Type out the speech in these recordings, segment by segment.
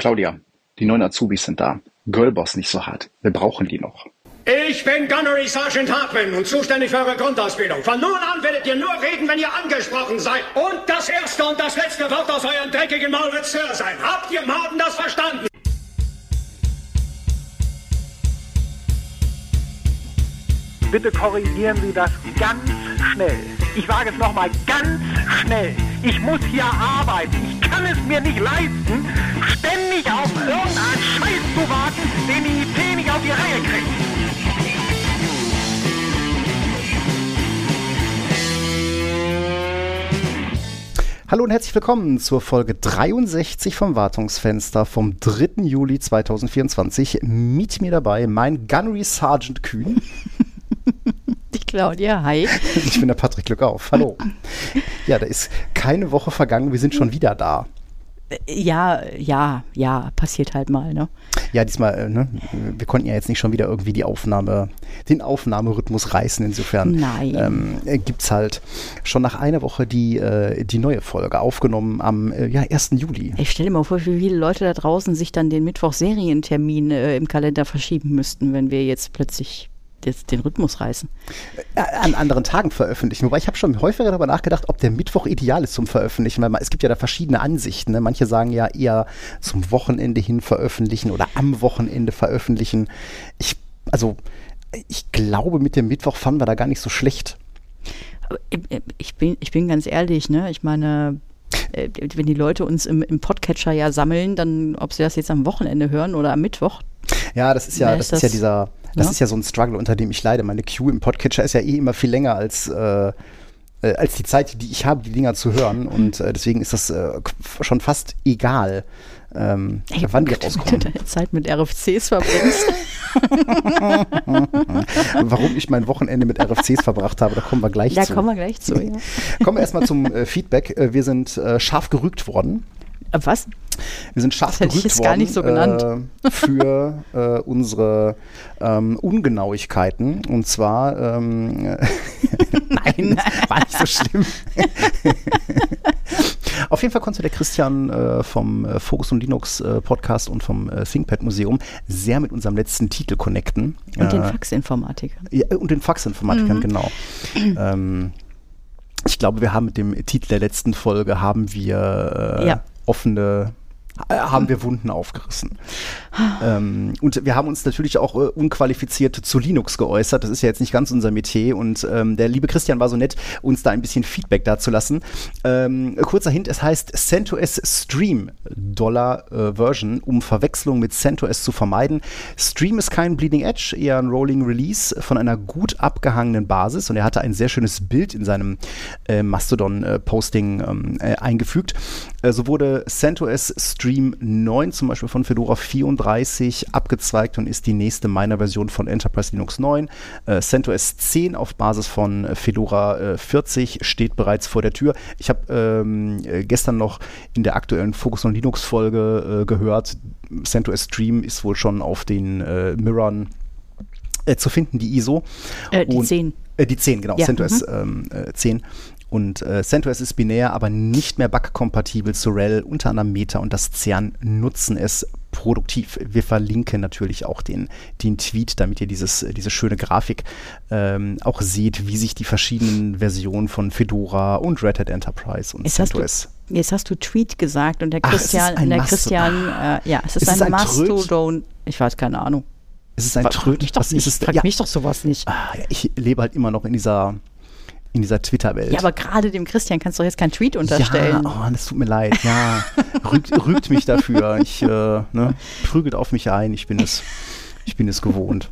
Claudia, die neuen Azubis sind da. Girlboss nicht so hart. Wir brauchen die noch. Ich bin Gunnery Sergeant Hartman und zuständig für eure Grundausbildung. Von nun an werdet ihr nur reden, wenn ihr angesprochen seid. Und das erste und das letzte Wort aus eurem dreckigen Maul wird Sir sein. Habt ihr Maden das verstanden? Bitte korrigieren Sie das ganz schnell. Ich sage es nochmal, ganz schnell. Ich muss hier arbeiten. Ich kann es mir nicht leisten, ständig auf irgendeinen Scheiß zu warten, den die IT nicht auf die Reihe kriegt. Hallo und herzlich willkommen zur Folge 63 vom Wartungsfenster vom 3. Juli 2024. Mit mir dabei mein Gunnery Sergeant Kühn. Die Claudia, hi. Ich bin der Patrick Glückauf. Hallo. Ja, da ist keine Woche vergangen, wir sind schon wieder da. Ja, passiert halt mal, ne? Ja, diesmal, wir konnten ja jetzt nicht schon wieder irgendwie den Aufnahmerhythmus reißen. Insofern gibt es halt schon nach einer Woche die neue Folge, aufgenommen am 1. Juli. Ich stelle mir vor, wie viele Leute da draußen sich dann den Mittwoch-Serientermin im Kalender verschieben müssten, wenn wir jetzt plötzlich den Rhythmus reißen. An anderen Tagen veröffentlichen. Wobei ich habe schon häufiger darüber nachgedacht, ob der Mittwoch ideal ist zum Veröffentlichen, weil es gibt ja da verschiedene Ansichten. Ne? Manche sagen ja eher zum Wochenende hin veröffentlichen oder am Wochenende veröffentlichen. Ich glaube, mit dem Mittwoch fanden wir da gar nicht so schlecht. Ich bin ganz ehrlich, ne? Ich meine, wenn die Leute uns im Podcatcher ja sammeln, dann, ob sie das jetzt am Wochenende hören oder am Mittwoch. Ja, das ist ja so ein Struggle, unter dem ich leide. Meine Queue im Podcatcher ist ja immer viel länger als die Zeit, die ich habe, die Dinger zu hören. Und deswegen ist das schon fast egal, wann die rauskommen. Wenn du deine Zeit mit RFCs verbringst. Warum ich mein Wochenende mit RFCs verbracht habe, da kommen wir gleich zu. Da kommen wir gleich zu, ja. Kommen wir erstmal zum Feedback. Wir sind scharf gerügt worden. Was? Wir sind scharf gerügt worden. Das hätte ich gar nicht so genannt. Für unsere Ungenauigkeiten. Und zwar, nein, war nicht so schlimm. Auf jeden Fall konnte der Christian vom Focus und Linux Podcast und vom ThinkPad Museum sehr mit unserem letzten Titel connecten. Und den Faxinformatikern. Ja, und den Faxinformatikern, genau. Ich glaube, wir haben mit dem Titel der letzten Folge haben wir Wunden aufgerissen. Und wir haben uns natürlich auch unqualifiziert zu Linux geäußert. Das ist ja jetzt nicht ganz unser Metier. Und der liebe Christian war so nett, uns da ein bisschen Feedback dazulassen. Kurzer Hint, es heißt CentOS Stream Version, um Verwechslung mit CentOS zu vermeiden. Stream ist kein Bleeding Edge, eher ein Rolling Release von einer gut abgehangenen Basis. Und er hatte ein sehr schönes Bild in seinem Mastodon-Posting eingefügt. So wurde CentOS Stream 9 zum Beispiel von Fedora 34 abgezweigt und ist die nächste Miner-Version von Enterprise Linux 9. CentOS 10 auf Basis von Fedora 40 steht bereits vor der Tür. Ich habe gestern noch in der aktuellen Focus on Linux Folge gehört, CentOS Stream ist wohl schon auf den Mirrorn zu finden, die ISO. Die 10. Die 10, genau, ja, CentOS 10. Und CentOS ist binär, aber nicht mehr bug-kompatibel zu RHEL. Unter anderem Meta und das CERN nutzen es produktiv. Wir verlinken natürlich auch den Tweet, damit ihr diese schöne Grafik auch seht, wie sich die verschiedenen Versionen von Fedora und Red Hat Enterprise und CentOS. Jetzt hast du Tweet gesagt und der Christian, es ist ein Mastodon. Ich weiß keine Ahnung. Es ist ein Tröd. Frag mich doch sowas nicht. Ich lebe halt immer noch in dieser Twitter-Welt. Ja, aber gerade dem Christian kannst du doch jetzt keinen Tweet unterstellen. Ja, das tut mir leid. Ja, rügt mich dafür. Prügelt auf mich ein. Ich bin es gewohnt.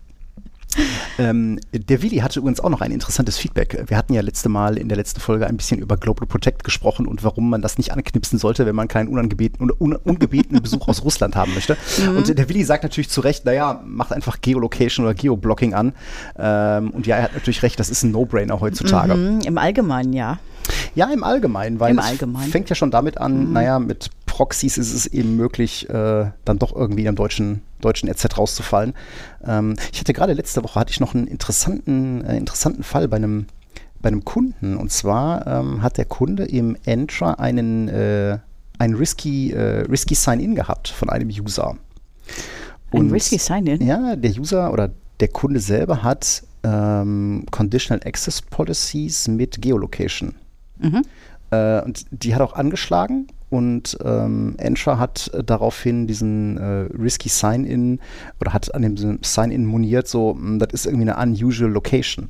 Der Willi hatte übrigens auch noch ein interessantes Feedback. Wir hatten ja in der letzten Folge ein bisschen über Global Protect gesprochen und warum man das nicht anknipsen sollte, wenn man keinen ungebetenen Besuch aus Russland haben möchte. Und der Willi sagt natürlich zu Recht, macht einfach Geolocation oder Geoblocking an. Und ja, er hat natürlich recht, das ist ein No-Brainer heutzutage. Im Allgemeinen, ja. Ja, im Allgemeinen, weil es fängt ja schon damit an, mit Proxys ist es eben möglich, dann doch irgendwie im deutschen RZ rauszufallen. Ich hatte gerade letzte Woche noch einen interessanten Fall bei einem Kunden. Und zwar hat der Kunde im Entra einen ein risky Sign-In gehabt von einem User. Ein risky Sign-In? Ja, der User oder der Kunde selber hat Conditional Access Policies mit Geolocation. Und die hat auch angeschlagen und Entra hat daraufhin diesen risky Sign-In oder hat an dem Sign-In moniert, so, das ist irgendwie eine unusual Location.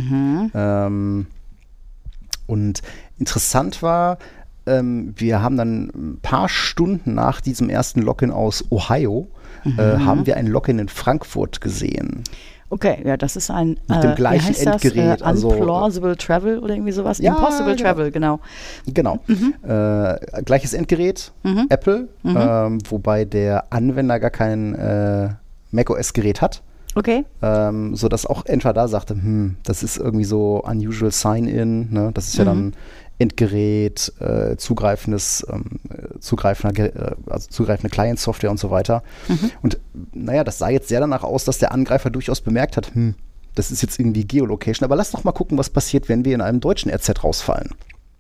Und interessant war, wir haben dann ein paar Stunden nach diesem ersten Login aus Ohio, haben wir ein Login in Frankfurt gesehen. Okay, ja, das ist ein mit dem gleichen Endgerät. Unplausible Travel oder irgendwie sowas? Ja, Impossible Travel, genau. Genau. Gleiches Endgerät, Apple, wobei der Anwender gar kein macOS-Gerät hat. Okay. Sodass auch Entra da sagte, das ist irgendwie so unusual Sign-In, ne? Das ist ja dann Endgerät, zugreifende Client-Software und so weiter. Und naja, das sah jetzt sehr danach aus, dass der Angreifer durchaus bemerkt hat, das ist jetzt irgendwie Geolocation, aber lass doch mal gucken, was passiert, wenn wir in einem deutschen RZ rausfallen.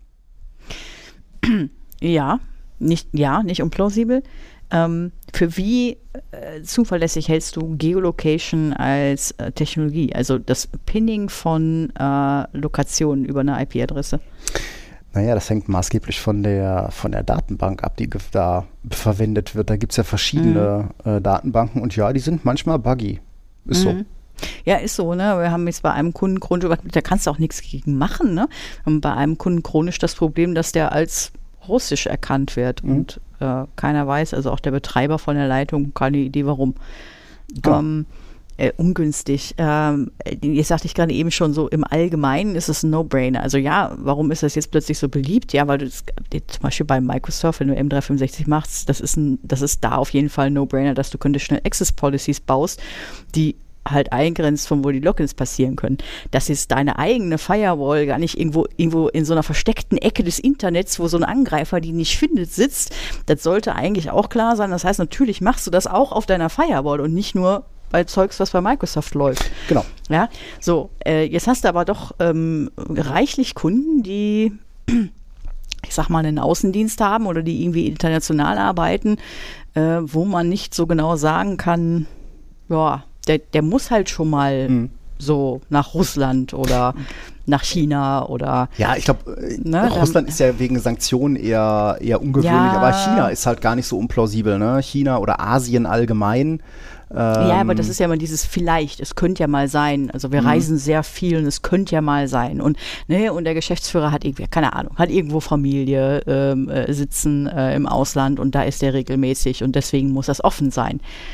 Nicht unplausibel. Für wie zuverlässig hältst du Geolocation als Technologie, also das Pinning von Lokationen über eine IP-Adresse? Naja, das hängt maßgeblich von der Datenbank ab, die da verwendet wird. Da gibt es ja verschiedene Datenbanken und ja, die sind manchmal buggy. Ist so. Ja, ist so, ne? Wir haben jetzt bei einem Kunden chronisch, da kannst du auch nichts gegen machen, ne? Und bei einem Kunden chronisch das Problem, dass der als russisch erkannt wird und keiner weiß, also auch der Betreiber von der Leitung, keine Idee warum. Genau. Ungünstig. Jetzt sagte ich gerade eben schon so, im Allgemeinen ist es ein No-Brainer. Also ja, warum ist das jetzt plötzlich so beliebt? Ja, weil du das, zum Beispiel bei Microsoft, wenn du M365 machst, das ist da auf jeden Fall ein No-Brainer, dass du Conditional Access Policies baust, die halt eingrenzt, von wo die Logins passieren können. Dass jetzt deine eigene Firewall gar nicht irgendwo in so einer versteckten Ecke des Internets, wo so ein Angreifer die nicht findet, sitzt, das sollte eigentlich auch klar sein. Das heißt, natürlich machst du das auch auf deiner Firewall und nicht nur bei Zeugs, was bei Microsoft läuft. Genau. Ja, so, jetzt hast du aber doch reichlich Kunden, die ich sag mal, einen Außendienst haben oder die irgendwie international arbeiten, wo man nicht so genau sagen kann, ja, der muss halt schon mal so nach Russland oder nach China oder... Ja, ich glaube, Russland ist ja wegen Sanktionen eher ungewöhnlich, aber China ist halt gar nicht so unplausibel, ne? China oder Asien allgemein. Ja, aber das ist ja immer dieses vielleicht, es könnte ja mal sein. Also wir reisen sehr viel und es könnte ja mal sein. Und der Geschäftsführer hat irgendwie, keine Ahnung, hat irgendwo Familie sitzen im Ausland und da ist der regelmäßig und deswegen muss das offen sein.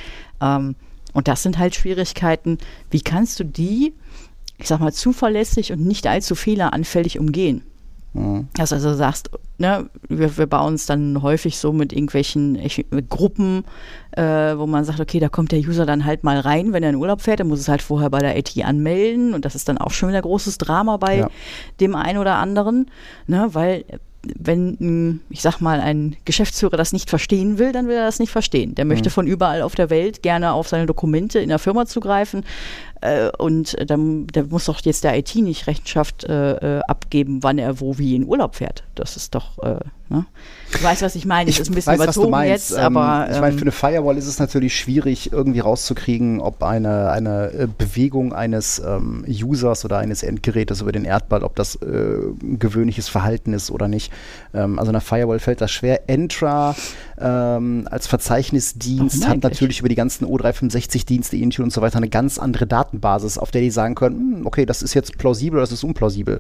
Und das sind halt Schwierigkeiten. Wie kannst du die, ich sag mal, zuverlässig und nicht allzu fehleranfällig umgehen? Dass also sagst, ne, wir bauen es dann häufig so mit irgendwelchen mit Gruppen, wo man sagt, okay, da kommt der User dann halt mal rein, wenn er in Urlaub fährt, dann muss es halt vorher bei der IT anmelden und das ist dann auch schon wieder großes Drama bei dem einen oder anderen, ne, weil wenn, ich sag mal, ein Geschäftsführer das nicht verstehen will, dann will er das nicht verstehen. Der möchte von überall auf der Welt gerne auf seine Dokumente in der Firma zugreifen und dann muss doch jetzt der IT nicht Rechenschaft abgeben, wann er wo wie in Urlaub fährt. Das ist doch, ne? Du weißt, was ich meine. Das ist ein bisschen überzogen jetzt, aber... ich meine, für eine Firewall ist es natürlich schwierig, irgendwie rauszukriegen, ob eine Bewegung eines Users oder eines Endgerätes über den Erdball, ob das ein gewöhnliches Verhalten ist oder nicht. Also einer Firewall fällt das schwer. Entra als Verzeichnisdienst hat natürlich über die ganzen O365-Dienste, Intune und so weiter eine ganz andere Datenbasis, auf der die sagen können, okay, das ist jetzt plausibel oder das ist unplausibel.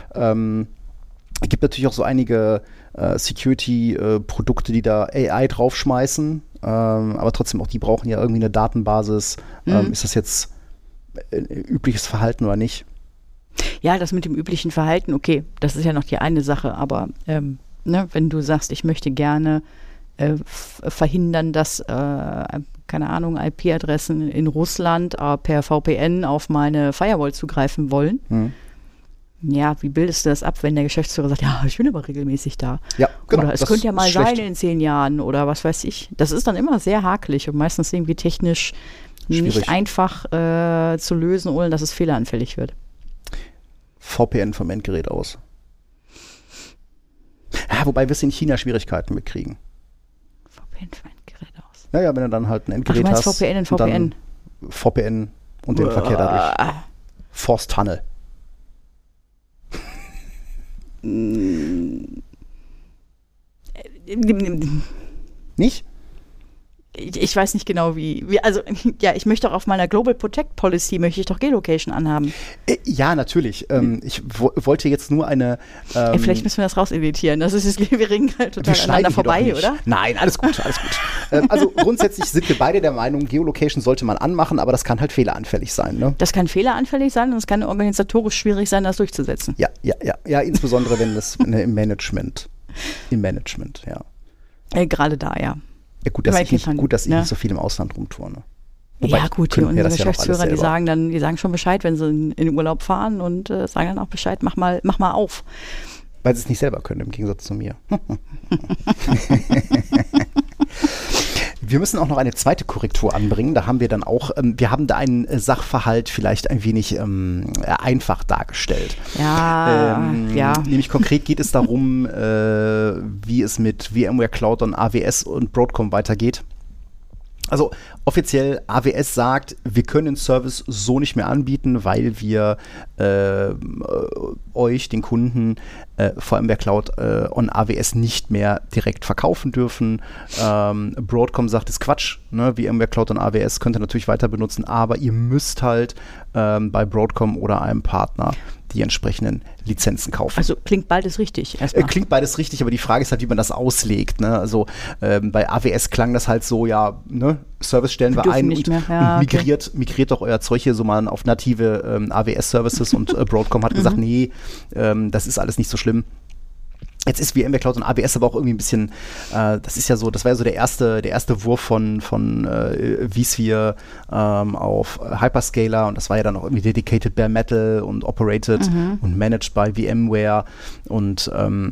Es gibt natürlich auch so einige Security-Produkte, die da AI draufschmeißen, aber trotzdem auch die brauchen ja irgendwie eine Datenbasis. Ist das jetzt übliches Verhalten oder nicht? Ja, das mit dem üblichen Verhalten, okay, das ist ja noch die eine Sache, aber wenn du sagst, ich möchte gerne verhindern, dass, keine Ahnung, IP-Adressen in Russland per VPN auf meine Firewall zugreifen wollen. Ja, wie bildest du das ab, wenn der Geschäftsführer sagt, ja, ich bin aber regelmäßig da. Ja, genau. Oder es könnte ja mal sein in 10 Jahren oder was weiß ich. Das ist dann immer sehr hakelig und meistens irgendwie technisch nicht einfach zu lösen, ohne dass es fehleranfällig wird. VPN vom Endgerät aus. Ja, wobei wirst du in China Schwierigkeiten mitkriegen. VPN für Endgerät aus. Naja, wenn du dann halt ein Endgerät du meinst hast. VPN in VPN? VPN und den Verkehr dadurch. Force Tunnel. Nicht? Ich weiß nicht genau wie. Also, ja, ich möchte doch auf meiner Global Protect Policy, möchte ich doch Geolocation anhaben. Ja, natürlich. Ich wollte jetzt nur eine... vielleicht müssen wir das rauseditieren. Das ist, wir reden halt total aneinander vorbei, oder? Nein, alles gut, alles gut. Also grundsätzlich sind wir beide der Meinung, Geolocation sollte man anmachen, aber das kann halt fehleranfällig sein. Ne? Das kann fehleranfällig sein und es kann organisatorisch schwierig sein, das durchzusetzen. Ja, insbesondere wenn das im Management, ja. Gerade da, ja. Ja, gut, dass ich nicht so viel im Ausland rumtue. Ne? Wobei ja gut, hier unsere Geschäftsführer, die sagen schon Bescheid, wenn sie in den Urlaub fahren und sagen dann auch Bescheid, mach mal auf. Weil sie es nicht selber können, im Gegensatz zu mir. Wir müssen auch noch eine zweite Korrektur anbringen. Da haben wir dann auch, wir haben da einen Sachverhalt vielleicht ein wenig einfach dargestellt. Ja. Nämlich konkret geht es darum, wie es mit VMware Cloud und AWS und Broadcom weitergeht. Also offiziell AWS sagt, wir können den Service so nicht mehr anbieten, weil wir euch, den Kunden, VMware Cloud on AWS nicht mehr direkt verkaufen dürfen. Broadcom sagt, das ist Quatsch. Ne? VMware Cloud on AWS könnt ihr natürlich weiter benutzen, aber ihr müsst halt bei Broadcom oder einem Partner die entsprechenden Lizenzen kaufen. Also klingt beides richtig klingt beides richtig, aber die Frage ist halt, wie man das auslegt. Ne? Also bei AWS klang das halt so, ja, ne? Service stellen wir ein und migriert doch euer Zeug hier so mal auf native AWS-Services und Broadcom hat gesagt, nee, das ist alles nicht so schlimm. Jetzt ist VMware Cloud und AWS aber auch irgendwie ein bisschen, das war ja so der erste Wurf von vSphere auf Hyperscaler und das war ja dann auch irgendwie dedicated bare metal und operated und managed by VMware und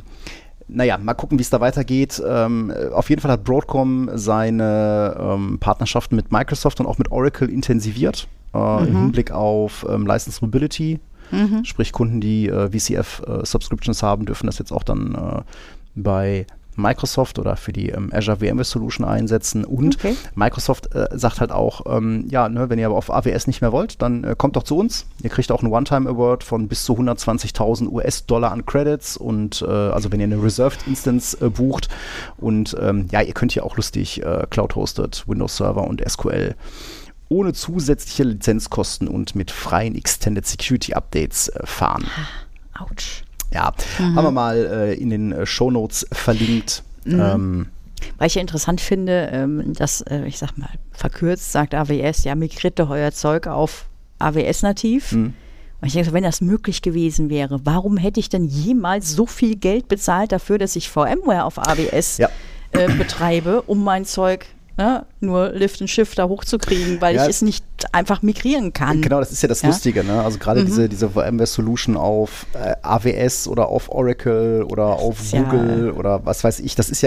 mal gucken, wie es da weitergeht. Auf jeden Fall hat Broadcom seine Partnerschaften mit Microsoft und auch mit Oracle intensiviert im Hinblick auf License Mobility. Sprich, Kunden, die VCF-Subscriptions haben, dürfen das jetzt auch dann bei Microsoft oder für die Azure VMware Solution einsetzen. Und Microsoft sagt halt auch, wenn ihr aber auf AWS nicht mehr wollt, dann kommt doch zu uns. Ihr kriegt auch einen One-Time-Award von bis zu 120.000 US-Dollar an Credits und also wenn ihr eine Reserved Instance bucht und ihr könnt hier auch lustig Cloud-Hosted Windows Server und SQL ohne zusätzliche Lizenzkosten und mit freien Extended Security Updates fahren. Autsch. Ja, haben wir mal in den Shownotes verlinkt. Weil ich ja interessant finde, dass, ich sag mal, verkürzt sagt AWS, ja, migriert doch euer Zeug auf AWS nativ. Und ich denke, wenn das möglich gewesen wäre, warum hätte ich denn jemals so viel Geld bezahlt dafür, dass ich VMware auf AWS betreibe, um mein Zeug nur Lift and Shift da hochzukriegen, weil ich es nicht einfach migrieren kann. Genau, das ist ja das Lustige, ne? Also gerade diese VMware Solution auf AWS oder auf Oracle oder auf Google oder was weiß ich, das ist ja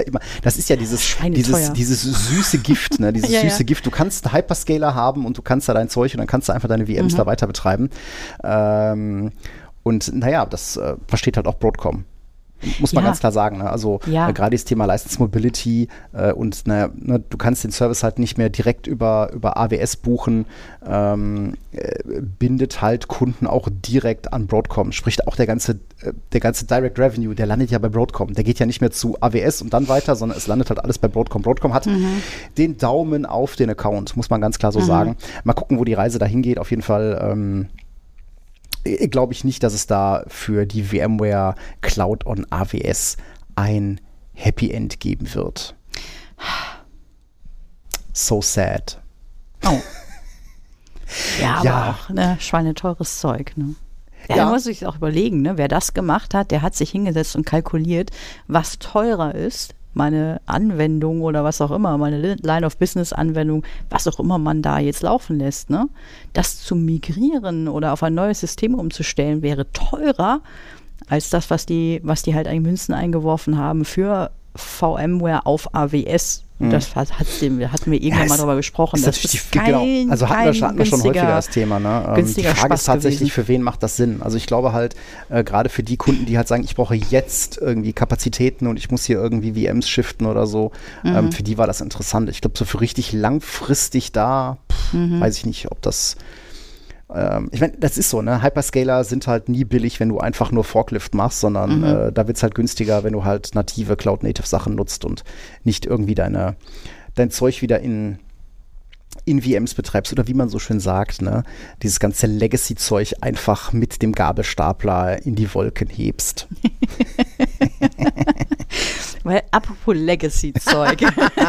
dieses süße Gift, ne? Dieses süße Gift. Du kannst einen Hyperscaler haben und du kannst da dein Zeug und dann kannst du einfach deine VMs da weiter betreiben. Und das versteht halt auch Broadcom. Muss man ganz klar sagen. Ne? Also gerade das Thema License Mobility und du kannst den Service halt nicht mehr direkt über AWS buchen, bindet halt Kunden auch direkt an Broadcom. Sprich auch der ganze Direct Revenue, der landet ja bei Broadcom. Der geht ja nicht mehr zu AWS und dann weiter, sondern es landet halt alles bei Broadcom. Broadcom hat den Daumen auf den Account, muss man ganz klar so sagen. Mal gucken, wo die Reise dahin geht. Auf jeden Fall glaube ich nicht, dass es da für die VMware Cloud on AWS ein Happy End geben wird. So sad. Oh. Aber auch schweineteures Zeug. Ne? Man muss sich auch überlegen, ne? Wer das gemacht hat, der hat sich hingesetzt und kalkuliert, was teurer ist, meine Anwendung oder was auch immer, meine Line-of-Business-Anwendung, was auch immer man da jetzt laufen lässt, ne? Das zu migrieren oder auf ein neues System umzustellen, wäre teurer als das, was die halt an Münzen eingeworfen haben für VMware auf AWS Das hatten wir irgendwann mal drüber gesprochen. Das ist kein, also hatten wir schon häufiger das Thema. Ne? Die Frage ist tatsächlich, für wen macht das Sinn? Also ich glaube halt, gerade für die Kunden, die halt sagen, ich brauche jetzt irgendwie Kapazitäten und ich muss hier irgendwie VMs shiften oder so, für die war das interessant. Ich glaube, so für richtig langfristig da, weiß ich nicht, ob das ich meine, das ist so, ne? Hyperscaler sind halt nie billig, wenn du einfach nur Forklift machst, sondern da wird es halt günstiger, wenn du halt native Cloud-Native-Sachen nutzt und nicht irgendwie dein Zeug wieder in VMs betreibst oder wie man so schön sagt, ne? Dieses ganze Legacy-Zeug einfach mit dem Gabelstapler in die Wolken hebst. Weil, apropos Legacy-Zeug.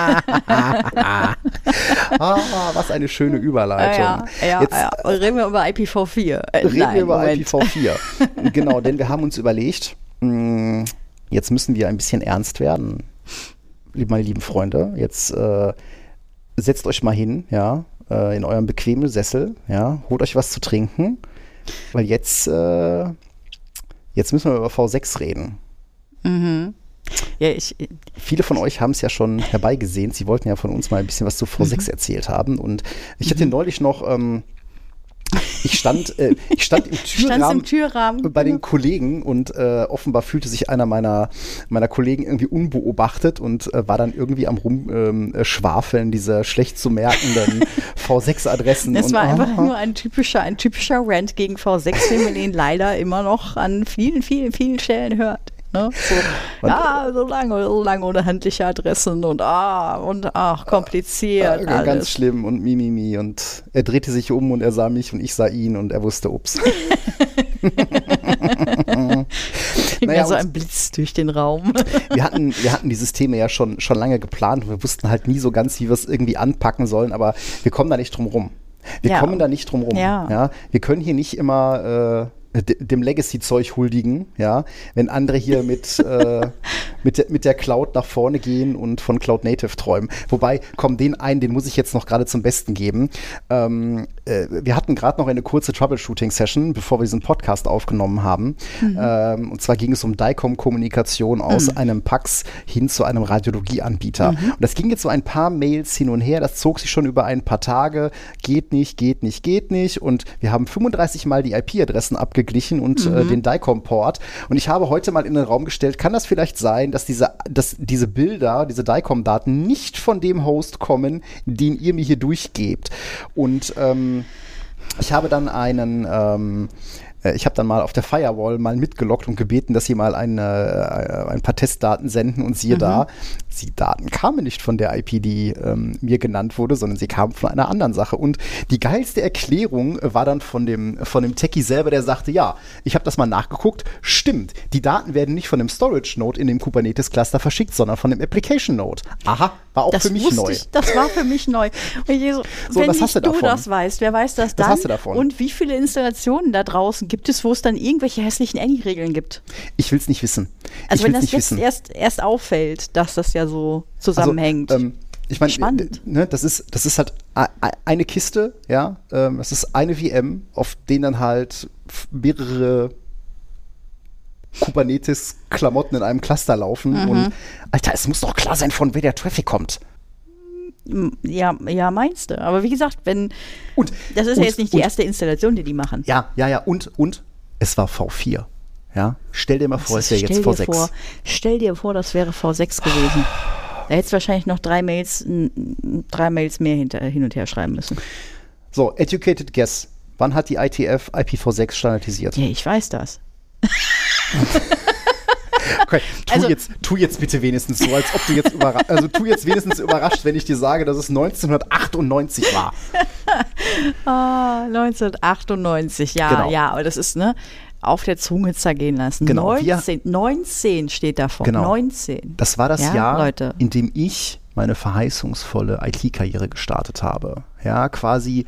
Was eine schöne Überleitung. Ja. Reden wir über IPv4. Reden wir über IPv4. Genau, denn wir haben uns überlegt, jetzt müssen wir ein bisschen ernst werden. Meine lieben Freunde, jetzt setzt euch mal hin, ja, in eurem bequemen Sessel, ja, holt euch was zu trinken, weil jetzt müssen wir über V6 reden. Ja, viele von euch haben es ja schon herbeigesehen. Sie wollten ja von uns mal ein bisschen was zu V6 erzählt haben. Und ich hatte neulich noch, ich stand im Türrahmen bei den Kollegen und offenbar fühlte sich einer meiner Kollegen irgendwie unbeobachtet und war dann irgendwie am Rumschwafeln dieser schlecht zu merkenden V6-Adressen. Es war einfach nur ein typischer Rant gegen V6, den man ihn leider immer noch an vielen, vielen, vielen Stellen hört. Ne? So lange ohne handliche Adressen und kompliziert. Ganz schlimm und mimimi. Und er drehte sich um und er sah mich und ich sah ihn und er wusste, ups. Naja, so ein Blitz durch den Raum. Wir hatten dieses Thema ja schon lange geplant und wir wussten halt nie so ganz, wie wir es irgendwie anpacken sollen, aber wir kommen da nicht drum rum. Ja? Wir können hier nicht immer dem Legacy-Zeug huldigen, ja, wenn andere hier mit der Cloud nach vorne gehen und von Cloud Native träumen. Wobei, den muss ich jetzt noch gerade zum Besten geben. Wir hatten gerade noch eine kurze Troubleshooting-Session, bevor wir diesen Podcast aufgenommen haben. Und zwar ging es um DICOM-Kommunikation aus einem PAX hin zu einem Radiologieanbieter. Und das ging jetzt so ein paar Mails hin und her, das zog sich schon über ein paar Tage. Geht nicht. Und wir haben 35 Mal die IP-Adressen abgeglichen und den DICOM-Port. Und ich habe heute mal in den Raum gestellt, kann das vielleicht sein, dass diese Bilder, diese DICOM-Daten nicht von dem Host kommen, den ihr mir hier durchgebt. Und ich habe dann mal auf der Firewall mal mitgeloggt und gebeten, dass sie mal ein paar Testdaten senden und siehe da, die Daten kamen nicht von der IP, die mir genannt wurde, sondern sie kamen von einer anderen Sache. Und die geilste Erklärung war dann von dem Techie selber, der sagte, ja, ich habe das mal nachgeguckt, stimmt, die Daten werden nicht von dem Storage-Node in dem Kubernetes-Cluster verschickt, sondern von dem Application-Node. Aha, war auch für mich neu. Das war für mich neu. Und wenn nicht du das weißt, wer weiß das dann? Was hast du davon? Und wie viele Installationen da draußen gibt es, wo es dann irgendwelche hässlichen Any-Regeln gibt? Ich will es nicht wissen. Also wenn das jetzt erst auffällt, dass das ja so zusammenhängt. Also, ich meine, das ist halt eine Kiste, ja, das ist eine VM, auf denen dann halt mehrere Kubernetes-Klamotten in einem Cluster laufen und Alter, es muss doch klar sein, von wer der Traffic kommt. Ja, meinst du. Aber wie gesagt, das ist ja jetzt nicht die erste Installation, die machen. Ja, und es war V4. Ja, stell dir mal vor, es wäre jetzt V6. Stell dir vor, das wäre V6 gewesen. Da hättest du wahrscheinlich noch drei Mails mehr hin und her schreiben müssen. So, educated guess. Wann hat die ITF IPv6 standardisiert? Ja, ich weiß das. Okay, tu jetzt bitte wenigstens so, als ob du jetzt tu jetzt wenigstens überrascht, wenn ich dir sage, dass es 1998 war. 1998, ja, genau. Ja, aber das ist, auf der Zunge zergehen lassen. Genau. 19 steht davon. Genau. 19. Das war das Jahr, Leute, in dem ich meine verheißungsvolle IT-Karriere gestartet habe. Ja, quasi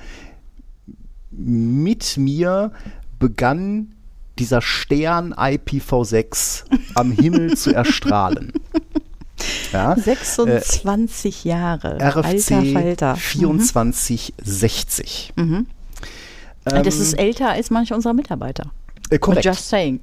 mit mir begann dieser Stern IPv6 am Himmel zu erstrahlen. Ja, 26 Jahre. RFC Alter 2460. Das ist älter als manche unserer Mitarbeiter. Korrekt. Just saying.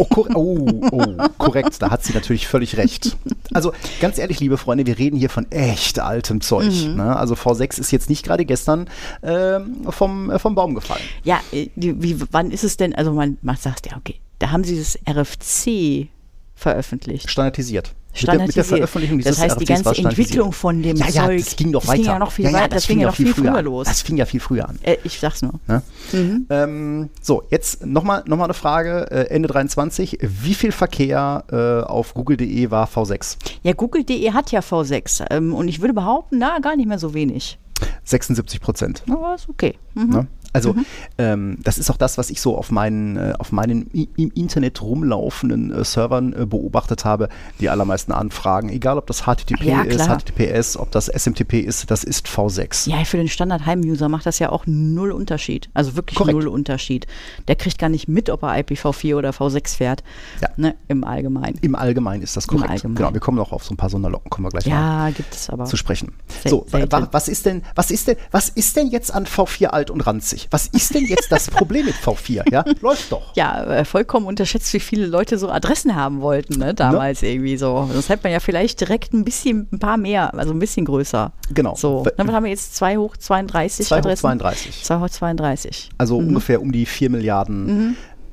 Korrekt, da hat sie natürlich völlig recht. Also ganz ehrlich, liebe Freunde, wir reden hier von echt altem Zeug. Ne? Also V6 ist jetzt nicht gerade gestern vom Baum gefallen. Ja, wann ist es denn, also man sagt ja, okay, da haben sie das RFC veröffentlicht. Standardisiert. Mit der Veröffentlichung dieses das heißt, die RFCs ganze Entwicklung von dem Zeug, das ging doch weiter. Ging ja noch viel weiter. Das ging ja noch viel früher los. Das fing ja viel früher an. Ich sag's nur. Ne? So, jetzt nochmal eine Frage, Ende 23. Wie viel Verkehr auf google.de war V6? Ja, google.de hat ja V6 und ich würde behaupten, gar nicht mehr so wenig. 76%. Aber ist okay. Ne? Also das ist auch das, was ich so auf meinen im Internet rumlaufenden Servern beobachtet habe. Die allermeisten Anfragen, egal ob das HTTP ist, HTTPS, ob das SMTP ist, das ist V6. Ja, für den Standard-Heim-User macht das ja auch null Unterschied. Also wirklich Korrekt. Null Unterschied. Der kriegt gar nicht mit, ob er IPv4 oder V6 fährt. Ja. Ne, im Allgemeinen. Im Allgemeinen ist das korrekt. Genau, wir kommen noch auf so ein paar Sonderlocken, kommen wir gleich mal gibt es aber zu sprechen. So, was ist denn jetzt an V4 alt und ranzig? Was ist denn jetzt das Problem mit V4? Ja, läuft doch. Ja, vollkommen unterschätzt, wie viele Leute so Adressen haben wollten, ne? Damals irgendwie so. Das hätte man ja vielleicht direkt ein paar mehr, also ein bisschen größer. Genau. So. Dann haben wir jetzt 2 hoch 32 Adressen. 2 hoch 32. Also ungefähr um die 4 Milliarden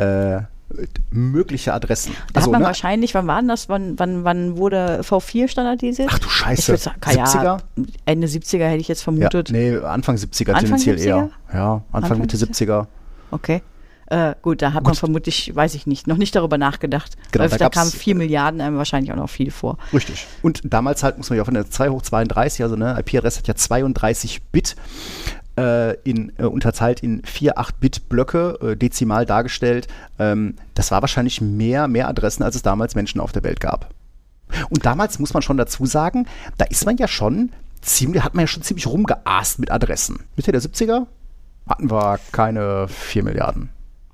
mögliche Adressen. Da hat man wahrscheinlich, wann war denn das? Wann wurde V4 standardisiert? Ach du Scheiße. Ich sagen, 70er? Ende 70er hätte ich jetzt vermutet. Ja, Anfang 70er tendenziell eher. Ja, Anfang Mitte 70er. Okay. Gut, da hat man vermutlich, weiß ich nicht, noch nicht darüber nachgedacht. Genau, da kamen 4 Milliarden einem wahrscheinlich auch noch viel vor. Richtig. Und damals halt, muss man ja von der 2 hoch 32, also eine IP-Adresse hat ja 32 Bit. Unterteilt in 4 8-Bit-Blöcke, dezimal dargestellt. Das war wahrscheinlich mehr Adressen, als es damals Menschen auf der Welt gab. Und damals muss man schon dazu sagen, da ist man ja schon ziemlich rumgeast mit Adressen. Mitte der 70er hatten wir keine 4 Milliarden.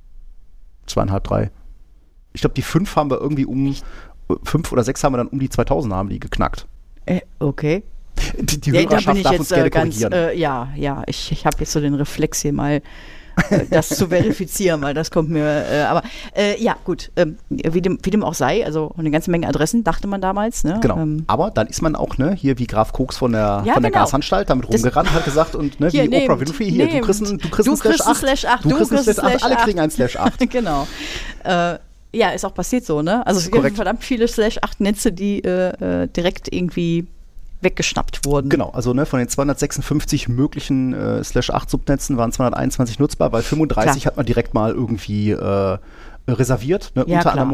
2,5, 3. Ich glaube, die 5 haben wir irgendwie 5 oder 6 haben wir dann um die 2000 haben die geknackt. Okay. Die Hörerschaft darf uns gerne korrigieren. Ich habe jetzt so den Reflex hier mal das zu verifizieren, weil das kommt mir, gut, wie dem auch sei, also eine ganze Menge Adressen, dachte man damals. Ne? Genau, aber dann ist man auch, hier wie Graf Koks von der Gasanstalt, damit rumgerannt, hat gesagt und wie Oprah Winfrey, hier, du kriegst einen /8, du kriegst einen /8, alle kriegen einen /8. Genau. Ja, ist auch passiert so, ne? Also es gibt verdammt viele /8-Netze, die direkt irgendwie weggeschnappt wurden. Genau, also von den 256 möglichen /8-Subnetzen waren 221 nutzbar, weil 35 hat man direkt mal irgendwie reserviert. Ne? Unter anderem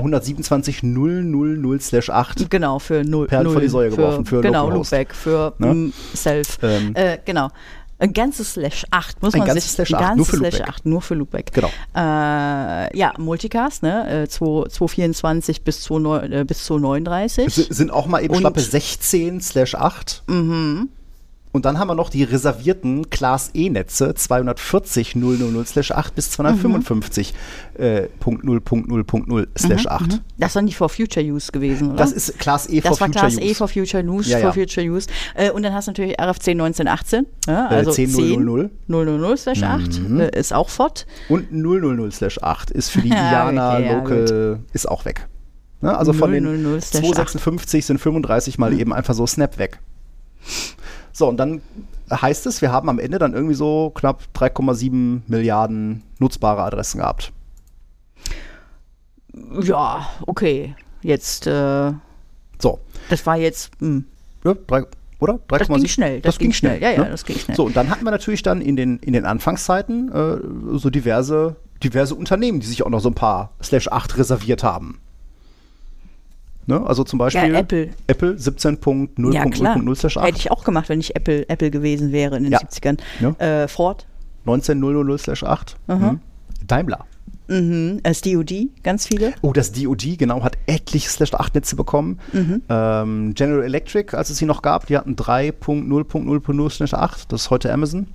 127.000/8. Genau, für 0. Perlen vor die Säue geworfen, für Localhost. Loopback, für Self. Genau. Ein ganzes /8 muss man sich. Ein ganzes /8, nur für Loopback. Genau. Multicast, 224 bis 239. Sind auch mal eben schlappe 16 /8. Mhm. Und dann haben wir noch die reservierten Class E-Netze 240.000/8 bis 255.0.0.0.0/8. Das war nicht for Future Use gewesen, oder? Das ist Class E for Future Use. Das war Class E for Future Use. Ja. Future Use. Und dann hast du natürlich RFC 1918. Also 10.000/8 ist auch fort. Und 000/8 ist für die Diana Local ist auch weg. Ne? Also von den 256 sind 35 mal eben einfach so Snap weg. So, und dann heißt es, wir haben am Ende dann irgendwie so knapp 3,7 Milliarden nutzbare Adressen gehabt. Ja, okay. Jetzt, so. Das war jetzt, Ja, oder? 3,7? Das ging schnell. Das ging schnell. Ja, ne? das ging schnell. So, und dann hatten wir natürlich dann in den Anfangszeiten so diverse Unternehmen, die sich auch noch so ein paar /8 reserviert haben. Ne? Also zum Beispiel Apple 17.0.0/8. Hätte ich auch gemacht, wenn ich Apple gewesen wäre in den 70ern. Ja. Ford 19.000/8. Daimler. Das DoD, ganz viele. Oh, das DoD, genau, hat etliche /8-Netze bekommen. General Electric, als es sie noch gab, die hatten 3.0.0/8. Das ist heute Amazon.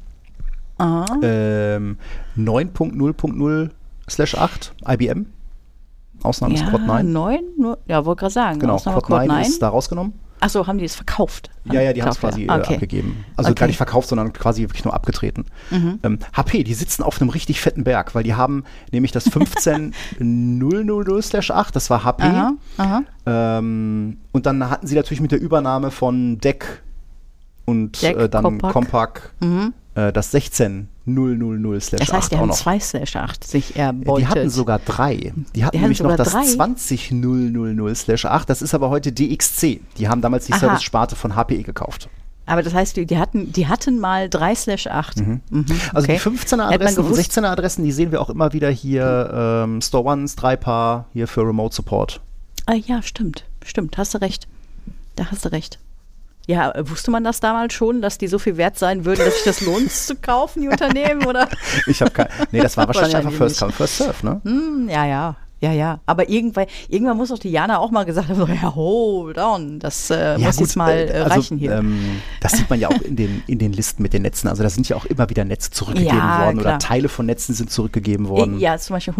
9.0.0/8 IBM. Ausnahme ist Quad 9. 9? Ja, wollte gerade sagen. Genau, Ausnahme Quad 9 9 ist da rausgenommen. Achso, haben die es verkauft? Ja, die haben es quasi abgegeben. Also gar nicht verkauft, sondern quasi wirklich nur abgetreten. HP, die sitzen auf einem richtig fetten Berg, weil die haben nämlich das 15000/8, das war HP. Und dann hatten sie natürlich mit der Übernahme von DEC und dann Compaq das 16000/8. Das heißt, die haben 2/8 sich erbeutet. Die hatten sogar 3. Die hatten nämlich noch das 20000/8. Das ist aber heute DXC. Die haben damals die Service-Sparte von HPE gekauft. Aber das heißt, die hatten mal 3/8. Also die 15er-Adressen und 16er-Adressen, die sehen wir auch immer wieder hier. Store Ones, 3-Paar, hier für Remote Support. Ja, stimmt. Hast du recht. Da hast du recht. Ja, wusste man das damals schon, dass die so viel wert sein würden, dass sich das lohnt zu kaufen, die Unternehmen, oder? Ich habe das war wahrscheinlich einfach First Come, First Serve, ne? Ja. Aber irgendwann muss doch die Jana auch mal gesagt haben, ja, hold on, das muss jetzt mal reichen hier. Das sieht man ja auch in den Listen mit den Netzen. Also da sind ja auch immer wieder Netze zurückgegeben worden oder Teile von Netzen sind zurückgegeben worden. Ja, zum Beispiel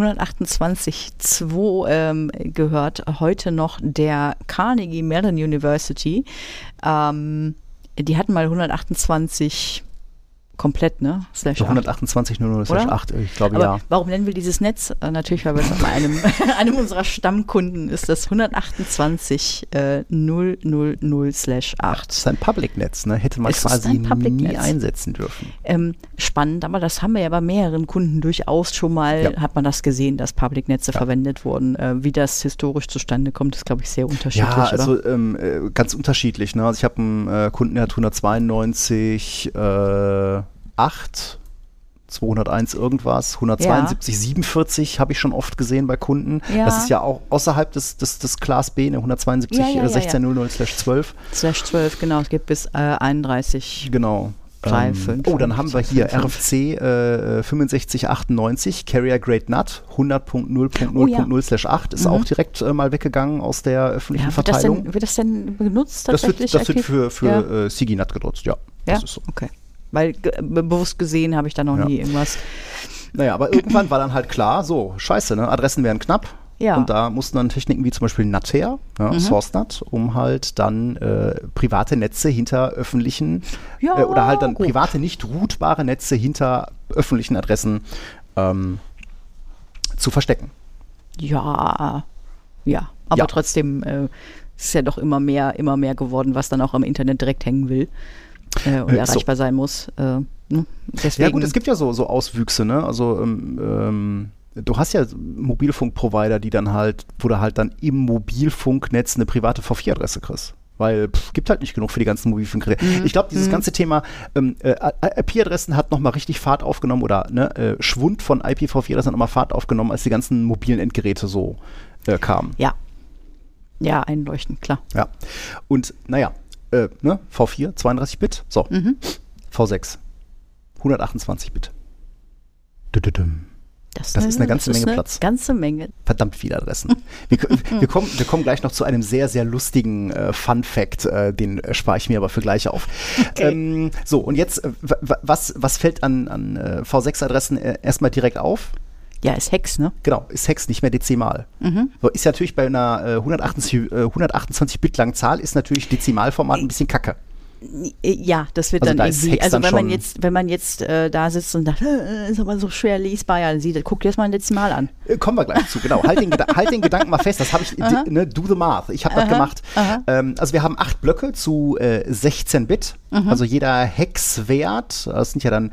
128.2 gehört heute noch der Carnegie Mellon University. Die hatten mal 128 komplett, ne? So 128.00/8, ich glaube, ja. Warum nennen wir dieses Netz? Natürlich, weil wir es bei einem unserer Stammkunden ist das 128.000/8. Das ist ein Public-Netz, ne? Hätte man quasi nie einsetzen dürfen. Spannend, aber das haben wir ja bei mehreren Kunden durchaus schon mal, hat man das gesehen, dass Public-Netze verwendet wurden. Wie das historisch zustande kommt, ist, glaube ich, sehr unterschiedlich, ja, also ganz unterschiedlich, ne? Also ich habe einen Kunden, der hat 192.8, 201 irgendwas, 172, 47 habe ich schon oft gesehen bei Kunden. Ja. Das ist ja auch außerhalb des Class B, ne, 172, 16.00/12. /12, genau, es gibt bis 31. Genau. 3, 5. Oh, dann haben wir hier 5. RFC 6598, Carrier Grade NAT 100.0.0.0/8, ist auch direkt mal weggegangen aus der öffentlichen Verteilung. Wird das denn benutzt tatsächlich? Das wird für SIGINAT genutzt, ja. Das ist so. Okay. Weil bewusst gesehen habe ich da noch nie irgendwas. Naja, aber irgendwann war dann halt klar, so, scheiße, ne? Adressen werden knapp. Ja. Und da mussten dann Techniken wie zum Beispiel NAT her, SourceNAT, um halt dann private Netze hinter öffentlichen oder halt dann private, nicht routbare Netze hinter öffentlichen Adressen zu verstecken. Ja, aber trotzdem ist es ja doch immer mehr geworden, was dann auch am Internet direkt hängen will. Und erreichbar sein muss. Deswegen. Ja gut, es gibt ja so Auswüchse, ne? Also du hast ja Mobilfunkprovider, die dann halt, wo du halt dann im Mobilfunknetz eine private V4-Adresse kriegst. Weil gibt halt nicht genug für die ganzen Mobilfunkgeräte. Ich glaube, dieses ganze Thema IP-Adressen hat nochmal richtig Fahrt aufgenommen oder Schwund von IPv4-Adressen hat nochmal Fahrt aufgenommen, als die ganzen mobilen Endgeräte so kamen. Ja, einleuchtend, klar. Ja, und naja, V4, 32 Bit, so, V6, 128 Bit. Das ist eine ganze Menge Platz. Ganze Menge. Verdammt viele Adressen. Wir kommen gleich noch zu einem sehr, sehr lustigen Fun-Fact, den spare ich mir aber für gleich auf. Okay. So, und jetzt, was fällt an V6-Adressen erstmal direkt auf? Ja, ist Hex, ne? Genau, ist Hex, nicht mehr dezimal. So, ist ja natürlich bei einer 128 Bit langen Zahl ist natürlich Dezimalformat ein bisschen kacke. Ja, das wird also dann da irgendwie, also wenn man jetzt da sitzt und sagt, ist aber so schwer lesbar, ja, guck dir das mal ein Dezimal an. Kommen wir gleich zu, genau. Halt den Gedanken mal fest, das habe ich, do the math, ich habe das gemacht. Also wir haben 8 Blöcke zu 16 Bit, also jeder Hexwert, das sind ja dann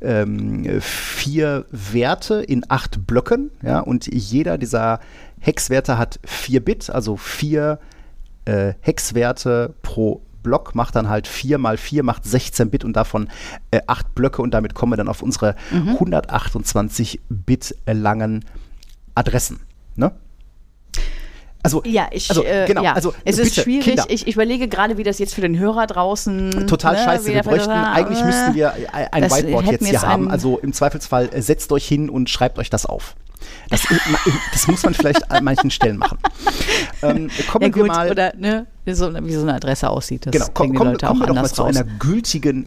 4 Werte in 8 Blöcken, ja, und jeder dieser Hexwerte hat 4 Bit, also 4 Hexwerte pro Block macht dann halt 4 mal 4 macht 16 Bit und davon 8 Blöcke und damit kommen wir dann auf unsere 128 Bit langen Adressen. Ne? Also, genau. Also es ist schwierig. Kinder. Ich überlege gerade, wie das jetzt für den Hörer draußen. Total scheiße. Wir bräuchten, eigentlich müssten wir ein Whiteboard jetzt hier haben. Also im Zweifelsfall setzt euch hin und schreibt euch das auf. Das muss man vielleicht an manchen Stellen machen. Kommen wir mal. Oder wie so eine Adresse aussieht. Das genau, kommen wir doch mal zu raus. einer gültigen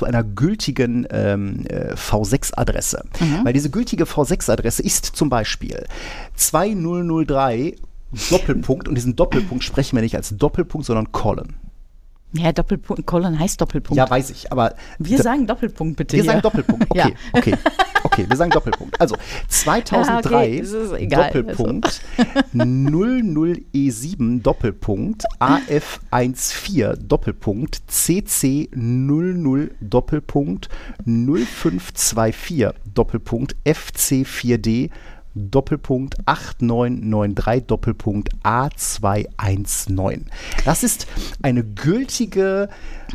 V6-Adresse. Weil diese gültige V6-Adresse ist zum Beispiel 2003 Doppelpunkt, und diesen Doppelpunkt sprechen wir nicht als Doppelpunkt, sondern Colon. Ja, Doppelpunkt, Colon heißt Doppelpunkt. Ja, weiß ich, aber... Wir sagen Doppelpunkt, bitte. Wir sagen Doppelpunkt, okay, Ja. okay, wir sagen Doppelpunkt. Also 2003 okay, das ist egal, Doppelpunkt 00E7 Doppelpunkt AF14 Doppelpunkt CC00 Doppelpunkt 0524 Doppelpunkt FC4D Doppelpunkt 8993 Doppelpunkt A219. Das ist eine gültige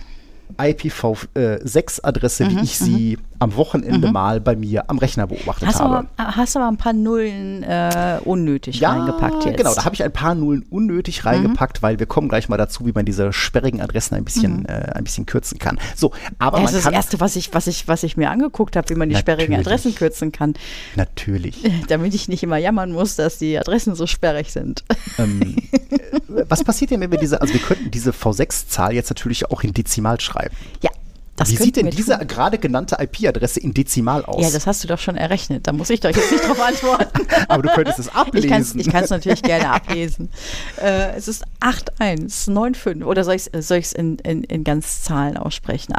IPv6-Adresse, wie ich sie am Wochenende mal bei mir am Rechner beobachtet habe. Hast aber ein paar Nullen unnötig reingepackt jetzt. Genau, da habe ich ein paar Nullen unnötig reingepackt, weil wir kommen gleich mal dazu, wie man diese sperrigen Adressen ein bisschen kürzen kann. So, aber das man ist kann... das Erste, was ich mir angeguckt habe, wie man die sperrigen Adressen kürzen kann. Natürlich. Damit ich nicht immer jammern muss, dass die Adressen so sperrig sind. Was passiert denn, wenn wir wir könnten diese V6-Zahl jetzt natürlich auch in Dezimal schreiben. Ja. Wie sieht denn diese gerade genannte IP-Adresse in Dezimal aus? Ja, das hast du doch schon errechnet. Da muss ich doch jetzt nicht drauf antworten. Aber du könntest es ablesen. Ich kann es natürlich gerne ablesen. Es ist 8195. Oder soll ich es in Ganzzahlen aussprechen?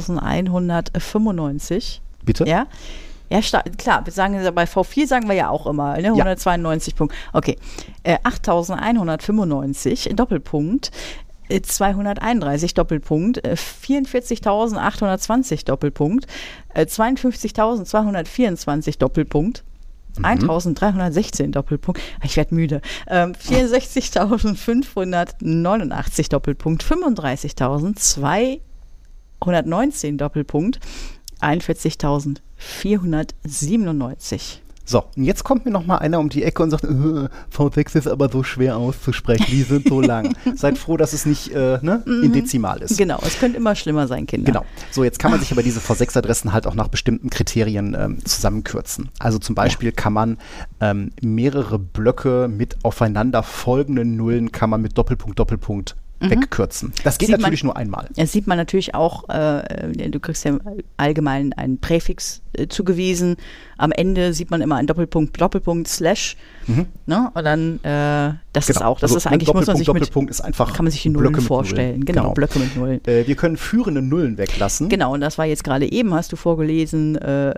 8195. Bitte? Ja. Ja, klar, wir sagen bei V4 sagen wir ja auch immer, ne? 192 Punkt. Okay. 8195 Doppelpunkt 231 Doppelpunkt 44.820 Doppelpunkt 52.224 Doppelpunkt 1.316 Doppelpunkt, ich werde müde, 64.589 Doppelpunkt 35.219 Doppelpunkt 41.497. So, und jetzt kommt mir noch mal einer um die Ecke und sagt, V6 ist aber so schwer auszusprechen, die sind so lang. Seid froh, dass es nicht in Dezimal ist. Genau, es könnte immer schlimmer sein, Kinder. Genau. So, jetzt kann man sich aber diese V6-Adressen halt auch nach bestimmten Kriterien zusammenkürzen. Also zum Beispiel kann man mehrere Blöcke mit aufeinander folgenden Nullen kann man mit Doppelpunkt, Doppelpunkt wegkürzen. Das geht natürlich nur einmal. Das sieht man natürlich auch, du kriegst ja allgemein einen Präfix zugewiesen. Am Ende sieht man immer einen Doppelpunkt, Doppelpunkt, Slash. Ne? Und dann, das ist eigentlich, muss man sich Doppelpunkt ist einfach kann man sich die Nullen vorstellen. Nullen. Genau, Blöcke mit Nullen. Wir können führende Nullen weglassen. Genau, und das war jetzt gerade eben, hast du vorgelesen,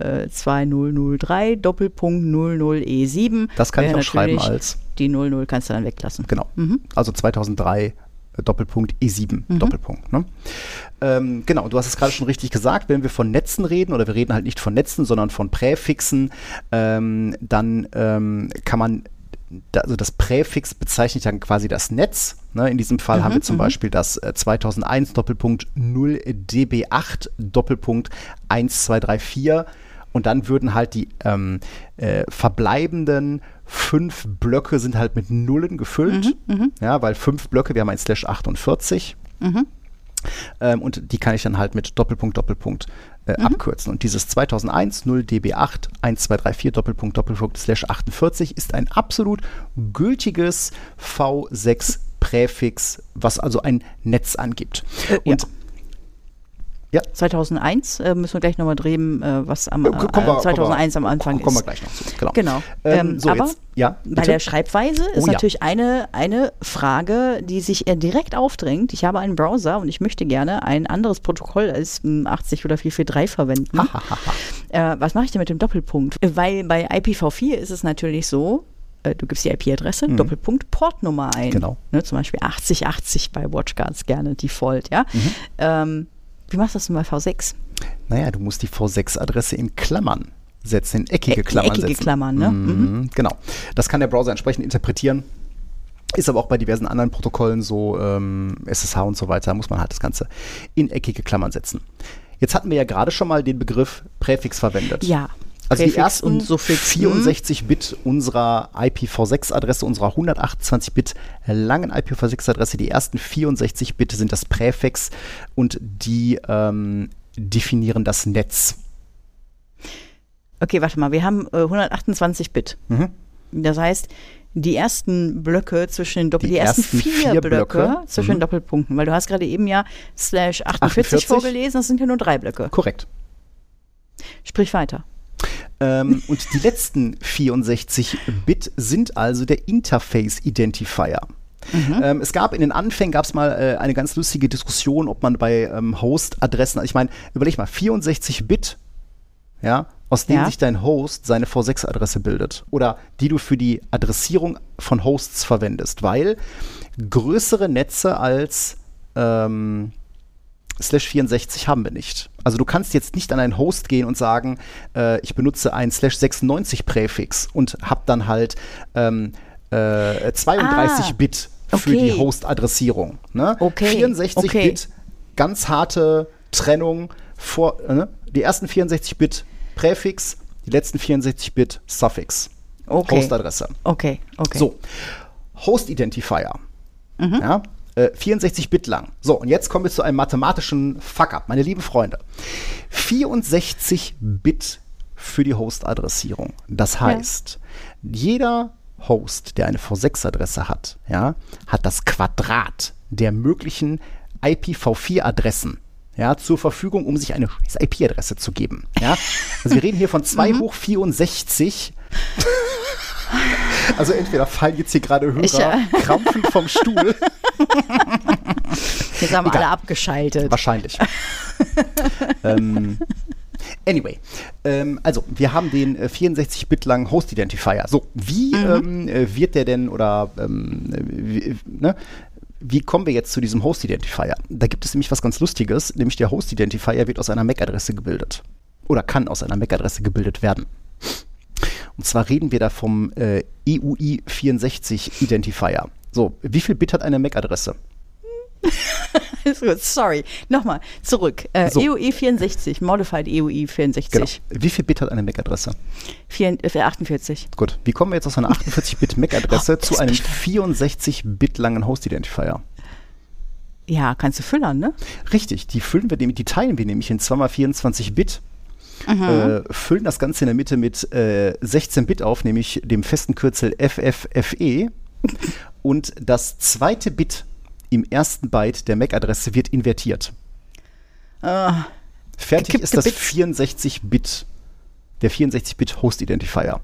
2003, Doppelpunkt 00E7. Das kann ich auch schreiben als... Die 00 kannst du dann weglassen. Genau, also 2003 Doppelpunkt E7 Doppelpunkt. Ne? Genau, du hast es gerade schon richtig gesagt, wenn wir von Netzen reden, oder wir reden halt nicht von Netzen, sondern von Präfixen, dann kann man, also das Präfix bezeichnet dann quasi das Netz. Ne? In diesem Fall haben wir zum Beispiel das 2001 Doppelpunkt 0 DB8 Doppelpunkt 1234 und dann würden halt die verbleibenden 5 Blöcke sind halt mit Nullen gefüllt, ja, weil 5 Blöcke, wir haben ein Slash 48 und die kann ich dann halt mit Doppelpunkt, Doppelpunkt abkürzen. Und dieses 2001 0 DB8 1234 Doppelpunkt, Doppelpunkt Slash 48 ist ein absolut gültiges V6 Präfix, was also ein Netz angibt. Und ja. 2001 müssen wir gleich nochmal drehen, was am 2001 am Anfang ist. Kommen wir gleich noch zu. Genau. So aber jetzt, ja, bei der Schreibweise ist natürlich eine Frage, die sich direkt aufdrängt. Ich habe einen Browser und ich möchte gerne ein anderes Protokoll als 80 oder 443 verwenden. Was mache ich denn mit dem Doppelpunkt? Weil bei IPv4 ist es natürlich so, du gibst die IP-Adresse, Doppelpunkt, Portnummer ein. Genau. Ne, zum Beispiel 8080 bei WatchGuards gerne Default, ja. Wie machst du das denn bei V6? Naja, du musst die V6-Adresse in Klammern setzen, in eckige Klammern setzen. Klammern, ne? Genau. Das kann der Browser entsprechend interpretieren. Ist aber auch bei diversen anderen Protokollen so, SSH und so weiter, muss man halt das Ganze in eckige Klammern setzen. Jetzt hatten wir ja gerade schon mal den Begriff Präfix verwendet. Ja. Also Präfix die ersten und Suffix, 64-Bit unserer IPv6-Adresse, unserer 128-Bit langen IPv6-Adresse, die ersten 64-Bit sind das Präfix und die definieren das Netz. Okay, warte mal, wir haben 128-Bit. Das heißt, die ersten Blöcke zwischen die ersten vier Blöcke zwischen den Doppelpunkten, weil du hast gerade eben ja Slash 48 vorgelesen, das sind ja nur 3 Blöcke. Korrekt. Sprich weiter. Und die letzten 64 Bit sind also der Interface Identifier. Es gab in den Anfängen mal eine ganz lustige Diskussion, ob man bei Host-Adressen, ich meine, überleg mal, 64-Bit, ja, aus denen sich dein Host seine V6-Adresse bildet oder die du für die Adressierung von Hosts verwendest, weil größere Netze als /64 haben wir nicht. Also du kannst jetzt nicht an einen Host gehen und sagen, ich benutze ein /96-Präfix und hab dann halt 32-Bit für die Host-Adressierung. Ne? 64-Bit, ganz harte Trennung, die ersten 64-Bit Präfix, die letzten 64-Bit Suffix. Host-Adresse. Okay. So, Host-Identifier. Ja, 64-Bit lang. So, und jetzt kommen wir zu einem mathematischen Fuck-up, meine lieben Freunde. 64-Bit für die Host-Adressierung. Das heißt, jeder Host, der eine V6-Adresse hat, ja, hat das Quadrat der möglichen IPv4-Adressen zur Verfügung, um sich eine IP-Adresse zu geben. Ja? Also wir reden hier von 2 hoch 64. Also entweder fallen jetzt hier gerade Hörer krampfend vom Stuhl. Jetzt haben wir alle abgeschaltet. Wahrscheinlich. Anyway, also wir haben den 64-Bit langen Host-Identifier. So, wie wird der denn oder wie kommen wir jetzt zu diesem Host-Identifier? Da gibt es nämlich was ganz Lustiges, nämlich der Host-Identifier wird aus einer MAC-Adresse gebildet. Oder kann aus einer MAC-Adresse gebildet werden. Und zwar reden wir da vom EUI64-Identifier. So, wie viel Bit hat eine MAC-Adresse? Sorry, nochmal, zurück. EUI64, Modified EUI64. Genau. Wie viel Bit hat eine MAC-Adresse? 48. Gut, wie kommen wir jetzt aus einer 48-Bit MAC-Adresse zu einem 64-Bit langen Host-Identifier? Ja, kannst du füllern, ne? Richtig, die teilen wir nämlich in 2x24 Bit. Füllen das Ganze in der Mitte mit 16 Bit auf, nämlich dem festen Kürzel FFFE. Und das zweite Bit im ersten Byte der MAC-Adresse wird invertiert. Fertig ist das 64-Bit, der 64-Bit Host-Identifier.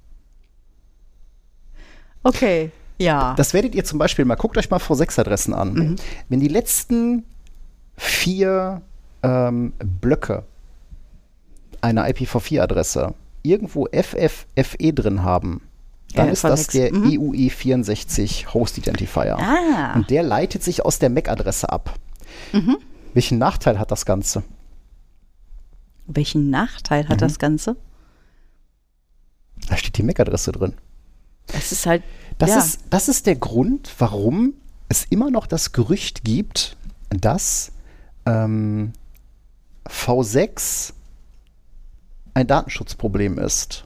Okay, ja. Das werdet ihr zum Beispiel mal, guckt euch mal V6-Adressen an. Wenn die letzten 4 Blöcke einer IPv4-Adresse irgendwo FFFE drin haben, dann ist das der EUI64 Host Identifier. Und der leitet sich aus der MAC-Adresse ab. Welchen Nachteil hat das Ganze? Welchen Nachteil hat das Ganze? Da steht die MAC-Adresse drin. Das ist halt. Das ist der Grund, warum es immer noch das Gerücht gibt, dass V6 ein Datenschutzproblem ist.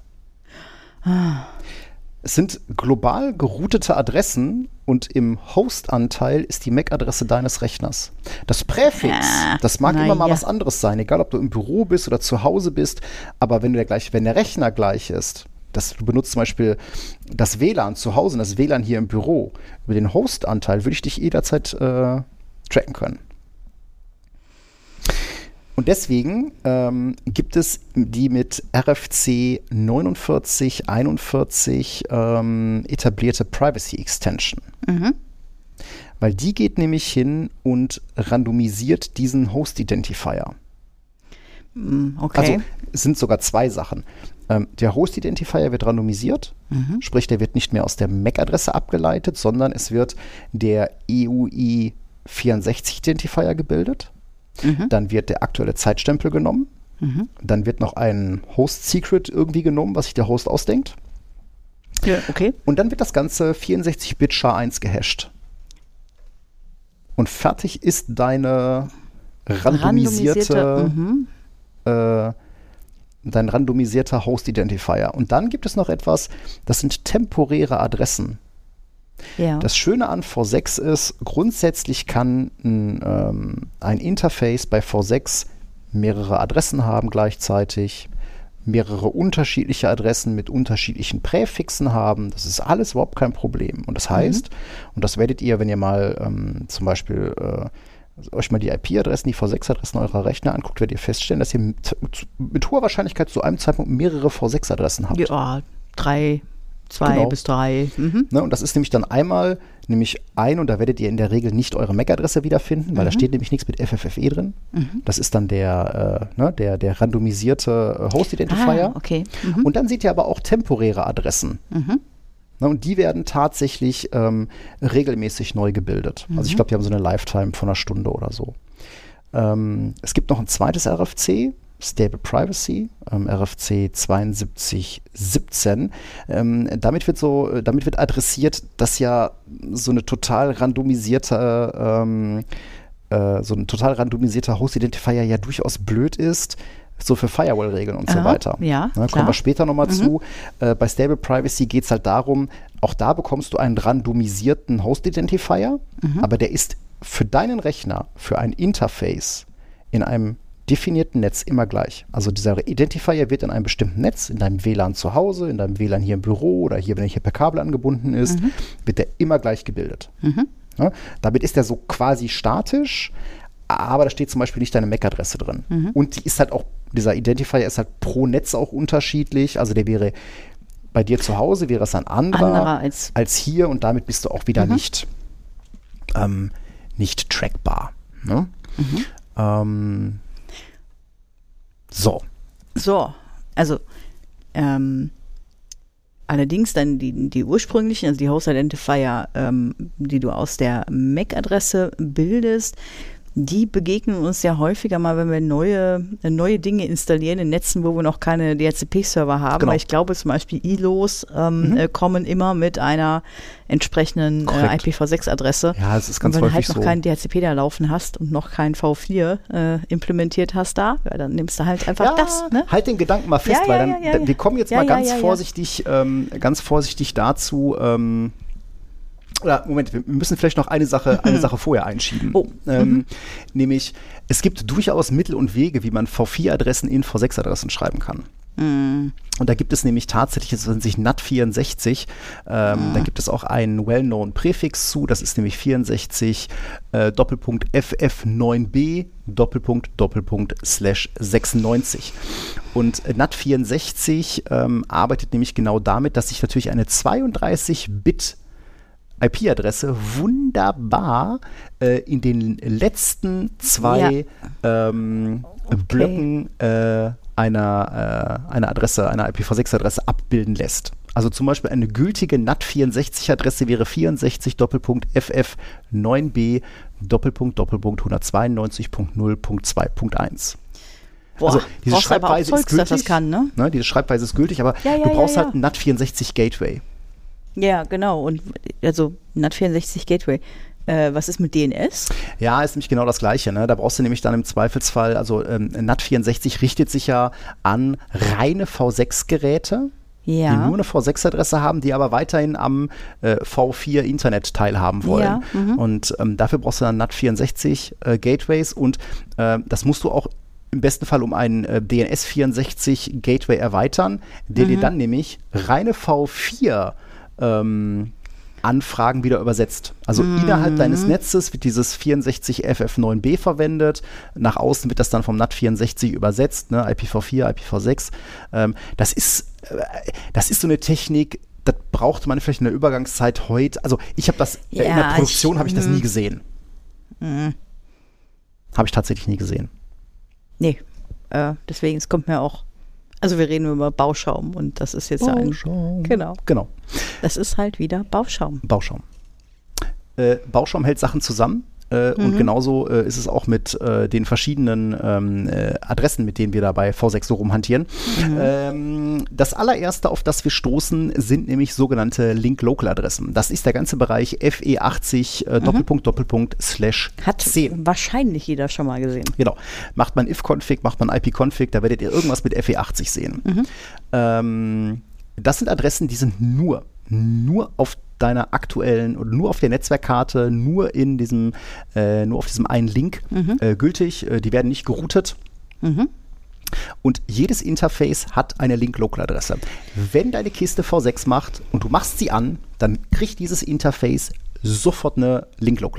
Es sind global geroutete Adressen und im Host-Anteil ist die MAC-Adresse deines Rechners. Das Präfix, das mag immer mal was anderes sein, egal ob du im Büro bist oder zu Hause bist, aber wenn der Rechner gleich ist, du benutzt zum Beispiel das WLAN zu Hause und das WLAN hier im Büro, über den Host-Anteil würde ich dich jederzeit tracken können. Und deswegen gibt es die mit RFC 4941 etablierte Privacy Extension. Weil die geht nämlich hin und randomisiert diesen Host-Identifier. Okay. Also es sind sogar 2 Sachen. Der Host-Identifier wird randomisiert, sprich, der wird nicht mehr aus der MAC-Adresse abgeleitet, sondern es wird der EUI64-Identifier gebildet. Dann wird der aktuelle Zeitstempel genommen. Dann wird noch ein Host-Secret irgendwie genommen, was sich der Host ausdenkt. Ja, okay. Und dann wird das Ganze 64-Bit SHA-1 gehasht. Und fertig ist deine randomisierter Host-Identifier. Und dann gibt es noch etwas, das sind temporäre Adressen. Ja. Das Schöne an V6 ist, grundsätzlich kann ein Interface bei V6 mehrere Adressen haben gleichzeitig, mehrere unterschiedliche Adressen mit unterschiedlichen Präfixen haben. Das ist alles überhaupt kein Problem. Und das heißt, und das werdet ihr, wenn ihr mal zum Beispiel euch mal die IP-Adressen, die V6-Adressen eurer Rechner anguckt, werdet ihr feststellen, dass ihr mit hoher Wahrscheinlichkeit zu einem Zeitpunkt mehrere V6-Adressen habt. Ja, 3, 2 bis 3. Ne, und das ist nämlich dann einmal und da werdet ihr in der Regel nicht eure MAC-Adresse wiederfinden, weil da steht nämlich nichts mit FFFE drin. Das ist dann der randomisierte Host-Identifier. Okay. Und dann seht ihr aber auch temporäre Adressen. Ne, und die werden tatsächlich regelmäßig neu gebildet. Also ich glaube, die haben so eine Lifetime von einer Stunde oder so. Es gibt noch ein zweites RFC, Stable Privacy, RFC 7217. Damit wird adressiert, dass ja so ein total randomisierter Host-Identifier ja durchaus blöd ist, so für Firewall-Regeln und so weiter. Ja, kommen wir später nochmal zu. Bei Stable Privacy geht es halt darum, auch da bekommst du einen randomisierten Host-Identifier, aber der ist für deinen Rechner, für ein Interface in einem definierten Netz immer gleich. Also dieser Identifier wird in einem bestimmten Netz, in deinem WLAN zu Hause, in deinem WLAN hier im Büro oder hier, wenn er hier per Kabel angebunden ist, wird der immer gleich gebildet. Ja, damit ist er so quasi statisch, aber da steht zum Beispiel nicht deine MAC-Adresse drin. Und die ist halt auch, dieser Identifier ist halt pro Netz auch unterschiedlich. Also der wäre bei dir zu Hause, wäre es ein anderer als hier und damit bist du auch wieder nicht trackbar. Ne? So, also allerdings dann die ursprünglichen, also die Host-Identifier, die du aus der MAC-Adresse bildest, die begegnen uns ja häufiger mal, wenn wir neue Dinge installieren in Netzen, wo wir noch keine DHCP-Server haben. Genau. Weil ich glaube zum Beispiel ILOs kommen immer mit einer entsprechenden IPv6-Adresse. Ja, es ist ganz und wenn du häufig halt noch so. keinen DHCP da laufen hast und noch kein V4 implementiert hast da, ja, dann nimmst du halt einfach das. Ne? Halt den Gedanken mal fest, weil dann, wir kommen jetzt mal ganz vorsichtig dazu. Oder Moment, wir müssen vielleicht noch eine Sache vorher einschieben. Nämlich, es gibt durchaus Mittel und Wege, wie man V4-Adressen in V6-Adressen schreiben kann. Und da gibt es nämlich tatsächlich, das nennt sich NAT64, da gibt es auch einen well-known Präfix zu, das ist nämlich 64 /FF9b //96. Und NAT64 arbeitet nämlich genau damit, dass sich natürlich eine 32-Bit IP-Adresse wunderbar in den letzten zwei Blöcken einer IPv6-Adresse abbilden lässt. Also zum Beispiel eine gültige NAT64-Adresse wäre 64 /FF9b /192.0.2.1. Also diese Schreibweise ist gültig. Das kann, ne? Diese Schreibweise ist gültig, aber du brauchst halt ein NAT64-Gateway. Ja, genau. Und also NAT64 Gateway. Was ist mit DNS? Ja, ist nämlich genau das Gleiche. Ne? Da brauchst du nämlich dann im Zweifelsfall, also NAT64 richtet sich ja an reine V6-Geräte, die nur eine V6-Adresse haben, die aber weiterhin am V4-Internet teilhaben wollen. Ja, und dafür brauchst du dann NAT64 Gateways und das musst du auch im besten Fall um einen DNS64 Gateway erweitern, der dir dann nämlich reine V4 Anfragen wieder übersetzt. Also innerhalb deines Netzes wird dieses 64 FF9b verwendet, nach außen wird das dann vom NAT64 übersetzt, ne, IPv4, IPv6. Das ist so eine Technik, das braucht man vielleicht in der Übergangszeit heute. Also ich habe das, in der Produktion habe ich das nie gesehen. Habe ich tatsächlich nie gesehen. Nee, deswegen, es kommt mir auch. Also wir reden über Bauschaum und das ist jetzt Bauschaum. Genau. Das ist halt wieder Bauschaum. Bauschaum hält Sachen zusammen und genauso ist es auch mit den verschiedenen Adressen, mit denen wir da bei V6 so rumhantieren. Das allererste, auf das wir stoßen, sind nämlich sogenannte Link-Local-Adressen. Das ist der ganze Bereich FE80 //10. Hat wahrscheinlich jeder schon mal gesehen. Genau. Macht man if-config, macht man ip-config, da werdet ihr irgendwas mit FE80 sehen. Das sind Adressen, die sind nur auf deiner aktuellen oder nur auf der Netzwerkkarte, nur auf diesem einen Link gültig. Die werden nicht geroutet. Und jedes Interface hat eine Link-Local-Adresse. Wenn deine Kiste V6 macht und du machst sie an, dann kriegt dieses Interface sofort eine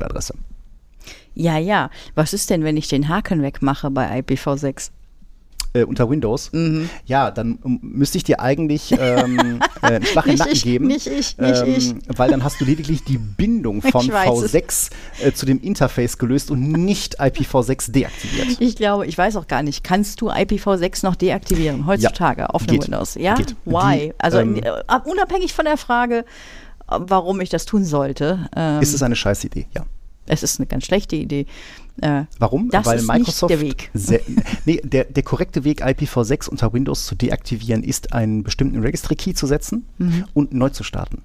Link-Local-Adresse. Ja. Was ist denn, wenn ich den Haken wegmache bei IPv6? unter Windows. Ja, dann müsste ich dir eigentlich einen Schlag in den Nacken geben. Nicht ich. Weil dann hast du lediglich die Bindung von V6 zu dem Interface gelöst und nicht IPv6 deaktiviert. Ich glaube, ich weiß auch gar nicht, kannst du IPv6 noch deaktivieren heutzutage auf einem Windows? Ja? Geht. Why? Also unabhängig von der Frage, warum ich das tun sollte. Ist es eine scheiß Idee, ja. Es ist eine ganz schlechte Idee. Warum? Das Weil ist Microsoft nicht der Weg. Der korrekte Weg, IPv6 unter Windows zu deaktivieren, ist, einen bestimmten Registry-Key zu setzen und neu zu starten.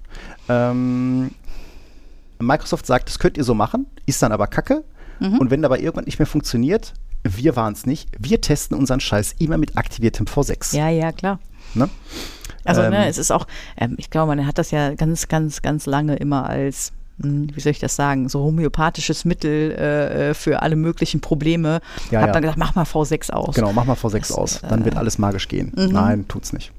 Microsoft sagt, das könnt ihr so machen, ist dann aber Kacke. Und wenn dabei irgendwann nicht mehr funktioniert, wir waren es nicht, wir testen unseren Scheiß immer mit aktiviertem V6. Ja, klar. Ne? Also es ist auch, ich glaube, man hat das ja ganz, ganz, ganz lange immer als, wie soll ich das sagen, so homöopathisches Mittel für alle möglichen Probleme. Hat man gesagt, mach mal V6 aus. Genau, mach mal V6 aus, dann wird alles magisch gehen. Nein, tut's nicht.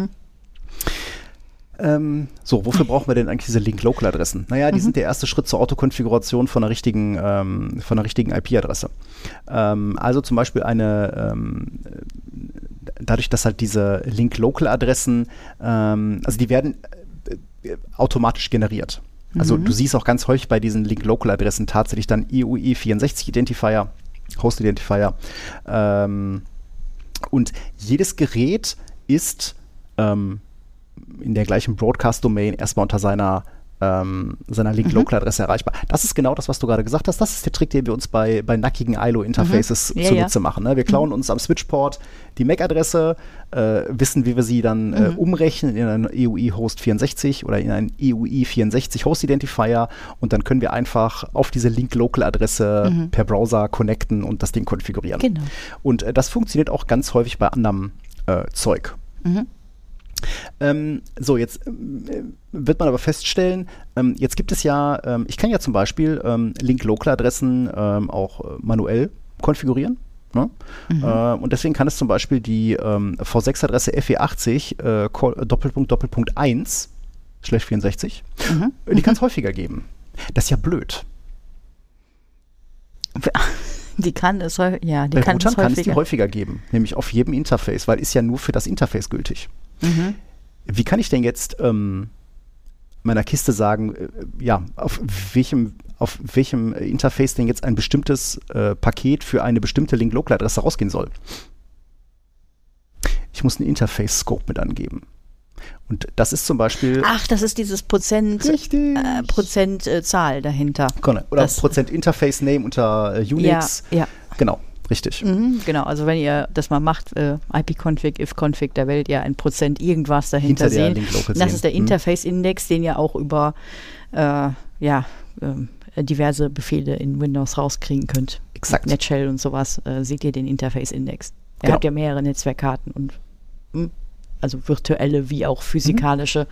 So, wofür brauchen wir denn eigentlich diese Link-Local-Adressen? Naja, die sind der erste Schritt zur Autokonfiguration von einer richtigen IP-Adresse. Also zum Beispiel dadurch, dass halt diese Link-Local-Adressen, also die werden automatisch generiert. Also du siehst auch ganz häufig bei diesen Link-Local-Adressen tatsächlich dann IUI64-Identifier, Host-Identifier. Und jedes Gerät ist in der gleichen Broadcast-Domain erstmal unter seiner Link-Local-Adresse erreichbar. Das ist genau das, was du gerade gesagt hast. Das ist der Trick, den wir uns bei nackigen ILO-Interfaces zunutze machen. Ne? Wir klauen uns am Switchport die MAC-Adresse, wissen, wie wir sie dann umrechnen in einen EUI-Host 64 oder in einen EUI64-Host-Identifier und dann können wir einfach auf diese Link-Local-Adresse per Browser connecten und das Ding konfigurieren. Genau. Und das funktioniert auch ganz häufig bei anderem Zeug. So, jetzt wird man aber feststellen, jetzt gibt es ja, ich kann ja zum Beispiel Link-Local-Adressen auch manuell konfigurieren. Ne? Und deswegen kann es zum Beispiel die V6-Adresse FE80 /1/64, die kann es häufiger geben. Das ist ja blöd. Die kann es häufiger. Bei Routern kann es die häufiger geben, nämlich auf jedem Interface, weil ist ja nur für das Interface gültig. Wie kann ich denn jetzt meiner Kiste sagen, auf welchem Interface denn jetzt ein bestimmtes Paket für eine bestimmte Link-Local-Adresse rausgehen soll? Ich muss einen Interface-Scope mit angeben. Und das ist zum Beispiel... Ach, das ist dieses Prozentzahl dahinter. Oder Prozent Interface-Name unter Unix. Ja. Genau. Richtig. Genau, also wenn ihr das mal macht, ip-config, if-config, da werdet ihr ein Prozent irgendwas dahinter sehen. Das ist der Interface-Index, den ihr auch über diverse Befehle in Windows rauskriegen könnt. Exakt. NetShell und sowas, seht ihr den Interface-Index. Ihr habt ja mehrere Netzwerkkarten und also virtuelle wie auch physikalische.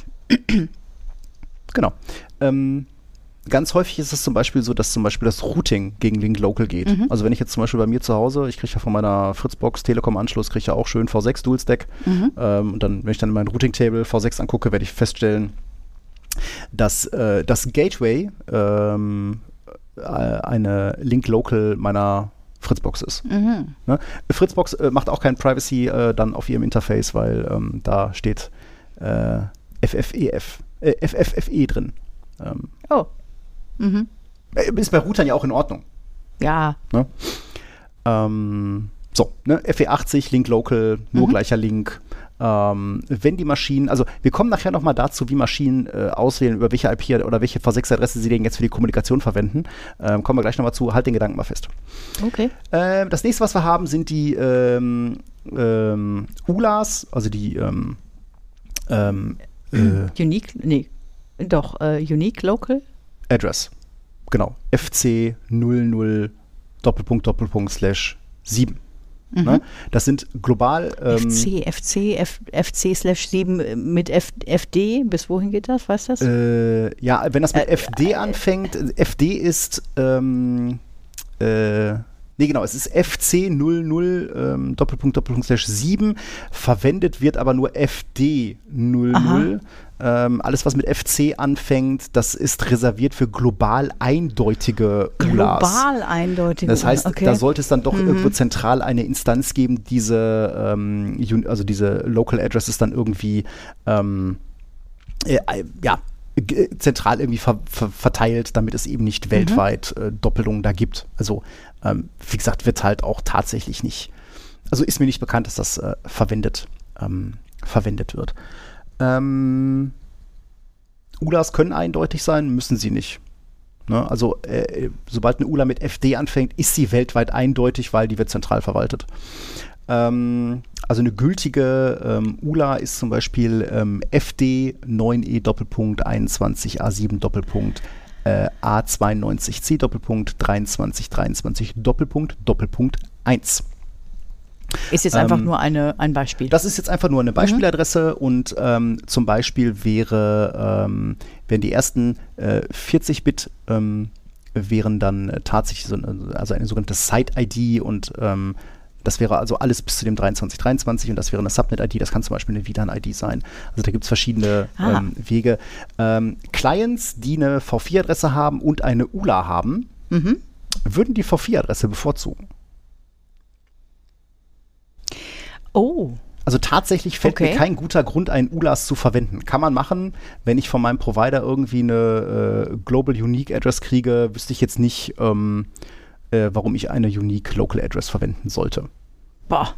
Genau. Ganz häufig ist es zum Beispiel so, dass zum Beispiel das Routing gegen Link-Local geht. Also wenn ich jetzt zum Beispiel bei mir zu Hause, ich kriege ja von meiner Fritzbox Telekom-Anschluss, kriege ich ja auch schön V6 Dual-Stack. Und dann, wenn ich dann in mein Routing-Table V6 angucke, werde ich feststellen, dass das Gateway eine Link-Local meiner Fritzbox ist. Ne? Fritzbox macht auch kein Privacy dann auf ihrem Interface, weil da steht FFFE drin. Ist bei Routern ja auch in Ordnung. Ja. Ne? FE80, Link Local, nur gleicher Link. Wenn die Maschinen, also wir kommen nachher nochmal dazu, wie Maschinen auswählen, über welche IP oder welche V6-Adresse sie denn jetzt für die Kommunikation verwenden. Kommen wir gleich nochmal zu, halt den Gedanken mal fest. Okay. Das nächste, was wir haben, sind die ULAs, also die Unique Local Address. Genau. FC 00 /7. Ne? Das sind global FC/7 mit FD, bis wohin geht das? Weißt du das? Wenn das mit FD anfängt, FD ist Nee, genau, es ist FC00 //7, verwendet wird aber nur FD00. Alles, was mit FC anfängt, das ist reserviert für global eindeutige ULAs. Global eindeutige. Das heißt, okay. da sollte es dann doch irgendwo zentral eine Instanz geben, diese Local Addresses dann irgendwie zentral irgendwie verteilt, damit es eben nicht weltweit Doppelungen da gibt. Also, wie gesagt, wird halt auch tatsächlich nicht, also ist mir nicht bekannt, dass das verwendet wird. ULAs können eindeutig sein, müssen sie nicht. Ne? Also, sobald eine ULA mit FD anfängt, ist sie weltweit eindeutig, weil die wird zentral verwaltet. Also eine gültige ULA ist zum Beispiel FD 9E Doppelpunkt 21A7 Doppelpunkt A92C Doppelpunkt 2323 Doppelpunkt 1. Ist jetzt einfach nur ein Beispiel. Das ist jetzt einfach nur eine Beispieladresse und zum Beispiel wären die ersten 40-Bit wären dann tatsächlich also eine sogenannte Site-ID und das wäre also alles bis zu dem 2323 und das wäre eine Subnet-ID, das kann zum Beispiel eine WLAN-ID sein. Also da gibt es verschiedene Wege. Clients, die eine V4-Adresse haben und eine ULA haben, würden die V4-Adresse bevorzugen. Oh. Also tatsächlich fällt mir kein guter Grund ein, ULAs zu verwenden. Kann man machen, wenn ich von meinem Provider irgendwie eine Global Unique Address kriege, wüsste ich jetzt nicht, warum ich eine Unique Local Address verwenden sollte. Boah.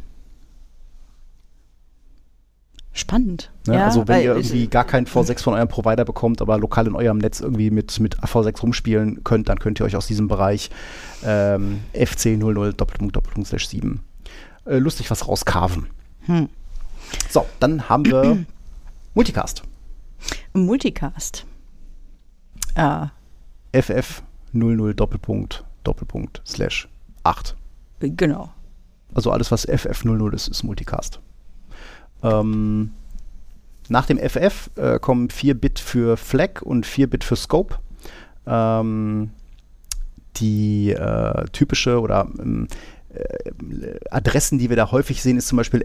Spannend. Ne? Ja, also wenn ihr irgendwie gar keinen V6 von eurem Provider bekommt, aber lokal in eurem Netz irgendwie mit V6 rumspielen könnt, dann könnt ihr euch aus diesem Bereich FC00 //7 lustig was rauskarven. So, dann haben wir Multicast. Multicast. FF00 //8. Genau. Also alles, was FF00 ist Multicast. Nach dem FF kommen 4 Bit für Flag und 4 Bit für Scope. Die typische oder Adressen, die wir da häufig sehen, ist zum Beispiel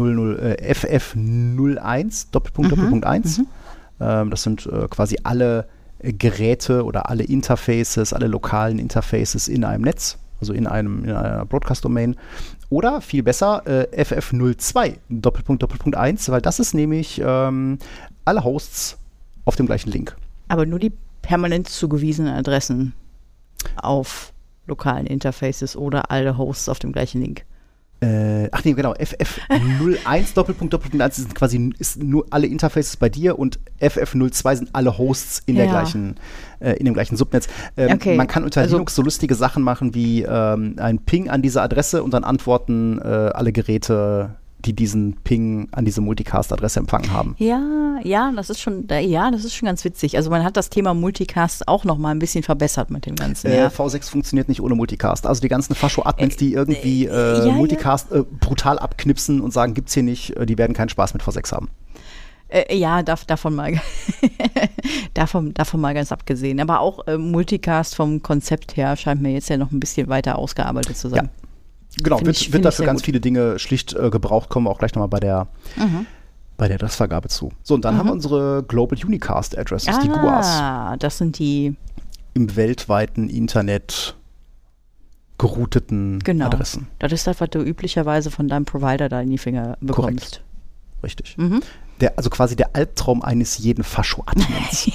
FF01 Doppelpunkt 1. Das sind quasi alle Geräte oder alle Interfaces, alle lokalen Interfaces in einem Netz, also in einer Broadcast-Domain. Oder viel besser FF02 Doppelpunkt 1, weil das ist nämlich alle Hosts auf dem gleichen Link. Aber nur die permanent zugewiesenen Adressen auf lokalen Interfaces oder alle Hosts auf dem gleichen Link. Ach nee, genau, FF01 Doppelpunkt 1 ist nur alle Interfaces bei dir und FF02 sind alle Hosts in der gleichen, in dem gleichen Subnetz. Man kann unter Linux so lustige Sachen machen wie ein Ping an diese Adresse und dann antworten alle Geräte, die diesen Ping an diese Multicast-Adresse empfangen haben. Ja, das ist schon ganz witzig. Also man hat das Thema Multicast auch noch mal ein bisschen verbessert mit dem Ganzen. V6 funktioniert nicht ohne Multicast. Also die ganzen Fascho-Admins, die irgendwie Multicast brutal abknipsen und sagen, gibt's hier nicht, die werden keinen Spaß mit V6 haben. Davon mal ganz abgesehen. Aber auch Multicast vom Konzept her scheint mir jetzt ja noch ein bisschen weiter ausgearbeitet zu sein. Ja. Genau, wird dafür ganz viele Dinge schlicht gebraucht, kommen wir auch gleich nochmal bei der Adressvergabe zu. So, und dann haben wir unsere Global Unicast Addresses, die GUAs. Das sind die im weltweiten Internet gerouteten Adressen. Das ist das, was du üblicherweise von deinem Provider da in die Finger bekommst. Korrekt. Richtig. Also quasi der Albtraum eines jeden Fascho-Admins.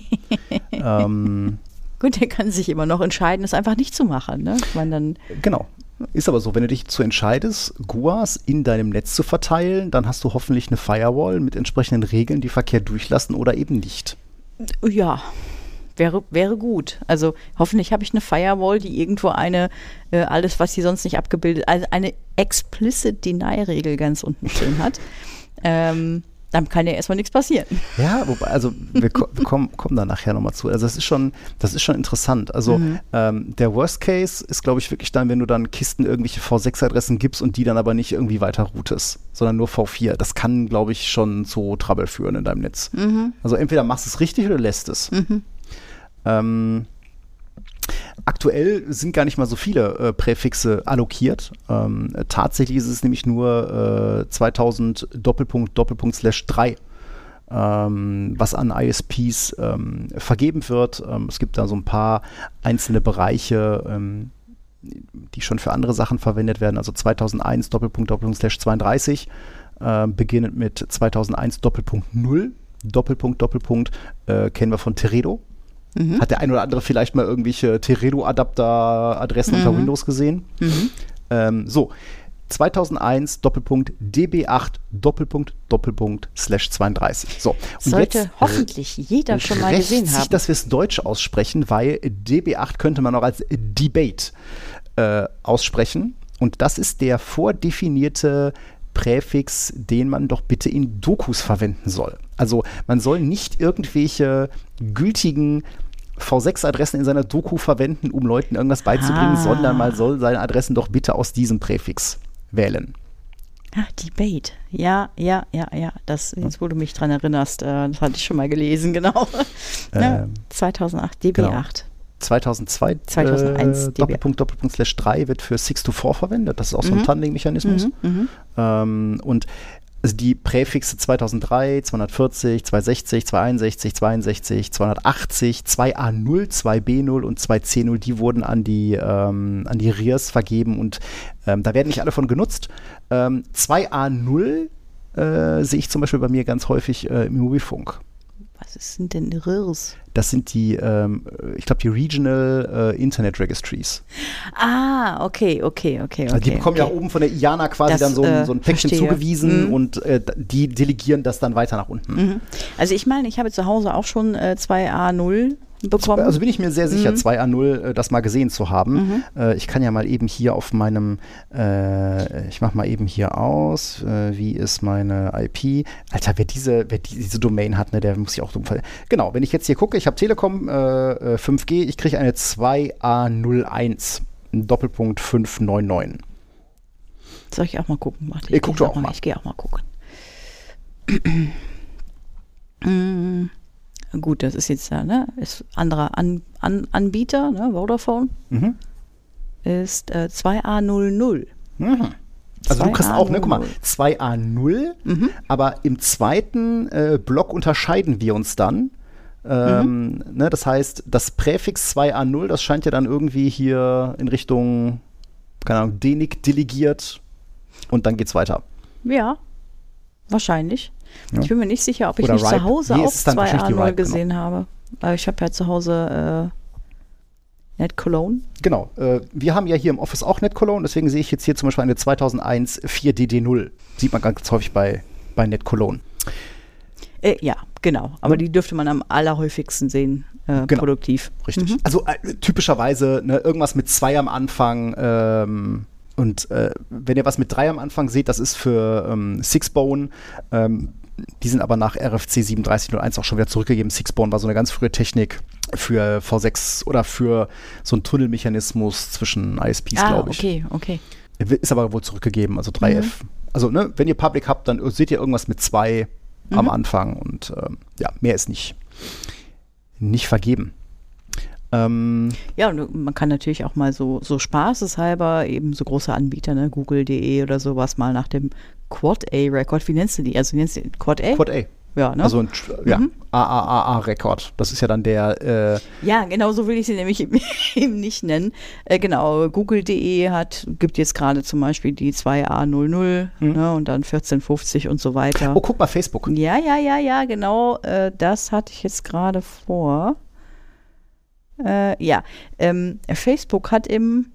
Gut, der kann sich immer noch entscheiden, es einfach nicht zu machen. Ne? Ich meine, dann genau. Ist aber so, wenn du dich dazu entscheidest, GUAs in deinem Netz zu verteilen, dann hast du hoffentlich eine Firewall mit entsprechenden Regeln, die Verkehr durchlassen oder eben nicht. Ja, wäre gut. Also hoffentlich habe ich eine Firewall, die irgendwo alles, was sie sonst nicht abgebildet, also eine Explicit Deny-Regel ganz unten stehen hat. Dann kann ja erstmal nichts passieren. Ja, wobei, also wir kommen da nachher nochmal zu. Also das ist schon interessant. Also der Worst Case ist, glaube ich, wirklich dann, wenn du dann Kisten irgendwelche V6-Adressen gibst und die dann aber nicht irgendwie weiter routest, sondern nur V4. Das kann, glaube ich, schon zu Trouble führen in deinem Netz. Also entweder machst du es richtig oder lässt es. Aktuell sind gar nicht mal so viele Präfixe allokiert. Tatsächlich ist es nämlich nur 2000 //3, was an ISPs vergeben wird. Es gibt da so ein paar einzelne Bereiche, die schon für andere Sachen verwendet werden. Also 2001 //32, beginnend mit 2001 /0, kennen wir von Teredo. Hat der ein oder andere vielleicht mal irgendwelche Teredo-Adapter-Adressen unter Windows gesehen? 2001 DB8 ///32. So, und sollte jetzt hoffentlich jeder schon mal gesehen haben. Sich, dass wir es deutsch aussprechen, weil DB8 könnte man auch als Debate aussprechen. Und das ist der vordefinierte Präfix, den man doch bitte in Dokus verwenden soll. Also man soll nicht irgendwelche gültigen V6-Adressen in seiner Doku verwenden, um Leuten irgendwas beizubringen, sondern man soll seine Adressen doch bitte aus diesem Präfix wählen. Ach, Debate. Ja. Das, jetzt, wo du mich dran erinnerst, das hatte ich schon mal gelesen, genau. 2008, DB8. Genau. 2002 2001 //3 wird für 6-to-4 verwendet. Das ist auch so ein Tunneling-Mechanismus. Und also die Präfixe 2003, 240, 260, 261, 62, 280, 2A0, 2B0 und 2C0, die wurden an die RIAs vergeben und da werden nicht alle von genutzt. 2A0 sehe ich zum Beispiel bei mir ganz häufig im Mobilfunk. Was sind denn RIRs? Das sind die, ich glaube, die Regional Internet Registries. Ah, okay. Also die bekommen ja oben von der IANA quasi dann so ein Päckchen zugewiesen und die delegieren das dann weiter nach unten. Also ich meine, ich habe zu Hause auch schon 2A0 bekommen. Also bin ich mir sehr sicher, 2A0 das mal gesehen zu haben. Ich kann ja mal eben hier auf meinem, ich mache mal eben hier aus, wie ist meine IP. Alter, wer diese Domain hat, ne, der muss sich auch dumm verlieren. Genau, wenn ich jetzt hier gucke, ich habe Telekom 5G, ich kriege eine 2A01 /599. Soll ich auch mal gucken? Warte, ich guck doch auch mal. Ich gehe auch mal gucken. Gut, das ist jetzt ist anderer Anbieter, ne? Vodafone, ist 2A00. Also du kriegst auch, ne, guck mal, 2A0, aber im zweiten Block unterscheiden wir uns dann. Ne, das heißt, das Präfix 2A0, das scheint ja dann irgendwie hier in Richtung, keine Ahnung, DENIC delegiert und dann geht's weiter. Ja, wahrscheinlich. Ja. Ich bin mir nicht sicher, ob ich oder nicht RIPE. zu Hause auch 2A0 gesehen genau. habe. Ich habe ja zu Hause NetCologne. Genau. Wir haben ja hier im Office auch NetCologne, deswegen sehe ich jetzt hier zum Beispiel eine 2001 4DD0. Sieht man ganz häufig bei NetCologne. Ja, genau. Aber die dürfte man am allerhäufigsten sehen, genau. Produktiv. Richtig. Also typischerweise irgendwas mit 2 am Anfang und wenn ihr was mit 3 am Anfang seht, das ist für Sixbone. Die sind aber nach RFC 3701 auch schon wieder zurückgegeben. Sixbone war so eine ganz frühe Technik für V6 oder für so einen Tunnelmechanismus zwischen ISPs, glaube ich. Okay. Ist aber wohl zurückgegeben, also 3F. Also wenn ihr Public habt, dann seht ihr irgendwas mit 2 am Anfang und mehr ist nicht vergeben. Ja, und man kann natürlich auch mal so spaßeshalber eben so große Anbieter, ne, Google.de oder sowas mal nach dem Quad-A-Record, wie nennst du die? Also nennst du Quad-A? Quad-A. Ja, ne? Also AAA-Rekord. Das ist ja dann der ja, genau so will ich sie nämlich eben nicht nennen. Genau, Google.de gibt jetzt gerade zum Beispiel die 2A00 ne, und dann 1450 und so weiter. Oh, guck mal, Facebook. Ja, genau. Das hatte ich jetzt gerade vor. Facebook hat im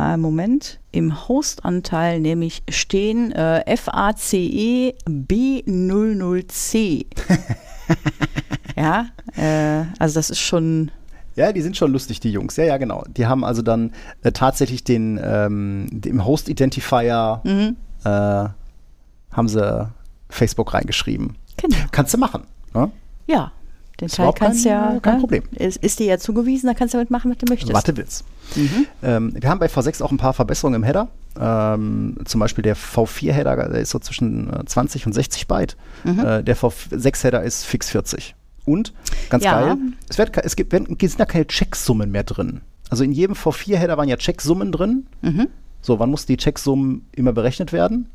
Hostanteil nämlich stehen FACE B00C. Ja, also das ist schon. Ja, die sind schon lustig, die Jungs. Ja, genau. Die haben also dann tatsächlich den im Host-Identifier haben sie Facebook reingeschrieben. Genau. Kannst du machen. Ne? Ja. Den Teil kannst kein Problem. Ist dir ja zugewiesen, da kannst du damit machen, was du möchtest. Was du willst. Wir haben bei V6 auch ein paar Verbesserungen im Header. Zum Beispiel der V4-Header, der ist so zwischen 20 und 60 Byte. Der V6-Header ist fix 40. Und, ganz geil, es sind da keine Checksummen mehr drin. Also in jedem V4-Header waren ja Checksummen drin. So, wann mussten die Checksummen immer berechnet werden?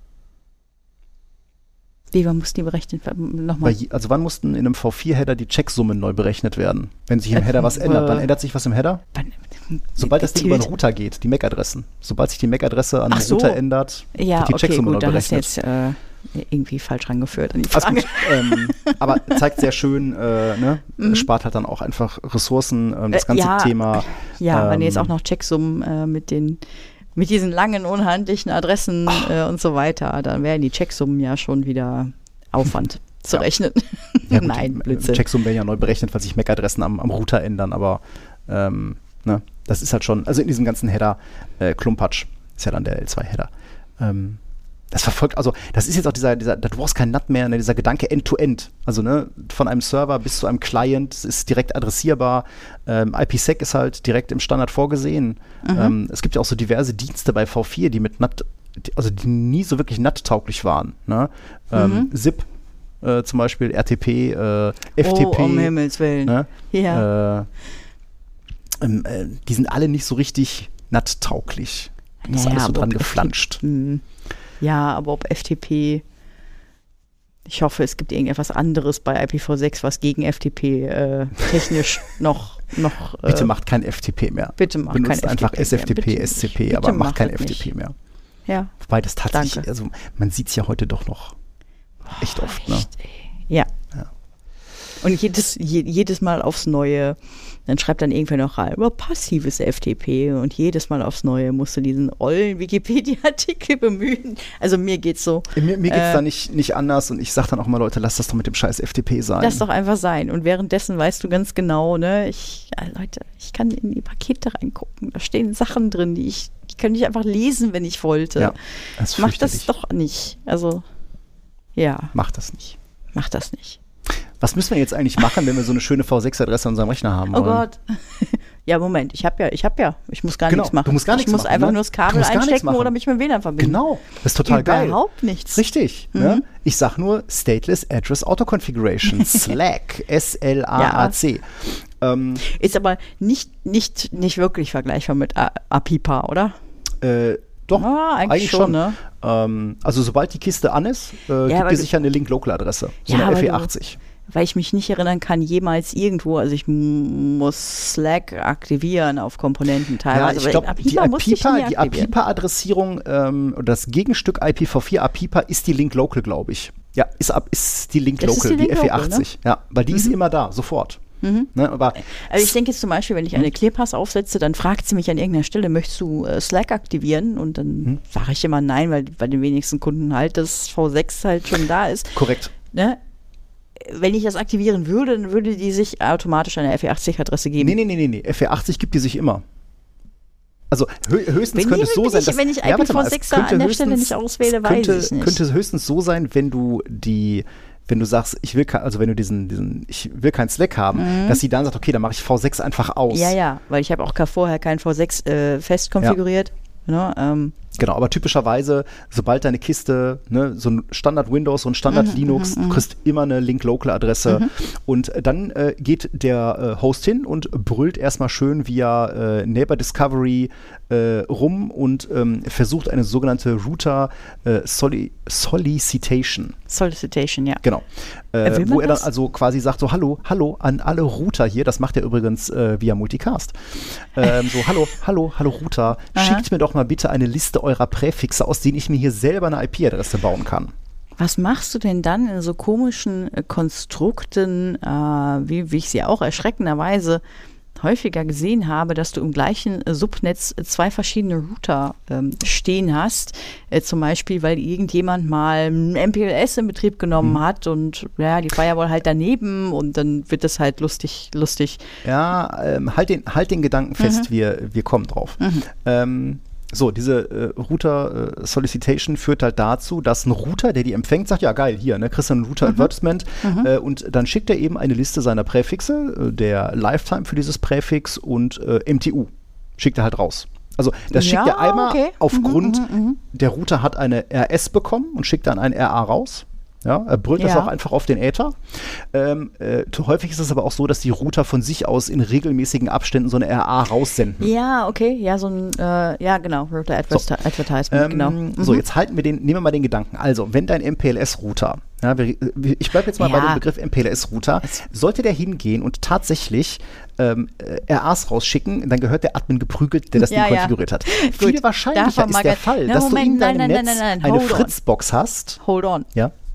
Wie, wann mussten die berechnet werden? Nochmal. Also wann mussten in einem V4-Header die Checksummen neu berechnet werden? Wenn sich im Header was ändert. Wann ändert sich was im Header? Sobald das Ding über den Router geht, die MAC-Adressen. Sobald sich die MAC-Adresse an den Router ändert, wird die Checksumme neu berechnet. Da hast du jetzt irgendwie falsch rangeführt an die Frage. Aber zeigt sehr schön, spart halt dann auch einfach Ressourcen, das ganze Thema. Ja, wenn jetzt auch noch Checksummen mit diesen langen, unhandlichen Adressen und so weiter, dann wären die Checksummen ja schon wieder Aufwand zu rechnen. Ja, gut, Nein, Blödsinn. Checksummen werden ja neu berechnet, weil sich MAC-Adressen am Router ändern, aber das ist halt schon, also in diesem ganzen Header, Klumpatsch, ist ja dann der L2-Header. Das verfolgt, also das ist jetzt auch dieser du brauchst kein NAT mehr, dieser Gedanke End-to-End. Also von einem Server bis zu einem Client, es ist direkt adressierbar. IPsec ist halt direkt im Standard vorgesehen. Es gibt ja auch so diverse Dienste bei V4, die mit NAT, also die nie so wirklich NAT-tauglich waren. Ne? ZIP zum Beispiel, RTP, FTP. Oh, um Himmels Willen. Ne? Ja. Die sind alle nicht so richtig NAT-tauglich. Da ist alles so dran geflanscht. Ja, aber ob FTP, ich hoffe, es gibt irgendetwas anderes bei IPv6, was gegen FTP technisch noch bitte macht kein FTP mehr. Bitte macht Benutzt kein einfach FTP SFTP, mehr. SCP, Bitte aber macht kein das FTP nicht. mehr. Ja. Wobei das tatsächlich, Danke. also man sieht es ja heute doch noch echt oft. Ne? Ja. Und jedes Mal aufs Neue, dann schreibt dann irgendwer noch rein, über passives FTP und jedes Mal aufs Neue musst du diesen ollen Wikipedia-Artikel bemühen. Also mir geht's so. Mir geht's da nicht anders und ich sag dann auch mal, Leute, lasst das doch mit dem scheiß FTP sein. Lass doch einfach sein. Und währenddessen weißt du ganz genau, ne, Leute, ich kann in die Pakete reingucken. Da stehen Sachen drin, die könnte ich einfach lesen, wenn ich wollte. Ja, das ist Mach das doch nicht. Also, ja. Mach das nicht. Mach das nicht. Was müssen wir jetzt eigentlich machen, wenn wir so eine schöne V6-Adresse an unserem Rechner haben wollen? Oh Gott. Ja, Moment, ich muss gar nichts machen. Du musst gar nichts machen. Ich muss einfach nur das Kabel einstecken oder mich mit WLAN verbinden. Genau, das ist total geil. Überhaupt nichts. Richtig. Ne? Ich sag nur Stateless Address Auto Configuration, SLAAC, S-L-A-A-C. Ist aber nicht wirklich vergleichbar mit APIPA, oder? Doch, eigentlich schon, ne? Also sobald die Kiste an ist, gibt es sicher eine Link-Local-Adresse, so eine FE80. Weil ich mich nicht erinnern kann, jemals irgendwo, also ich muss Slack aktivieren auf Komponenten teilweise. Ja, ich glaube, die APIPA-Adressierung oder das Gegenstück IPv4 APIPA ist die Link-Local, glaube ich. Ja, ist die Link-Local, die FE80. Ne? Ja, weil die ist immer da, sofort. Ne, aber also ich denke jetzt zum Beispiel, wenn ich eine ClearPass aufsetze, dann fragt sie mich an irgendeiner Stelle, möchtest du Slack aktivieren? Und dann sage ich immer nein, weil bei den wenigsten Kunden halt das V6 halt schon da ist. Korrekt. Ne? Wenn ich das aktivieren würde, dann würde die sich automatisch eine FE80-Adresse geben. Nee. FE80 gibt die sich immer. Also höchstens könnte es so sein, dass... Wenn ich IPv6 an der Stelle nicht auswähle, weiß ich nicht. Könnte es höchstens so sein, wenn du sagst, ich will kein Slack haben, dass sie dann sagt, okay, dann mache ich V6 einfach aus. Ja, weil ich habe auch vorher kein V6 fest konfiguriert. Ne, genau, aber typischerweise, sobald deine Kiste, so ein Standard Windows und Standard Linux, du kriegst immer eine Link-Local-Adresse und dann geht der Host hin und brüllt erstmal schön via Neighbor Discovery rum und versucht eine sogenannte Router Solicitation. Solicitation, ja. Genau. Wo er dann also quasi sagt, so hallo an alle Router hier, das macht er übrigens via Multicast. Hallo Router, schickt mir doch mal bitte eine Liste eurer Präfixe, aus denen ich mir hier selber eine IP-Adresse bauen kann. Was machst du denn dann in so komischen Konstrukten, wie ich sie auch erschreckenderweise häufiger gesehen habe, dass du im gleichen Subnetz zwei verschiedene Router stehen hast, zum Beispiel, weil irgendjemand mal ein MPLS in Betrieb genommen hat und die Firewall halt daneben und dann wird das halt lustig. Ja, halt den Gedanken fest, wir kommen drauf. So, diese Router Solicitation führt halt dazu, dass ein Router, der die empfängt, sagt, ja geil, hier, kriegst du ein Router Advertisement und dann schickt er eben eine Liste seiner Präfixe, der Lifetime für dieses Präfix und MTU schickt er halt raus. Also das schickt er einmal aufgrund, der Router hat eine RS bekommen und schickt dann ein RA raus. Ja, er brüllt das Ja. auch einfach auf den Äther. Häufig ist es aber auch so, dass die Router von sich aus in regelmäßigen Abständen so eine RA raussenden. Ja, okay, ja, so ein, ja, genau, Router Advertisement, genau. So, jetzt nehmen wir mal den Gedanken. Also, wenn dein MPLS-Router, ja, ich bleibe jetzt mal bei dem Begriff MPLS-Router, sollte der hingehen und tatsächlich RAs rausschicken, dann gehört der Admin geprügelt, der das Ding konfiguriert hat. Viel wahrscheinlicher ist der Fall, dass du in deinem Netz eine Fritzbox hast. Hold on.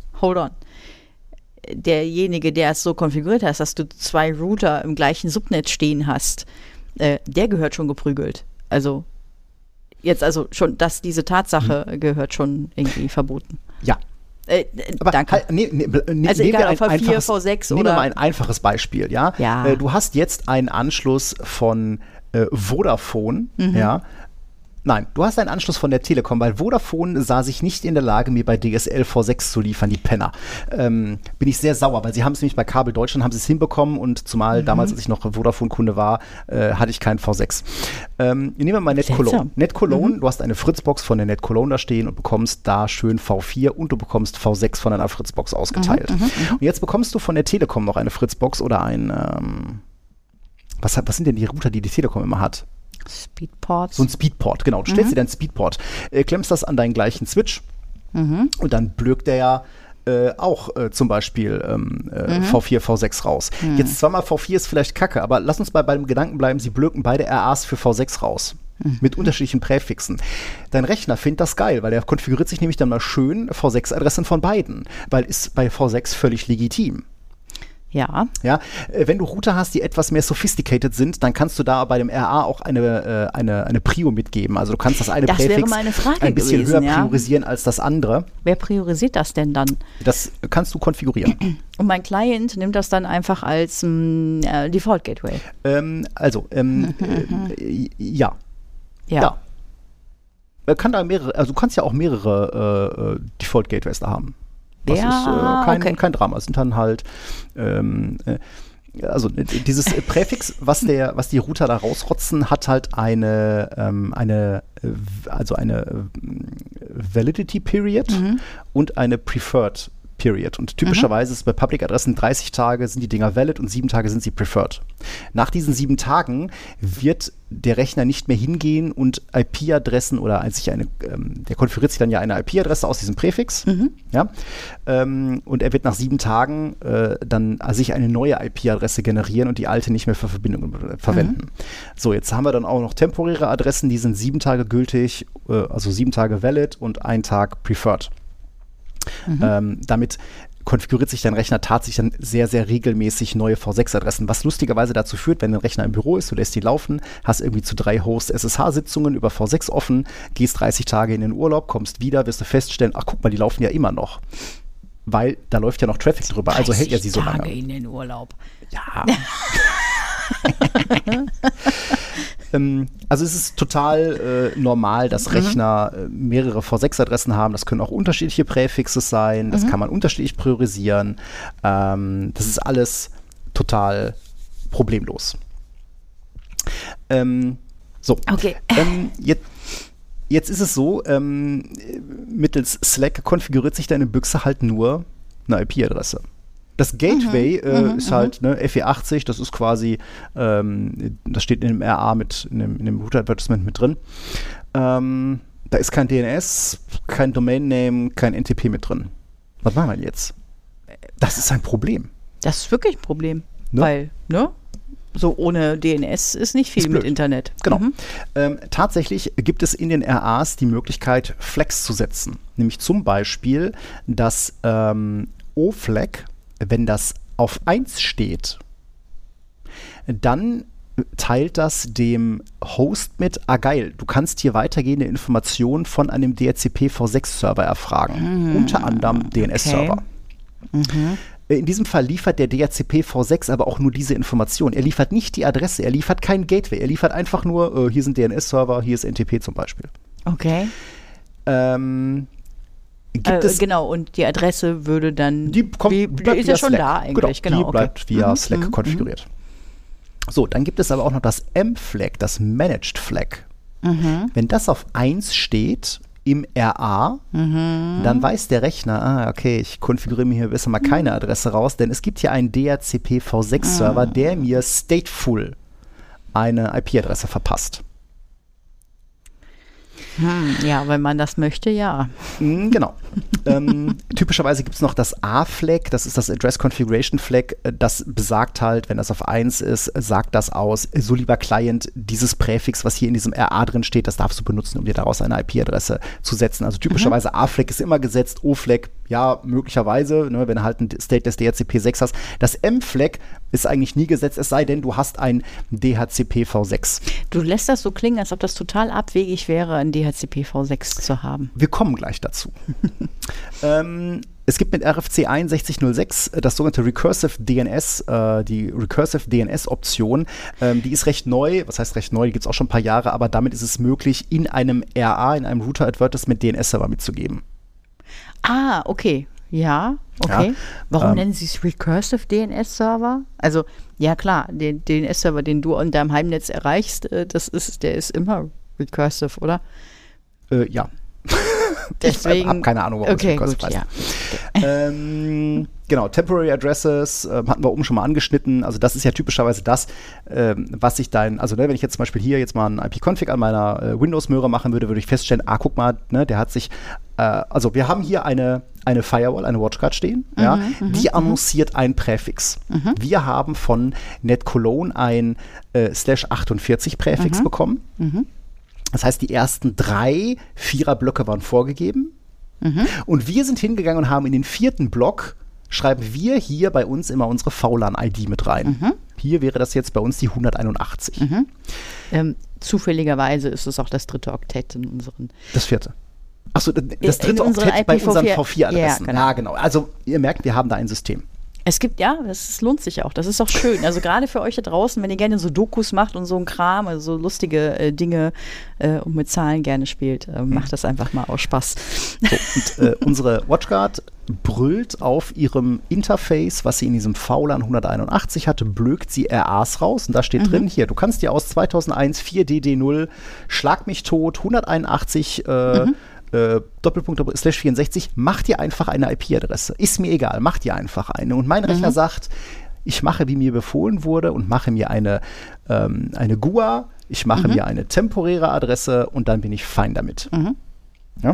Derjenige, der es so konfiguriert hat, dass du 2 Router im gleichen Subnetz stehen hast, der gehört schon geprügelt. Also schon, dass diese Tatsache gehört schon irgendwie verboten. Ja. Aber danke. Halt, nehmen wir ein einfaches Beispiel. Ja? Du hast jetzt einen Anschluss von Vodafone, ja. Nein, du hast einen Anschluss von der Telekom, weil Vodafone sah sich nicht in der Lage, mir bei DSL V6 zu liefern, die Penner. Bin ich sehr sauer, weil sie haben es nämlich bei Kabel Deutschland, haben sie es hinbekommen und zumal damals, als ich noch Vodafone-Kunde war, hatte ich keinen V6. Nehmen wir mal NetCologne. NetCologne, du hast eine Fritzbox von der NetCologne da stehen und bekommst da schön V4 und du bekommst V6 von einer Fritzbox ausgeteilt. Und jetzt bekommst du von der Telekom noch eine Fritzbox oder ein, was sind denn die Router, die Telekom immer hat? Speedport. So ein Speedport, genau. Du stellst dir deinen Speedport, klemmst das an deinen gleichen Switch und dann blökt der ja auch zum Beispiel V4, V6 raus. Jetzt zweimal V4 ist vielleicht kacke, aber lass uns bei dem Gedanken bleiben, sie blöken beide RAs für V6 raus. Mit unterschiedlichen Präfixen. Dein Rechner findet das geil, weil der konfiguriert sich nämlich dann mal schön V6-Adressen von beiden, weil ist bei V6 völlig legitim. Ja. Ja, wenn du Router hast, die etwas mehr sophisticated sind, dann kannst du da bei dem RA auch eine Prio mitgeben. Also du kannst das eine Präfix ein bisschen höher priorisieren als das andere. Wer priorisiert das denn dann? Das kannst du konfigurieren. Und mein Client nimmt das dann einfach als Default Gateway? Ja. Kann da mehrere, also du kannst ja auch mehrere Default Gateways da haben. Das ist kein Drama. Es sind dann halt also dieses Präfix, was die Router da rausrotzen, hat halt eine Validity Period und eine Preferred Period. Und typischerweise ist bei Public-Adressen 30 Tage sind die Dinger valid und 7 Tage sind sie preferred. Nach diesen 7 Tagen wird der Rechner nicht mehr hingehen und IP-Adressen oder der konfiguriert sich dann ja eine IP-Adresse aus diesem Präfix. Ja? Und er wird nach 7 Tagen dann sich eine neue IP-Adresse generieren und die alte nicht mehr für Verbindungen verwenden. So, jetzt haben wir dann auch noch temporäre Adressen, die sind 7 Tage gültig, also 7 Tage valid und 1 Tag preferred. Damit konfiguriert sich dein Rechner tatsächlich dann sehr, sehr regelmäßig neue V6-Adressen, was lustigerweise dazu führt, wenn ein Rechner im Büro ist, du lässt die laufen, hast irgendwie zu 3 Host-SSH-Sitzungen über V6 offen, gehst 30 Tage in den Urlaub, kommst wieder, wirst du feststellen, ach guck mal, die laufen ja immer noch. Weil da läuft ja noch Traffic drüber, also hält ja sie so lange. 30 Tage in den Urlaub. Ja. Also es ist total normal, dass Rechner mehrere V6-Adressen haben. Das können auch unterschiedliche Präfixe sein. Das kann man unterschiedlich priorisieren. Das ist alles total problemlos. Okay. Jetzt ist es so, mittels Slack konfiguriert sich deine Büchse halt nur eine IP-Adresse. Das Gateway ist halt FE80, das ist quasi, das steht in dem RA in dem Router-Advertisement mit drin. Da ist kein DNS, kein Domain-Name, kein NTP mit drin. Was machen wir jetzt? Das ist ein Problem. Das ist wirklich ein Problem, weil, so ohne DNS ist nicht viel mit Internet. Genau. Tatsächlich gibt es in den RAs die Möglichkeit, Flags zu setzen. Nämlich zum Beispiel das O-Flag. Wenn das auf 1 steht, dann teilt das dem Host mit, geil, du kannst hier weitergehende Informationen von einem DHCP V6-Server erfragen, unter anderem DNS-Server. In diesem Fall liefert der DHCP V6 aber auch nur diese Information. Er liefert nicht die Adresse, er liefert kein Gateway, er liefert einfach nur, hier sind DNS-Server, hier ist NTP zum Beispiel. Okay. Genau, und die Adresse würde dann, die ist ja schon da eigentlich. Genau, die bleibt via Slack konfiguriert. So, dann gibt es aber auch noch das M-Flag, das Managed Flag. Wenn das auf 1 steht, im RA, dann weiß der Rechner, okay, ich konfiguriere mir hier besser mal keine Adresse raus, denn es gibt hier einen DHCP V6-Server, der mir stateful eine IP-Adresse verpasst. Ja, wenn man das möchte, ja. Genau. Typischerweise gibt es noch das A-Flag, das ist das Address Configuration Flag, das besagt halt, wenn das auf 1 ist, sagt das aus, so lieber Client, dieses Präfix, was hier in diesem RA drin steht, das darfst du benutzen, um dir daraus eine IP-Adresse zu setzen. Also typischerweise A-Flag ist immer gesetzt, O-Flag, ja, möglicherweise, ne, wenn du halt ein State des DHCP 6 hast. Das M-Flag ist eigentlich nie gesetzt, es sei denn, du hast ein DHCP V6. Du lässt das so klingen, als ob das total abwegig wäre, ein DHCP V6 zu haben. Wir kommen gleich dazu. Es gibt mit RFC 6106 das sogenannte Recursive DNS, die Recursive DNS-Option. Die ist recht neu, was heißt recht neu, die gibt es auch schon ein paar Jahre, aber damit ist es möglich, in einem RA, in einem Router-Advertisement DNS-Server mitzugeben. Ah, okay. Ja, okay. Ja, Warum nennen sie es Recursive DNS-Server? Also, ja klar, den DNS-Server, den du in deinem Heimnetz erreichst, der ist immer recursive, oder? Ja. Deswegen, ich habe keine Ahnung, warum okay, es recursive gut, heißt. ja. Genau, Temporary Addresses hatten wir oben schon mal angeschnitten. Also das ist ja typischerweise das, was sich also wenn ich jetzt zum Beispiel hier jetzt mal einen IP-Config an meiner Windows-Möhre machen würde, würde ich feststellen, guck mal, ne, der hat sich, also wir haben hier eine Firewall, eine WatchGuard stehen, die annonciert ein Präfix. Wir haben von NetCologne ein /48 Präfix bekommen. Das heißt, die ersten 3 Viererblöcke waren vorgegeben. Und wir sind hingegangen und haben in den 4. Block, schreiben wir hier bei uns immer unsere VLAN-ID mit rein. Hier wäre das jetzt bei uns die 181. Zufälligerweise ist es auch das 3. Oktett in unseren. Das 4. Achso, das 3. Oktett bei unseren V4-Adressen. Ja, genau. Also ihr merkt, wir haben da ein System. Es gibt, ja, das lohnt sich auch. Das ist auch schön. Also gerade für euch da draußen, wenn ihr gerne so Dokus macht und so ein Kram, also so lustige Dinge und mit Zahlen gerne spielt, macht das einfach mal aus Spaß. So, und unsere WatchGuard brüllt auf ihrem Interface, was sie in diesem VLAN 181 hatte, blökt sie RAs raus und da steht drin, hier, du kannst dir aus 2001 4DD0 Schlag mich tot 181 Doppelpunkt /64, mach dir einfach eine IP-Adresse. Ist mir egal, mach dir einfach eine. Und mein Rechner sagt, ich mache, wie mir befohlen wurde und mache mir eine GUA, ich mache mir eine temporäre Adresse und dann bin ich fein damit. Ja?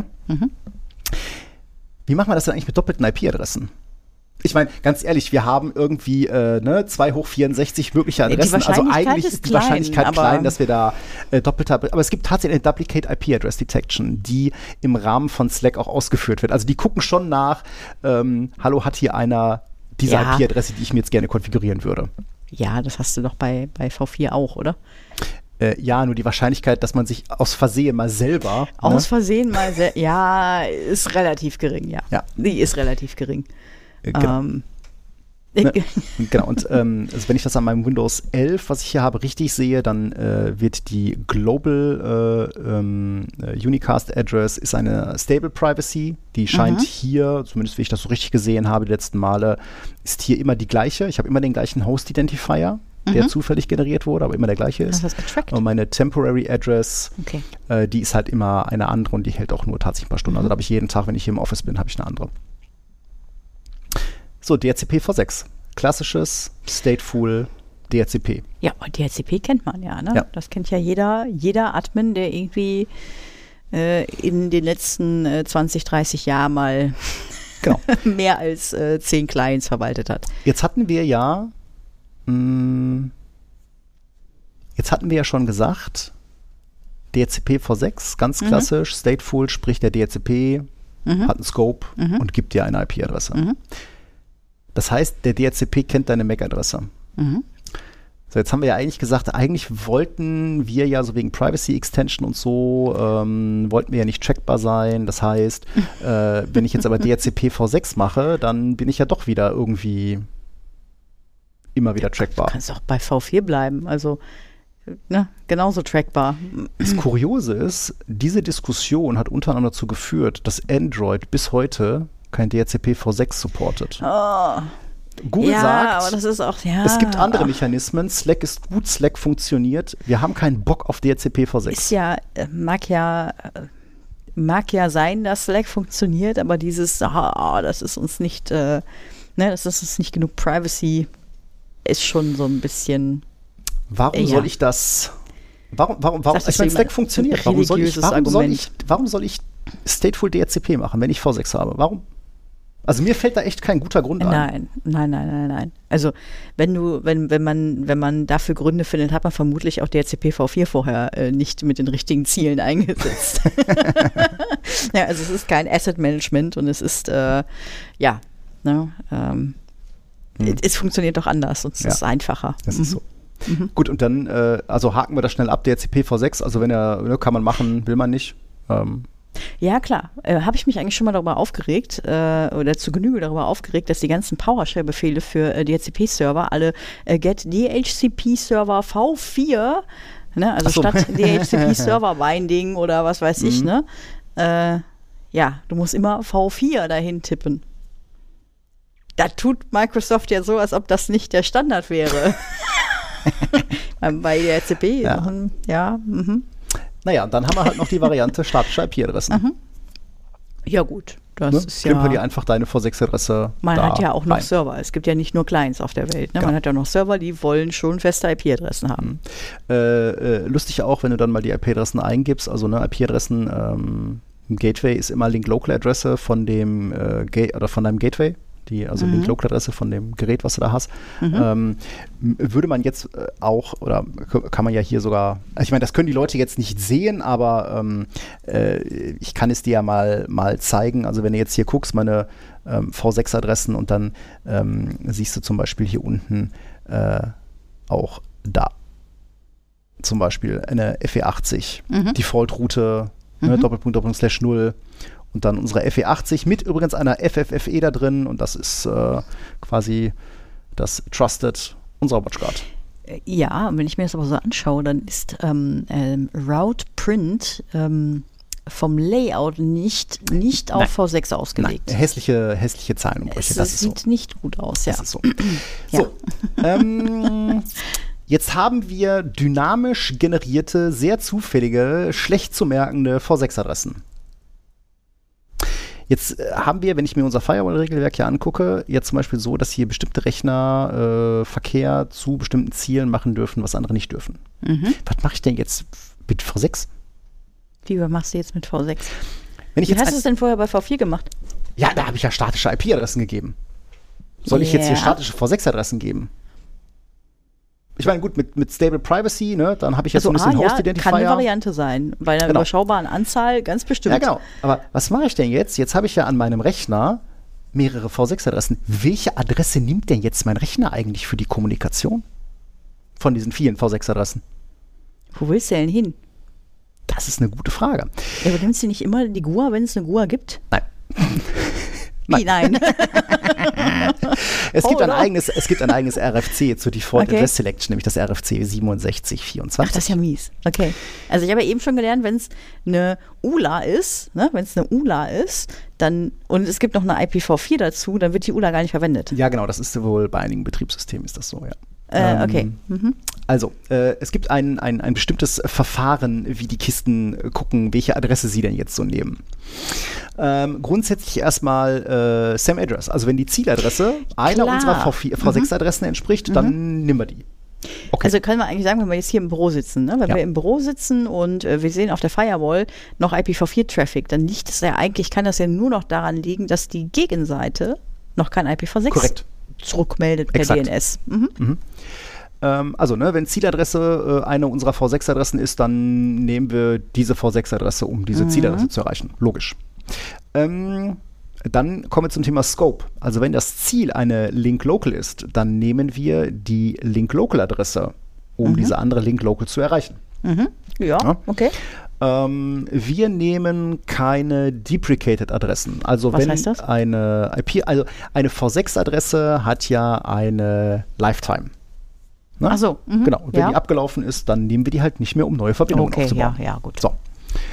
Wie machen wir das denn eigentlich mit doppelten IP-Adressen? Ich meine, ganz ehrlich, wir haben irgendwie 2 hoch 64 mögliche Adressen. Also eigentlich ist die Wahrscheinlichkeit klein, dass wir da doppelt haben. Aber es gibt tatsächlich eine Duplicate IP Address Detection, die im Rahmen von Slack auch ausgeführt wird. Also die gucken schon nach, hallo, hat hier einer diese IP-Adresse, die ich mir jetzt gerne konfigurieren würde. Ja, das hast du doch bei V4 auch, oder? Ja, nur die Wahrscheinlichkeit, dass man sich aus Versehen mal selber... Versehen mal selber, ja, ist relativ gering, ja. Die ist relativ gering. Genau. Genau, und also wenn ich das an meinem Windows 11, was ich hier habe, richtig sehe, dann wird die Global Unicast Address ist eine Stable Privacy, die scheint hier, zumindest wie ich das so richtig gesehen habe die letzten Male, ist hier immer die gleiche. Ich habe immer den gleichen Host Identifier, der zufällig generiert wurde, aber immer der gleiche ist. Das getrackt. Und meine Temporary Address, die ist halt immer eine andere und die hält auch nur tatsächlich ein paar Stunden. Also da habe ich jeden Tag, wenn ich hier im Office bin, habe ich eine andere. So, DHCP V6. Klassisches Stateful DHCP. Ja, DHCP kennt man ja, ne? Ja. Das kennt ja jeder Admin, der irgendwie in den letzten 20, 30 Jahren mal mehr als 10 Clients verwaltet hat. Jetzt hatten wir ja schon gesagt, DHCP V6, ganz klassisch, Stateful, sprich der DHCP hat einen Scope und gibt dir eine IP-Adresse. Das heißt, der DHCP kennt deine MAC-Adresse. So, jetzt haben wir ja eigentlich gesagt, eigentlich wollten wir ja so wegen Privacy Extension und so, wollten wir ja nicht trackbar sein. Das heißt, wenn ich jetzt aber DHCP V6 mache, dann bin ich ja doch wieder irgendwie immer wieder trackbar. Du kannst auch bei V4 bleiben, also genauso trackbar. Das Kuriose ist, diese Diskussion hat unter anderem dazu geführt, dass Android bis heute kein DHCP V6 supportet. Google sagt, aber das ist auch, es gibt andere Mechanismen, Slack ist gut, Slack funktioniert, wir haben keinen Bock auf DHCP V6. Mag mag ja sein, dass Slack funktioniert, aber dieses, das ist uns nicht, das ist uns nicht genug Privacy, ist schon so ein bisschen. Warum soll ich das? Warum? Ich meine, Slack funktioniert. Warum soll ich Stateful DHCP machen, wenn ich V6 habe? Warum? Also mir fällt da echt kein guter Grund ein. Nein. Also wenn man dafür Gründe findet, hat man vermutlich auch DHCP V4 vorher nicht mit den richtigen Zielen eingesetzt. Ja, also es ist kein Asset Management und es ist es funktioniert doch anders und es ist einfacher. Das ist so. Gut, und dann also haken wir das schnell ab, DHCP V6, also kann man machen, will man nicht. Ja, klar. Habe ich mich eigentlich schon mal darüber aufgeregt oder zu Genüge darüber aufgeregt, dass die ganzen PowerShell-Befehle für DHCP-Server alle get DHCP-Server V4, ne, also statt DHCP-Server-Binding oder was weiß ich, ne? Du musst immer V4 dahin tippen. Da tut Microsoft ja so, als ob das nicht der Standard wäre. Bei DHCP, Naja, und dann haben wir halt noch die Variante statische IP-Adressen. Ja gut, das ist ja. Klimper dir einfach deine V6-Adresse. Man hat ja auch noch Server. Es gibt ja nicht nur Clients auf der Welt. Ne? Man hat ja noch Server, die wollen schon feste IP-Adressen haben. Lustig auch, wenn du dann mal die IP-Adressen eingibst. Also IP-Adressen, Gateway ist immer Link-Local-Adresse von dem von deinem Gateway. Also Link-Local-Adresse von dem Gerät, was du da hast. Würde man jetzt auch, oder kann man ja hier sogar, also ich meine, das können die Leute jetzt nicht sehen, aber ich kann es dir ja mal zeigen. Also wenn du jetzt hier guckst, meine V6-Adressen und dann siehst du zum Beispiel hier unten auch da. Zum Beispiel eine FE80, Default-Route, //0. Und dann unsere FE80 mit übrigens einer FFFE da drin und das ist quasi das Trusted unserer WatchGuard. Ja, wenn ich mir das aber so anschaue, dann ist Route Print vom Layout nicht auf V6 ausgelegt. Nein, hässliche Zeilenumbrüche. Das sieht nicht gut aus, ja. Das ist so. Jetzt haben wir dynamisch generierte, sehr zufällige, schlecht zu merkende V6-Adressen. Jetzt haben wir, wenn ich mir unser Firewall-Regelwerk hier angucke, jetzt zum Beispiel so, dass hier bestimmte Rechner Verkehr zu bestimmten Zielen machen dürfen, was andere nicht dürfen. Was mache ich denn jetzt mit V6? Wie machst du jetzt mit V6? Wie hast du es denn vorher bei V4 gemacht? Ja, da habe ich ja statische IP-Adressen gegeben. Soll ich jetzt hier statische V6-Adressen geben? Ich meine, gut, mit Stable Privacy, ne, dann habe ich jetzt ein bisschen Host-Identifier. Kann eine Variante sein, bei einer überschaubaren Anzahl ganz bestimmt. Ja, genau. Aber was mache ich denn jetzt? Jetzt habe ich ja an meinem Rechner mehrere V6-Adressen. Welche Adresse nimmt denn jetzt mein Rechner eigentlich für die Kommunikation von diesen vielen V6-Adressen? Wo willst du denn hin? Das ist eine gute Frage. Ja, aber nimmst du nicht immer die GUA, wenn es eine GUA gibt? Nein. Nein. Es gibt ein eigenes RFC zur Default Address Selection, nämlich das RFC 6724. Ach, das ist ja mies. Okay. Also ich habe ja eben schon gelernt, wenn es eine ULA ist, dann, und es gibt noch eine IPv4 dazu, dann wird die ULA gar nicht verwendet. Ja, genau, das ist wohl bei einigen Betriebssystemen ist das so, ja. Okay. Also, es gibt ein bestimmtes Verfahren, wie die Kisten gucken, welche Adresse sie denn jetzt so nehmen. Grundsätzlich erstmal Same Address. Also wenn die Zieladresse einer unserer V6-Adressen entspricht, dann nehmen wir die. Okay. Also können wir eigentlich sagen, wenn wir jetzt hier im Büro sitzen, ne? Wenn wir im Büro sitzen und wir sehen auf der Firewall noch IPv4-Traffic, dann liegt es ja eigentlich, kann das ja nur noch daran liegen, dass die Gegenseite noch kein IPv6 zurückmeldet per DNS. Also, ne, wenn Zieladresse eine unserer V6-Adressen ist, dann nehmen wir diese V6-Adresse, um diese Zieladresse zu erreichen. Logisch. Dann kommen wir zum Thema Scope. Also wenn das Ziel eine Link-Local ist, dann nehmen wir die Link-Local-Adresse, um diese andere Link-Local zu erreichen. Ja, okay. Wir nehmen keine deprecated Adressen. Also was wenn heißt das? Eine V6-Adresse hat ja eine Lifetime. Ne? Ach so. Genau. Und wenn die abgelaufen ist, dann nehmen wir die halt nicht mehr, um neue Verbindungen aufzubauen. Ja, gut. So.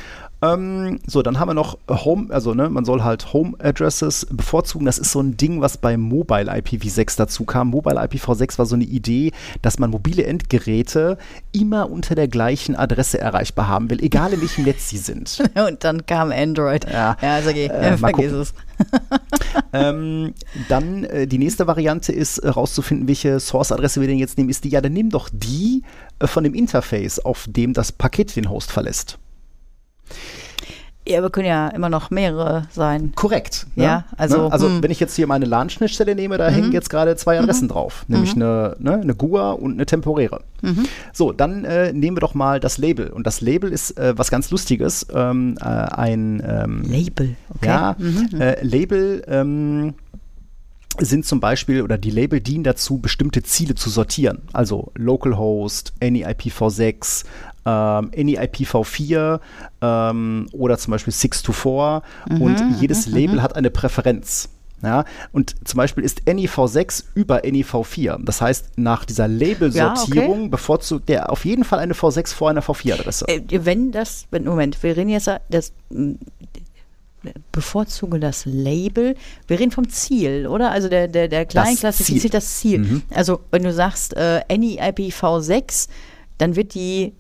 So, dann haben wir noch Home, also man soll halt Home-Addresses bevorzugen. Das ist so ein Ding, was bei Mobile IPv6 dazu kam. Mobile IPv6 war so eine Idee, dass man mobile Endgeräte immer unter der gleichen Adresse erreichbar haben will, egal in welchem Netz sie sind. Und dann kam Android. Ja, also vergiss es. Dann die nächste Variante ist, rauszufinden, welche Source-Adresse wir denn jetzt nehmen. Ist die, ja, dann nimm doch die von dem Interface, auf dem das Paket den Host verlässt. Ja, wir können ja immer noch mehrere sein. Korrekt. Ne? Ja, also wenn ich jetzt hier meine LAN-Schnittstelle nehme, da hängen jetzt gerade 2 Adressen drauf, nämlich eine GUA und eine temporäre. So, dann nehmen wir doch mal das Label. Und das Label ist was ganz Lustiges. Ein Label, okay. Ja, Label sind zum Beispiel, oder die Label dienen dazu, bestimmte Ziele zu sortieren. Also Localhost, AnyIPv6, AnyIPv4 oder zum Beispiel 624 und jedes Label hat eine Präferenz. Ja, und zum Beispiel ist AnyV6 über AnyV4. Das heißt, nach dieser Labelsortierung bevorzugt der auf jeden Fall eine V6 vor einer V4-Adresse. Moment, wir reden jetzt, bevorzuge das Label. Wir reden vom Ziel, oder? Also der Client klassifiziert das Ziel. Also wenn du sagst AnyIPv6, dann wird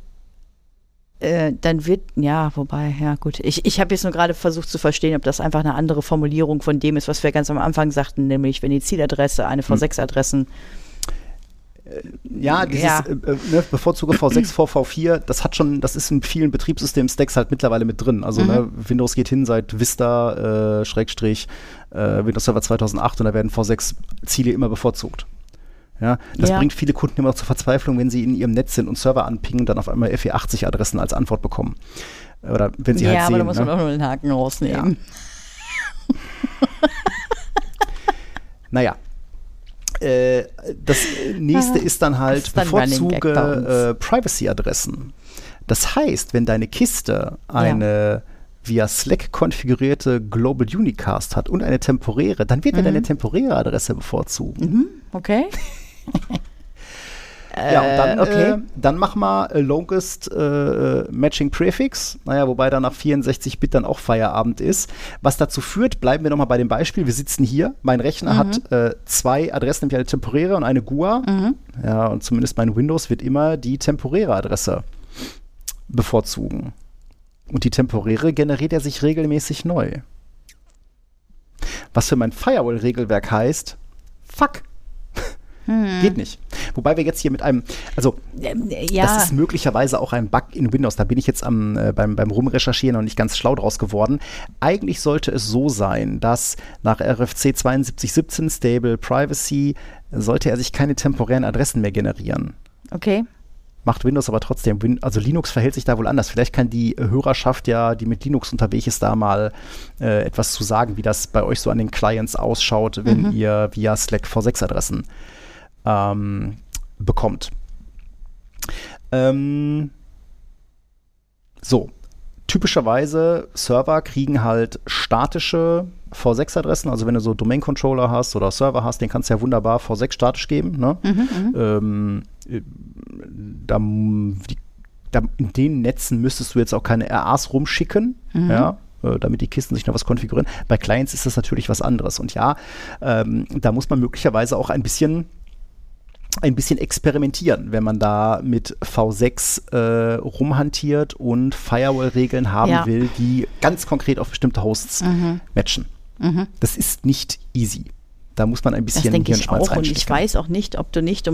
ich habe jetzt nur gerade versucht zu verstehen, ob das einfach eine andere Formulierung von dem ist, was wir ganz am Anfang sagten, nämlich wenn die Zieladresse eine V6-Adressen bevorzuge V6 vor V4, das ist in vielen Betriebssystem-Stacks halt mittlerweile mit drin. Also Windows geht hin seit Vista Windows Server 2008 und da werden V6-Ziele immer bevorzugt. Ja, das bringt viele Kunden immer zur Verzweiflung, wenn sie in ihrem Netz sind und Server anpingen und dann auf einmal FE80-Adressen als Antwort bekommen. Oder wenn sie halt sehen. Ja, aber da muss man auch nur den Haken rausnehmen. Ja. Das nächste ist dann halt bevorzuge Privacy-Adressen. Das heißt, wenn deine Kiste eine via Slack konfigurierte Global Unicast hat und eine temporäre, dann wird deine temporäre Adresse bevorzugen. Okay. Und dann mach mal Longest Matching Prefix, wobei dann nach 64 Bit dann auch Feierabend ist. Was dazu führt, bleiben wir nochmal bei dem Beispiel, wir sitzen hier, mein Rechner hat 2 Adressen, nämlich eine temporäre und eine GUA. Ja, und zumindest mein Windows wird immer die temporäre Adresse bevorzugen. Und die temporäre generiert er sich regelmäßig neu. Was für mein Firewall-Regelwerk heißt, fuck. Geht nicht. Wobei wir jetzt hier mit einem, das ist möglicherweise auch ein Bug in Windows, da bin ich jetzt beim Rumrecherchieren noch nicht ganz schlau draus geworden. Eigentlich sollte es so sein, dass nach RFC 7217 Stable Privacy sollte er sich keine temporären Adressen mehr generieren. Okay. Macht Windows aber trotzdem. Also Linux verhält sich da wohl anders. Vielleicht kann die Hörerschaft die mit Linux unterwegs ist, da mal etwas zu sagen, wie das bei euch so an den Clients ausschaut, wenn ihr via Slack V6-Adressen bekommt. Typischerweise Server kriegen halt statische V6-Adressen, also wenn du so Domain-Controller hast oder Server hast, den kannst du ja wunderbar V6 statisch geben. Ne? In den Netzen müsstest du jetzt auch keine RAs rumschicken, damit die Kisten sich noch was konfigurieren. Bei Clients ist das natürlich was anderes. Und da muss man möglicherweise auch ein bisschen experimentieren, wenn man da mit V6 rumhantiert und Firewall-Regeln haben will, die ganz konkret auf bestimmte Hosts matchen. Das ist nicht easy. Da muss man ein bisschen Hirnschmalz reinstecken. Und ich weiß auch nicht, ob du nicht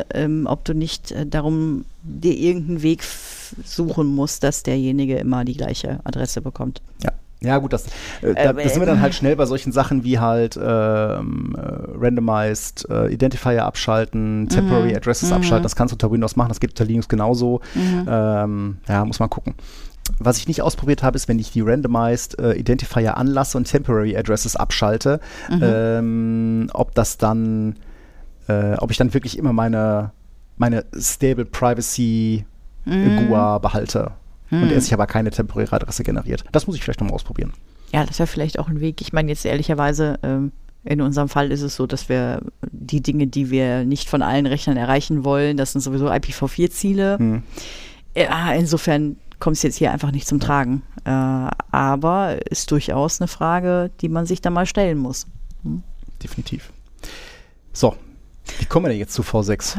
darum dir irgendeinen Weg suchen musst, dass derjenige immer die gleiche Adresse bekommt. Ja, gut, da sind wir dann halt schnell bei solchen Sachen wie halt Randomized Identifier abschalten, Temporary Addresses abschalten. Das kannst du unter Windows machen, das geht unter Linux genauso. Muss man gucken. Was ich nicht ausprobiert habe, ist, wenn ich die Randomized Identifier anlasse und Temporary Addresses abschalte, ob ich dann wirklich immer meine Stable Privacy GUA behalte. Und er sich aber keine temporäre Adresse generiert. Das muss ich vielleicht nochmal ausprobieren. Ja, das wäre vielleicht auch ein Weg. Ich meine jetzt ehrlicherweise, in unserem Fall ist es so, dass wir die Dinge, die wir nicht von allen Rechnern erreichen wollen, das sind sowieso IPv4-Ziele. Insofern kommst jetzt hier einfach nicht zum Tragen. Aber ist durchaus eine Frage, die man sich da mal stellen muss. Definitiv. So, wie kommen wir denn jetzt zu V6?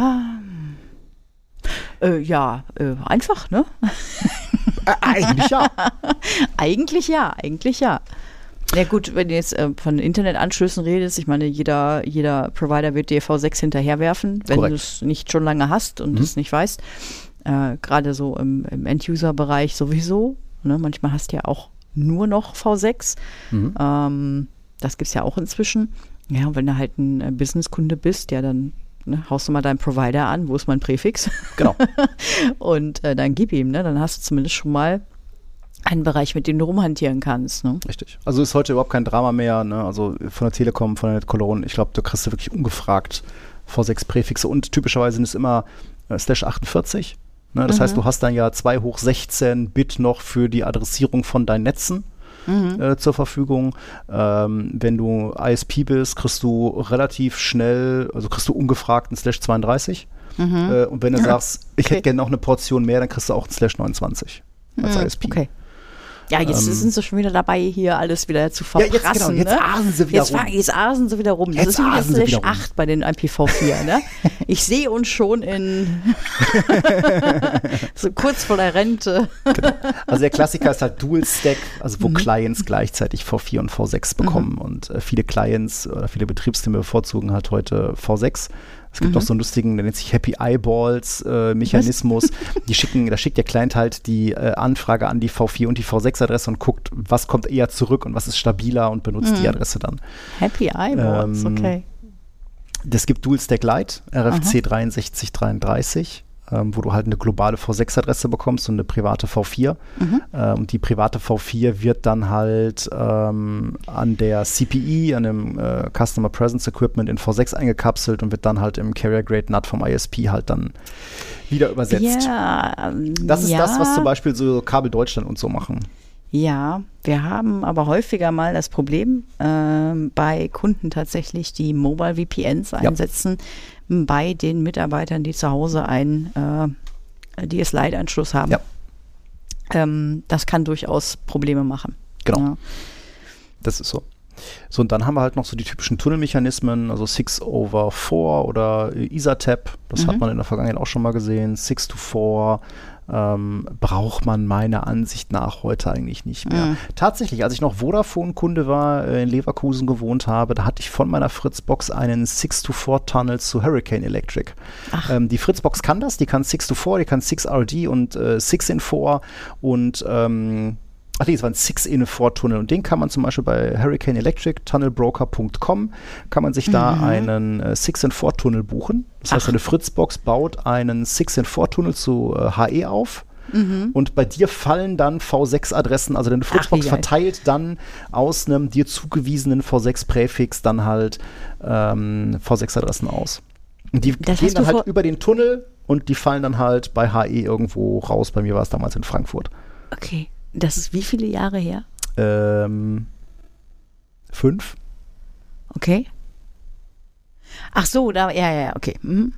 Einfach, ne? Eigentlich ja. Eigentlich ja. Ja gut, wenn du jetzt von Internetanschlüssen redest, ich meine, jeder Provider wird dir V6 hinterherwerfen, wenn du es nicht schon lange hast und es nicht weißt. Gerade so im End-User-Bereich sowieso. Ne? Manchmal hast du ja auch nur noch V6. Das gibt es ja auch inzwischen. Ja, und wenn du halt ein Business-Kunde bist, ja, dann haust du mal deinen Provider an, wo ist mein Präfix? Genau. Und dann gib ihm, ne? Dann hast du zumindest schon mal einen Bereich, mit dem du rumhantieren kannst. Ne? Richtig. Also ist heute überhaupt kein Drama mehr. Ne? Also von der Telekom, von der NetCologne, ich glaube, du kriegst du wirklich ungefragt V6-Präfixe und typischerweise sind es immer /48. Ne? Das heißt, du hast dann ja 2 hoch 16 Bit noch für die Adressierung von deinen Netzen zur Verfügung. Wenn du ISP bist, kriegst du relativ schnell, also kriegst du ungefragt ein /32. Und wenn du sagst, ich hätte gerne noch eine Portion mehr, dann kriegst du auch ein /29 als ISP. Okay. Ja, jetzt sind sie schon wieder dabei, hier alles wieder zu verprassen. Jetzt asen sie wieder rum. Jetzt asen sie wieder rum. Das ist wieder /8 bei den IPv4. Ne? Ich sehe uns schon so kurz vor der Rente. Genau. Also der Klassiker ist halt Dual Stack, also wo Clients gleichzeitig V4 und V6 bekommen. Und viele Clients oder viele Betriebssysteme bevorzugen halt heute V6. Es gibt noch so einen lustigen, der nennt sich Happy Eyeballs Mechanismus. Da schickt der Client halt die Anfrage an die V4 und die V6-Adresse und guckt, was kommt eher zurück und was ist stabiler und benutzt die Adresse dann. Happy Eyeballs, okay. Das gibt Dual Stack Lite, RFC 6333. Wo du halt eine globale V6-Adresse bekommst und eine private V4. Und die private V4 wird dann halt an der CPE, an dem Customer Presence Equipment in V6 eingekapselt und wird dann halt im Carrier-Grade NAT vom ISP halt dann wieder übersetzt. Ja, das ist das, was zum Beispiel so Kabel Deutschland und so machen. Ja, wir haben aber häufiger mal das Problem bei Kunden tatsächlich, die Mobile VPNs einsetzen, bei den Mitarbeitern, die zu Hause einen DS-Lite-Anschluss haben. Ja. Das kann durchaus Probleme machen. Genau. Ja. Das ist so. So, und dann haben wir halt noch so die typischen Tunnelmechanismen, also 6/4 oder ISATAP, das hat man in der Vergangenheit auch schon mal gesehen, 6-to-4 braucht man meiner Ansicht nach heute eigentlich nicht mehr. Tatsächlich, als ich noch Vodafone-Kunde war, in Leverkusen gewohnt habe, da hatte ich von meiner Fritzbox einen 6-to-4-Tunnel zu Hurricane Electric. Die Fritzbox kann das, die kann 6-to-4, die kann 6RD und 6-in-4 und es war ein 6-in-4-Tunnel und den kann man zum Beispiel bei Hurricane Electric, tunnelbroker.com, kann man sich da einen 6-in-4-Tunnel buchen. Das heißt, eine Fritzbox baut einen 6-in-4-Tunnel zu HE auf und bei dir fallen dann V6-Adressen, also deine Fritzbox verteilt dann aus einem dir zugewiesenen V6-Präfix dann halt V6-Adressen aus. Und die gehen dann halt über den Tunnel und die fallen dann halt bei HE irgendwo raus. Bei mir war es damals in Frankfurt. Okay. Das ist wie viele Jahre her? 5. Okay. Ach so, okay.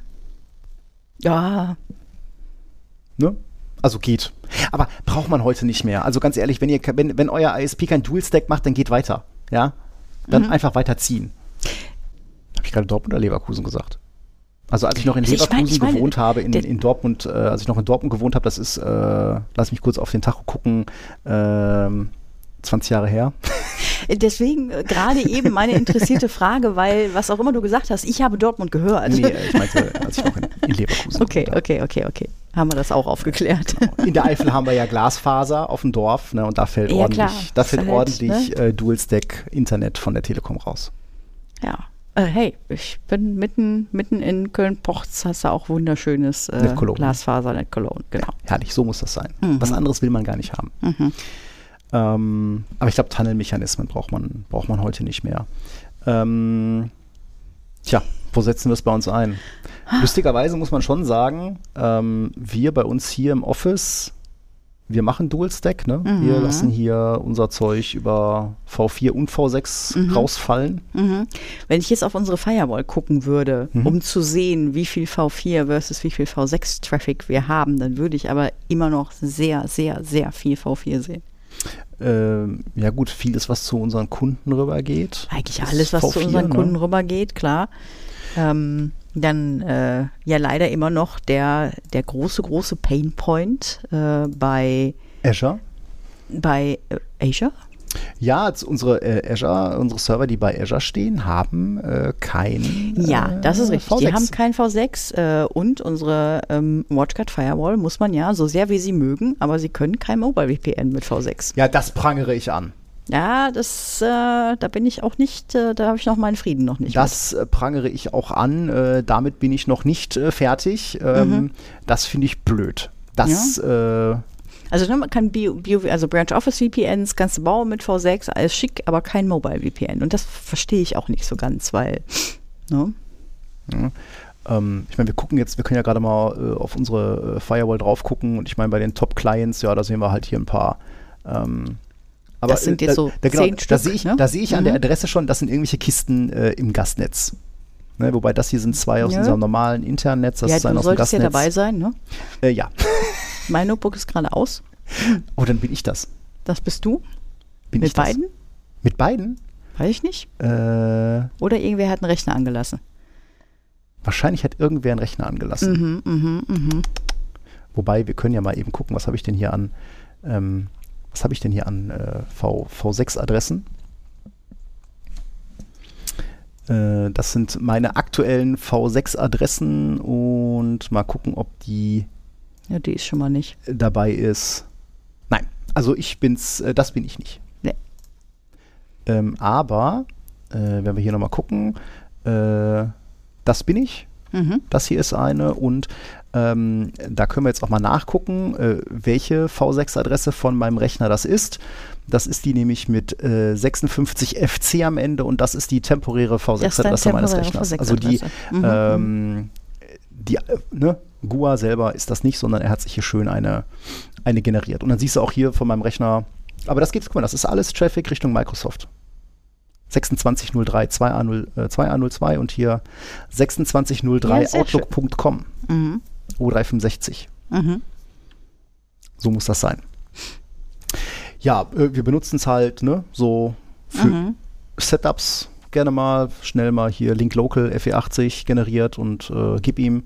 Ja. Ne? Also geht. Aber braucht man heute nicht mehr. Also ganz ehrlich, wenn euer ISP kein Dual-Stack macht, dann geht weiter. Ja? Dann einfach weiterziehen. Habe ich gerade Dortmund oder Leverkusen gesagt? Also als ich noch in Leverkusen gewohnt habe, in Dortmund, als ich noch in Dortmund gewohnt habe, das ist, lass mich kurz auf den Tacho gucken, 20 Jahre her. Deswegen gerade eben meine interessierte Frage, weil was auch immer du gesagt hast, ich habe Dortmund gehört. Nee, ich meinte, als ich noch in Leverkusen gewohnt habe. Okay. Haben wir das auch aufgeklärt. Genau. In der Eifel haben wir ja Glasfaser auf dem Dorf, ne, und da fällt ordentlich Dual-Stack Internet von der Telekom raus. Ja. Hey, ich bin mitten in Köln-Pochz, hast du auch wunderschönes Glasfaser, NetCologne, genau. Ja, herrlich, so muss das sein. Was anderes will man gar nicht haben. Aber ich glaube, Tunnelmechanismen braucht man heute nicht mehr. Wo setzen wir es bei uns ein? Lustigerweise muss man schon sagen, wir bei uns hier im Office, wir machen Dual-Stack, ne? Wir lassen hier unser Zeug über V4 und V6 rausfallen. Wenn ich jetzt auf unsere Firewall gucken würde, um zu sehen, wie viel V4 versus wie viel V6-Traffic wir haben, dann würde ich aber immer noch sehr, sehr, sehr viel V4 sehen. Ja gut, vieles, was zu unseren Kunden rübergeht. Eigentlich alles, was V4, zu unseren Kunden ne? rübergeht, klar. Dann ja leider immer noch der große Painpoint bei Azure? Bei Azure? Ja, unsere Server, die bei Azure stehen, haben kein Ja, das ist richtig. V6. Die haben kein V6 und unsere WatchGuard Firewall muss man ja, so sehr wie sie mögen, aber sie können kein Mobile VPN mit V6. Ja, das prangere ich an. Ja, da bin ich auch nicht, da habe ich noch meinen Frieden noch nicht. Das prangere ich auch an. Damit bin ich noch nicht fertig. Das finde ich blöd. Das Also man kann also Branch Office VPNs kannst du bauen mit V6, alles schick, aber kein Mobile VPN. Und das verstehe ich auch nicht so ganz, weil, ne? Ja. Ich meine, wir können ja gerade mal auf unsere Firewall drauf gucken und ich meine, bei den Top-Clients, ja, da sehen wir halt hier ein paar. Aber das sind jetzt so 10 Stück, da sehe ich an der Adresse schon, das sind irgendwelche Kisten im Gastnetz. Ne, wobei das hier sind 2 aus unserem normalen internen Netz. Das ist ein du aus dem solltest Gastnetz. ja dabei sein, ne? Ja. Mein Notebook ist gerade aus. Oh, dann bin ich das. Das bist du? Bin mit ich das? beiden? Mit beiden? Weiß ich nicht. Oder irgendwer hat einen Rechner angelassen. Wahrscheinlich hat irgendwer einen Rechner angelassen. Wobei, wir können ja mal eben gucken, was habe ich denn hier an V6-Adressen? Das sind meine aktuellen V6-Adressen und mal gucken, ob die die ist schon mal nicht dabei ist. Nein, also das bin ich nicht. Nee. Aber, wenn wir hier nochmal gucken, das bin ich. Das hier ist eine und da können wir jetzt auch mal nachgucken, welche V6-Adresse von meinem Rechner das ist. Das ist die nämlich mit 56 FC am Ende und das ist die temporäre V6-Adresse meines Rechners. Also GUA selber ist das nicht, sondern er hat sich hier schön eine generiert. Und dann siehst du auch hier von meinem Rechner, aber das geht, guck mal, das ist alles Traffic Richtung Microsoft. 2603 2A02 und hier 2603 outlook.com. O365. So muss das sein. Ja, wir benutzen es halt, ne, so für Setups gerne mal, schnell mal hier Link Local FE80 generiert und gib ihm.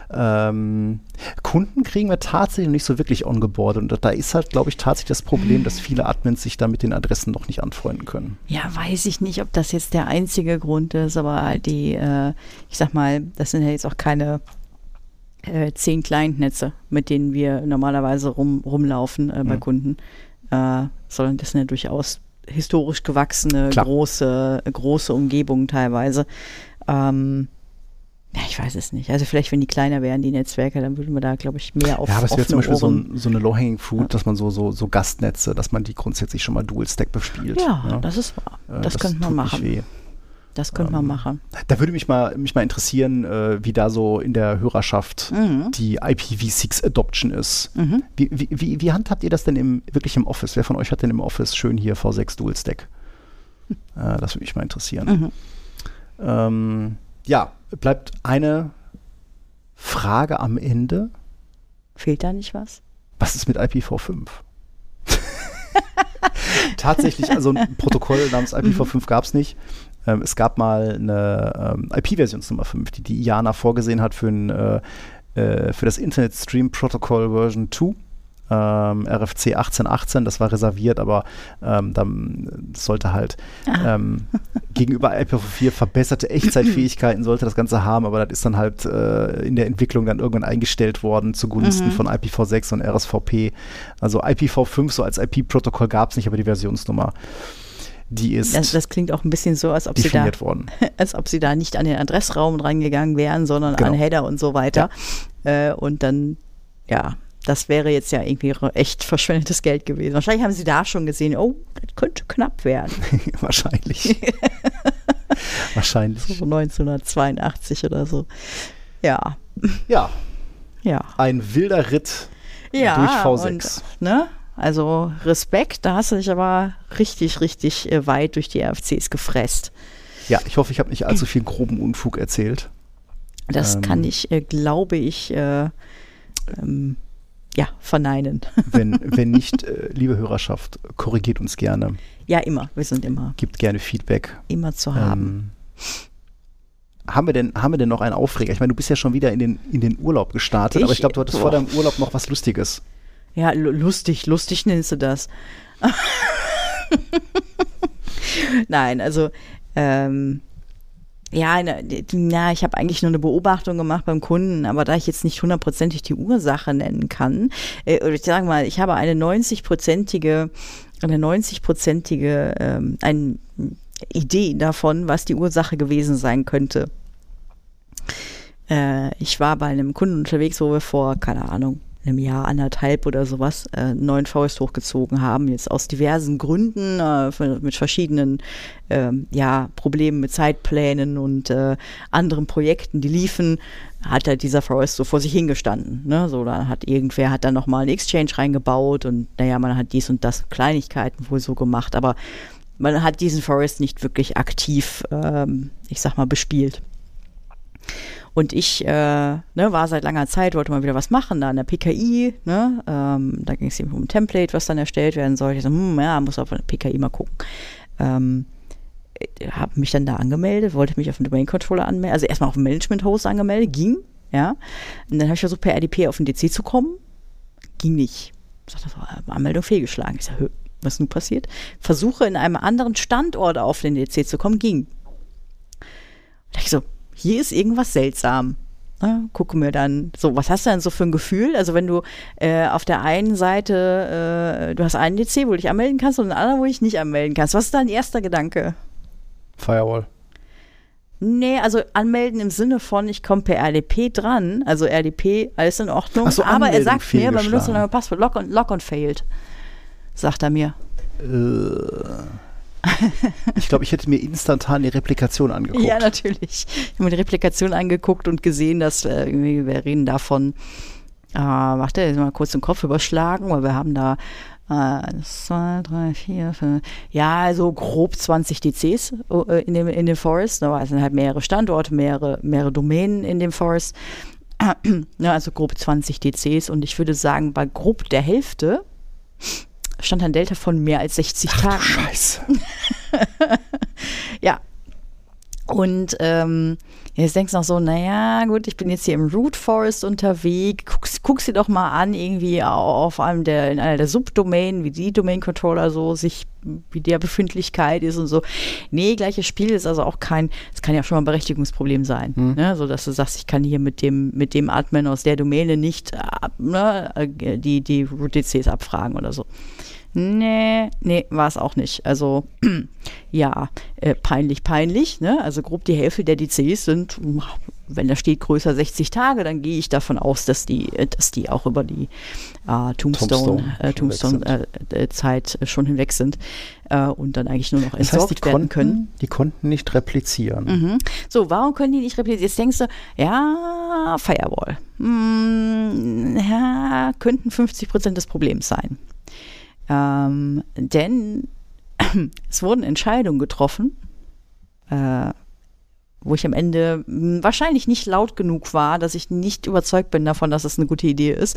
Kunden kriegen wir tatsächlich nicht so wirklich ongeboardet und da ist halt, glaube ich, tatsächlich das Problem, dass viele Admins sich da mit den Adressen noch nicht anfreunden können. Ja, weiß ich nicht, ob das jetzt der einzige Grund ist, aber halt ich sag mal, das sind ja jetzt auch keine 10 Client-Netze, mit denen wir normalerweise rumlaufen bei Kunden, sondern das sind ja durchaus historisch gewachsene, große Umgebungen teilweise. Ja, ich weiß es nicht. Also vielleicht, wenn die kleiner wären, die Netzwerke, dann würden wir da, glaube ich, mehr auf Ja, aber es wäre zum Beispiel Ohren. so eine Low-Hanging Fruit, dass man so Gastnetze, dass man die grundsätzlich schon mal Dual-Stack bespielt. Ja, das ist wahr. Das könnte man machen. Weh. Das könnte man machen. Da würde mich mal interessieren, wie da so in der Hörerschaft die IPv6-Adoption ist. Wie handhabt ihr das denn wirklich im Office? Wer von euch hat denn im Office schön hier V6 Dual-Stack? Das würde mich mal interessieren. Ja, bleibt eine Frage am Ende. Fehlt da nicht was? Was ist mit IPv5? Tatsächlich, also ein Protokoll namens IPv5 gab es nicht. Es gab mal eine IP-Versionsnummer 5, die IANA vorgesehen hat für das Internet Stream Protocol Version 2. RFC 1818, das war reserviert, aber dann sollte halt gegenüber IPv4 verbesserte Echtzeitfähigkeiten sollte das Ganze haben, aber das ist dann halt in der Entwicklung dann irgendwann eingestellt worden zugunsten von IPv6 und RSVP. Also IPv5 so als IP-Protokoll gab es nicht, aber die Versionsnummer, die ist das klingt auch ein bisschen so, als ob sie da nicht an den Adressraum rangegangen wären, sondern an Header und so weiter. Ja. Und dann, ja, das wäre jetzt ja irgendwie echt verschwendetes Geld gewesen. Wahrscheinlich haben sie da schon gesehen, oh, das könnte knapp werden. Wahrscheinlich. Wahrscheinlich. So 1982 oder so. Ja. Ja. Ein wilder Ritt Ja, durch V6. Und, ne? Also Respekt, da hast du dich aber richtig, richtig weit durch die RFCs gefresst. Ja, ich hoffe, ich habe nicht allzu viel groben Unfug erzählt. Das kann ich, glaube ich, verneinen. Wenn nicht, liebe Hörerschaft, korrigiert uns gerne. Ja, immer. Wir sind immer. Gibt gerne Feedback. Immer zu haben. Haben wir denn noch einen Aufreger? Ich meine, du bist ja schon wieder in den Urlaub gestartet, aber ich glaube, du hattest vor deinem Urlaub noch was Lustiges. Ja, lustig nennst du das. Nein, also ich habe eigentlich nur eine Beobachtung gemacht beim Kunden, aber da ich jetzt nicht hundertprozentig die Ursache nennen kann, oder ich sage mal, ich habe eine 90-prozentige eine Idee davon, was die Ursache gewesen sein könnte. Ich war bei einem Kunden unterwegs, wo wir vor, keine Ahnung, einem Jahr, 1,5 oder sowas, einen neuen VS hochgezogen haben, jetzt aus diversen Gründen, mit verschiedenen Problemen mit Zeitplänen und anderen Projekten, die liefen, hat halt dieser VS so vor sich hingestanden. Ne? So, da hat irgendwer dann nochmal einen Exchange reingebaut und man hat dies und das Kleinigkeiten wohl so gemacht, aber man hat diesen VS nicht wirklich aktiv, bespielt. Und ich war seit langer Zeit, wollte mal wieder was machen, da in der PKI, ne? Da ging es eben um ein Template, was dann erstellt werden sollte. Ich so, muss auf der PKI mal gucken. Habe mich dann da angemeldet, wollte mich auf den Domain-Controller anmelden, also erstmal auf den Management-Host angemeldet, ging, ja. Und dann habe ich versucht, per RDP auf den DC zu kommen, ging nicht. Ich sagte, Anmeldung fehlgeschlagen. Ich sage, was ist nun passiert? Versuche in einem anderen Standort auf den DC zu kommen, ging. Und ich so, hier ist irgendwas seltsam. Ja, gucke mir dann, so, was hast du denn so für ein Gefühl? Also wenn du auf der einen Seite, du hast einen DC, wo du dich anmelden kannst und einen anderen, wo du dich nicht anmelden kannst. Was ist dein erster Gedanke? Firewall. Nee, also anmelden im Sinne von, ich komme per RDP dran, also RDP, alles in Ordnung. Ach so, aber er sagt mir, beim fehlgeschlagen. Benutzername Passwort, Log on failed, sagt er mir. Ich glaube, ich hätte mir instantan die Replikation angeguckt. Ja, natürlich. Ich habe mir die Replikation angeguckt und gesehen, dass wir reden davon, jetzt mal kurz den Kopf überschlagen, weil wir haben da 1, 2, 3, 4, 5, ja, so grob 20 DCs in dem Forest. Es sind halt mehrere Standorte, mehrere Domänen in dem Forest. Also grob 20 DCs und ich würde sagen, bei grob der Hälfte stand ein Delta von mehr als 60 Tagen. Ach, Scheiße. Ja. Und jetzt denkst du noch so, naja, gut, ich bin jetzt hier im Root Forest unterwegs, guck's dir doch mal an, irgendwie auf in einer der Subdomänen, wie die Domain-Controller so wie der Befindlichkeit ist und so. Nee, gleiches Spiel ist also auch es kann ja schon mal ein Berechtigungsproblem sein, ne? So dass du sagst, ich kann hier mit dem Admin aus der Domäne nicht die Root-DCs abfragen oder so. Nee, war es auch nicht. Also, peinlich, ne? Also grob die Hälfte der DCs sind, wenn da steht größer 60 Tage, dann gehe ich davon aus, dass die auch über die Tombstone-Zeit schon hinweg sind und dann eigentlich nur noch entsorgt werden können. Die konnten nicht replizieren. Mhm. So, warum können die nicht replizieren? Jetzt denkst du, ja, Firewall. Könnten 50% des Problems sein. Denn es wurden Entscheidungen getroffen, wo ich am Ende wahrscheinlich nicht laut genug war, dass ich nicht überzeugt bin davon, dass es eine gute Idee ist,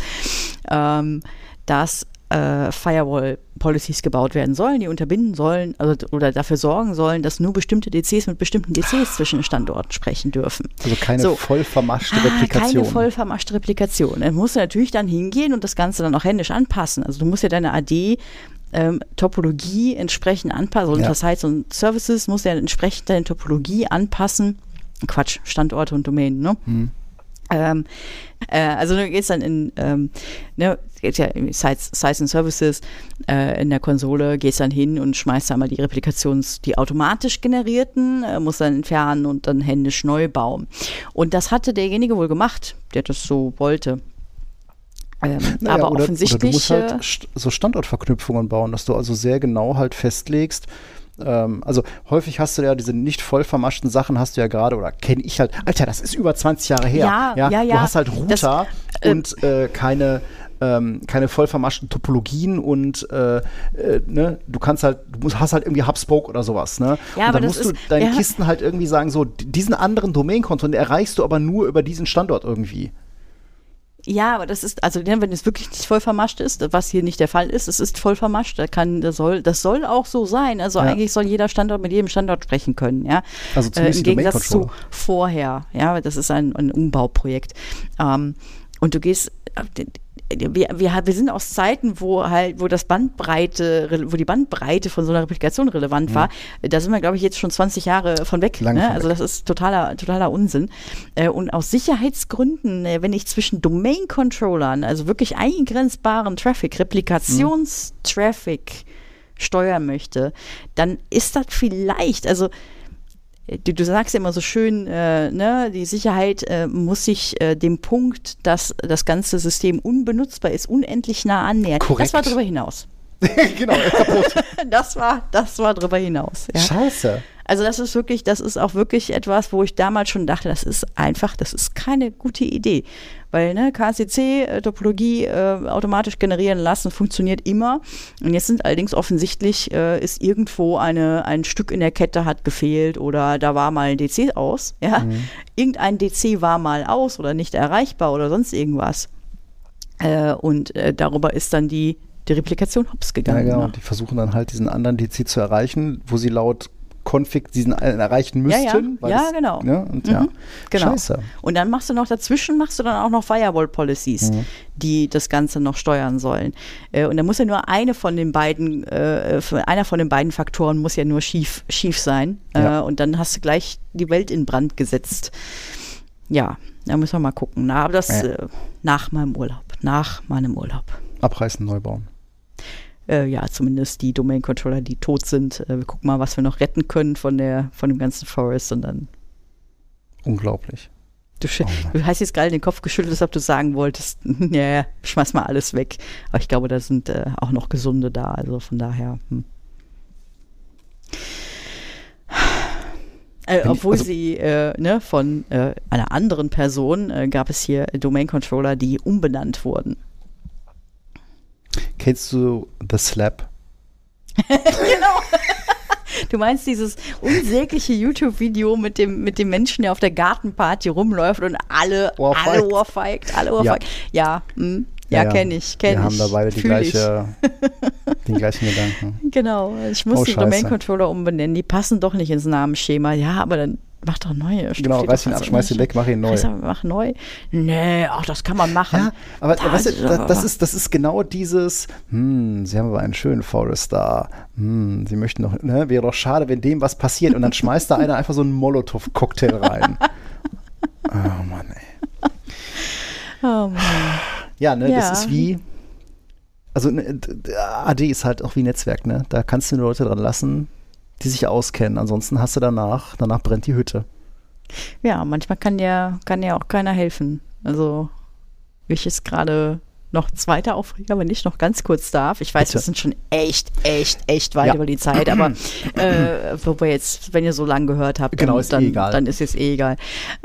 dass Firewall-Policies gebaut werden sollen, die unterbinden sollen oder dafür sorgen sollen, dass nur bestimmte DCs mit bestimmten DCs zwischen den Standorten sprechen dürfen. Also keine voll vermaschte Replikation. Keine voll vermaschte Replikation. Dann musst du natürlich dann hingehen und das Ganze dann auch händisch anpassen. Also du musst ja deine AD Topologie entsprechend anpassen. Und das heißt, und Services muss ja entsprechend deine Topologie anpassen. Quatsch, Standorte und Domänen, ne? Also du gehst dann in Sites and Services in der Konsole, gehst dann hin und schmeißt da mal die automatisch generierten, musst dann entfernen und dann händisch neu bauen. Und das hatte derjenige wohl gemacht, der das so wollte. Aber offensichtlich. Oder du musst halt so Standortverknüpfungen bauen, dass du also sehr genau halt festlegst. Also häufig hast du ja diese nicht voll vermaschten Sachen, hast du ja gerade, oder kenne ich halt, Alter, das ist über 20 Jahre her. Ja. Du hast halt Router und keine keine voll vermaschten Topologien und ne, hast halt irgendwie Hubspoke oder sowas, ne? Ja, und aber dann musst du deinen Kisten halt irgendwie sagen, so, diesen anderen Domain-Controller, den erreichst du aber nur über diesen Standort irgendwie. Ja, aber das ist, also wenn es wirklich nicht voll vermascht ist, was hier nicht der Fall ist, es ist voll vermascht, das soll auch so sein. Also eigentlich soll jeder Standort mit jedem Standort sprechen können, ja. Also zumindest im Gegensatz zu vorher, ja, das ist ein Umbauprojekt. Und du gehst, wir sind aus Zeiten, wo die Bandbreite von so einer Replikation relevant war. Da sind wir, glaube ich, jetzt schon 20 Jahre von weg. Ne? Also das ist totaler Unsinn. Und aus Sicherheitsgründen, wenn ich zwischen Domain-Controllern, also wirklich eingrenzbaren Traffic, Replikationstraffic steuern möchte, dann ist das vielleicht, also du sagst ja immer so schön, ne, die Sicherheit muss sich dem Punkt, dass das ganze System unbenutzbar ist, unendlich nah annähern. Korrekt. Das war drüber hinaus. Genau, kaputt. Das war drüber hinaus. Ja. Scheiße. Also das ist auch wirklich etwas, wo ich damals schon dachte, das ist keine gute Idee. Weil, ne, KCC, Topologie automatisch generieren lassen, funktioniert immer. Und jetzt sind allerdings offensichtlich, ist irgendwo ein Stück in der Kette hat gefehlt oder da war mal ein DC aus. Ja? Irgendein DC war mal aus oder nicht erreichbar oder sonst irgendwas. Und darüber ist dann die Replikation hops gegangen. Ja, genau. Ne? Die versuchen dann halt diesen anderen DC zu erreichen, wo sie laut Config diesen erreichen müssten. Genau. Ne? Und genau. Scheiße. Und dann machst du dann auch noch Firewall-Policies, die das Ganze noch steuern sollen. Und da muss ja nur einer von den beiden Faktoren muss ja nur schief sein. Und dann hast du gleich die Welt in Brand gesetzt. Ja, da müssen wir mal gucken. Aber das nach meinem Urlaub. Abreißen, neu bauen. Ja, zumindest die Domain-Controller, die tot sind. Wir gucken mal, was wir noch retten können von dem ganzen Forest und dann. Unglaublich. Du hast jetzt gerade den Kopf geschüttelt, als ob du sagen wolltest, ja, schmeiß mal alles weg. Aber ich glaube, da sind auch noch Gesunde da, also von daher. Obwohl sie von einer anderen Person gab es hier Domain-Controller, die umbenannt wurden. Kennst du The Slap? Genau. Du meinst dieses unsägliche YouTube-Video mit dem Menschen, der auf der Gartenparty rumläuft und alle ohrfeigt. Ja, kenne ich. Wir haben da beide den gleichen Gedanken. Genau, ich muss die Domain-Controller umbenennen. Die passen doch nicht ins Namensschema. Ja, aber dann mach doch neue. Genau, reiß ihn ab, schmeiß ihn weg, mach ihn neu. Mach neu. Nee, das kann man machen. Ja, aber weißt du, das ist genau dieses, Sie haben aber einen schönen Forester. Sie möchten noch, ne, wäre doch schade, wenn dem was passiert. Und dann schmeißt da einer einfach so einen Molotow-Cocktail rein. Oh Mann, ey. Oh Mann. Ja, ne, das ist wie, also AD ist halt auch wie Netzwerk, ne? Da kannst du Leute dran lassen, die sich auskennen. Ansonsten hast du danach brennt die Hütte. Ja, manchmal kann ja auch keiner helfen. Also, ich jetzt gerade noch zweiter Aufreger, wenn ich noch ganz kurz darf. Ich weiß, wir sind schon echt weit über die Zeit, aber wo wir jetzt, wenn ihr so lange gehört habt, dann ist es egal.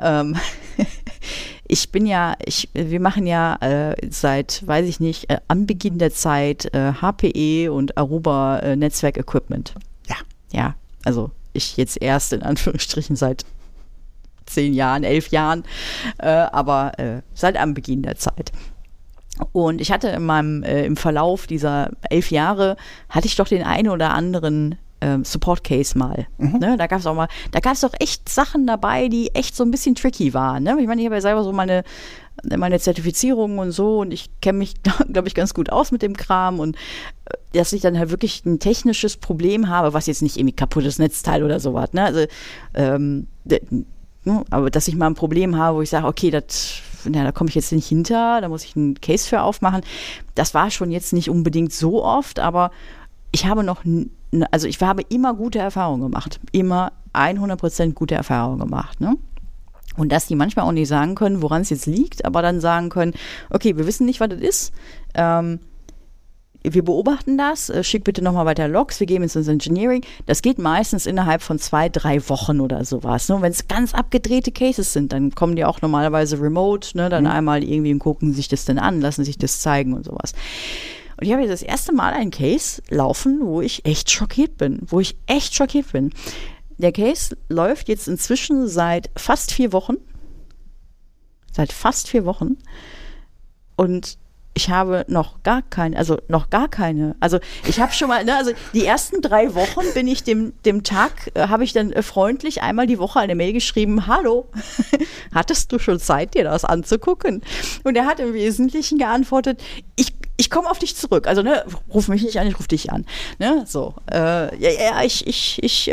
Wir machen ja seit, weiß ich nicht, Anbeginn der Zeit HPE und Aruba Netzwerk-Equipment. Ja, also ich jetzt erst in Anführungsstrichen seit 10 Jahren, 11 Jahren, aber seit Anbeginn der Zeit. Und ich hatte im Verlauf dieser 11 Jahre, hatte ich doch den einen oder anderen Support-Case mal. Ne? Da gab es doch echt Sachen dabei, die echt so ein bisschen tricky waren. Ne? Ich meine, ich habe ja selber so meine Zertifizierung und so und ich kenne mich, glaube ich, ganz gut aus mit dem Kram und dass ich dann halt wirklich ein technisches Problem habe, was jetzt nicht irgendwie kaputtes Netzteil oder sowas, ne? Also, aber dass ich mal ein Problem habe, wo ich sage, okay, da komme ich jetzt nicht hinter, da muss ich einen Case für aufmachen. Das war schon jetzt nicht unbedingt so oft, aber ich habe immer gute Erfahrungen gemacht. Immer 100% gute Erfahrungen gemacht, ne? Und dass die manchmal auch nicht sagen können, woran es jetzt liegt, aber dann sagen können, okay, wir wissen nicht, was das ist. wir beobachten das, schick bitte nochmal weiter Logs, wir gehen ins Engineering. Das geht meistens innerhalb von 2-3 Wochen oder sowas. Ne? Wenn es ganz abgedrehte Cases sind, dann kommen die auch normalerweise remote, ne? Dann einmal irgendwie und gucken sich das dann an, lassen sich das zeigen und sowas. Und ich habe jetzt das erste Mal einen Case laufen, wo ich echt schockiert bin. Der Case läuft jetzt inzwischen seit fast 4 Wochen. Und ich habe noch gar keine, also ich habe schon mal, ne, also die ersten 3 Wochen bin ich dem Tag, habe ich dann freundlich einmal die Woche eine Mail geschrieben, hallo, hattest du schon Zeit, dir das anzugucken? Und er hat im Wesentlichen geantwortet, ich komme auf dich zurück, also ne, ruf mich nicht an, ich rufe dich an, ne, so, ich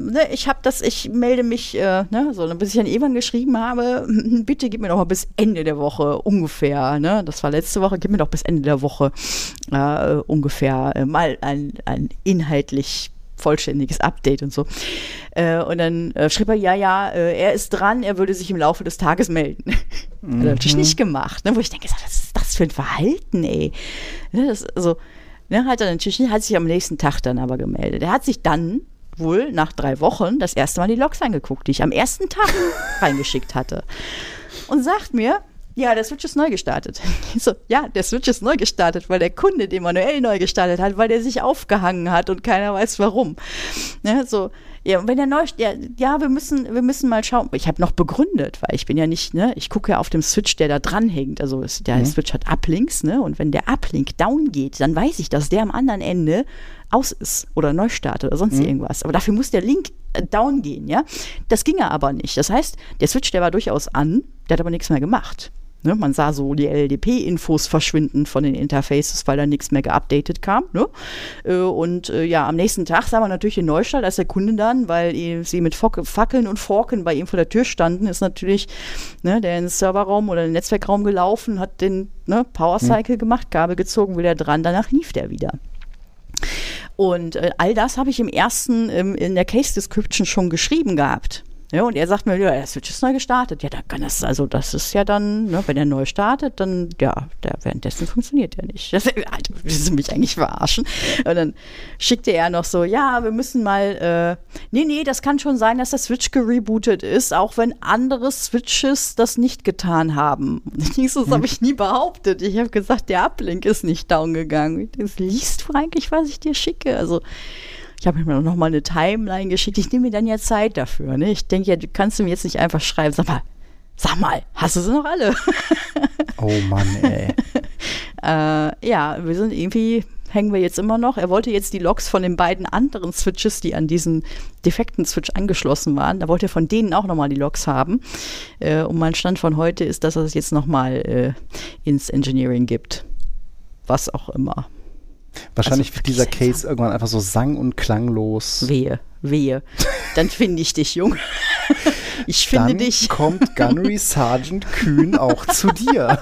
melde mich, ne, so, bis ich an Evan geschrieben habe, bitte gib mir doch mal bis Ende der Woche ungefähr, ne, das war letzte Woche, gib mir doch bis Ende der Woche ungefähr mal ein inhaltlich vollständiges Update und so. Und dann schrieb er, er ist dran, er würde sich im Laufe des Tages melden. Hat er natürlich nicht gemacht, ne? Wo ich denke, was ist das für ein Verhalten, ey? Ne, hat sich am nächsten Tag dann aber gemeldet. Er hat sich dann wohl nach 3 Wochen das erste Mal die Logs angeguckt, die ich am ersten Tag reingeschickt hatte. Und sagt mir, ja, der Switch ist neu gestartet. Ich so, ja, der Switch ist neu gestartet, weil der Kunde den manuell neu gestartet hat, weil der sich aufgehangen hat und keiner weiß warum. Ne, so, ja, und wenn der neu, ja, wir müssen mal schauen. Ich habe noch begründet, weil ich bin ja nicht, ne, ich gucke ja auf dem Switch, der da dran hängt. Also der Switch hat Uplinks, ne, und wenn der Uplink down geht, dann weiß ich, dass der am anderen Ende aus ist oder neu startet oder sonst irgendwas. Aber dafür muss der Link down gehen, ja. Das ging aber nicht. Das heißt, der Switch, der war durchaus an, der hat aber nichts mehr gemacht. Ne, man sah so die LDP-Infos verschwinden von den Interfaces, weil da nichts mehr geupdatet kam. Ne? Und am nächsten Tag sah man natürlich den Neustart, als der Kunde dann, weil sie mit Fackeln und Forken bei ihm vor der Tür standen, ist natürlich der in den Serverraum oder den Netzwerkraum gelaufen, hat den Power Cycle gemacht, Kabel gezogen, wieder dran, danach lief der wieder. Und all das habe ich im ersten, in der Case Description schon geschrieben gehabt. Ja, und er sagt mir, ja, der Switch ist neu gestartet. Ja, da kann das ist ja dann, ne, wenn er neu startet, dann, ja, währenddessen funktioniert der nicht. Willst du mich eigentlich verarschen? Und dann schickte er noch so, ja, wir müssen mal, nee, das kann schon sein, dass der Switch gerebootet ist, auch wenn andere Switches das nicht getan haben. Das habe ich nie behauptet. Ich habe gesagt, der Uplink ist nicht down gegangen. Das liest du eigentlich, was ich dir schicke? Also, ich habe mir noch mal eine Timeline geschickt. Ich nehme mir dann ja Zeit dafür. Ne? Ich denke ja, du kannst mir jetzt nicht einfach schreiben, sag mal, hast du sie noch alle? Oh Mann, ey. Wir sind irgendwie, hängen wir jetzt immer noch. Er wollte jetzt die Logs von den beiden anderen Switches, die an diesen defekten Switch angeschlossen waren, da wollte er von denen auch noch mal die Logs haben. Und mein Stand von heute ist, dass er es jetzt noch mal ins Engineering gibt. Was auch immer. Wahrscheinlich wird dieser Case irgendwann einfach so sang- und klanglos. Wehe. Dann finde ich dich, Junge. Ich finde dann dich. Kommt Gunnery Sergeant Kühn auch zu dir.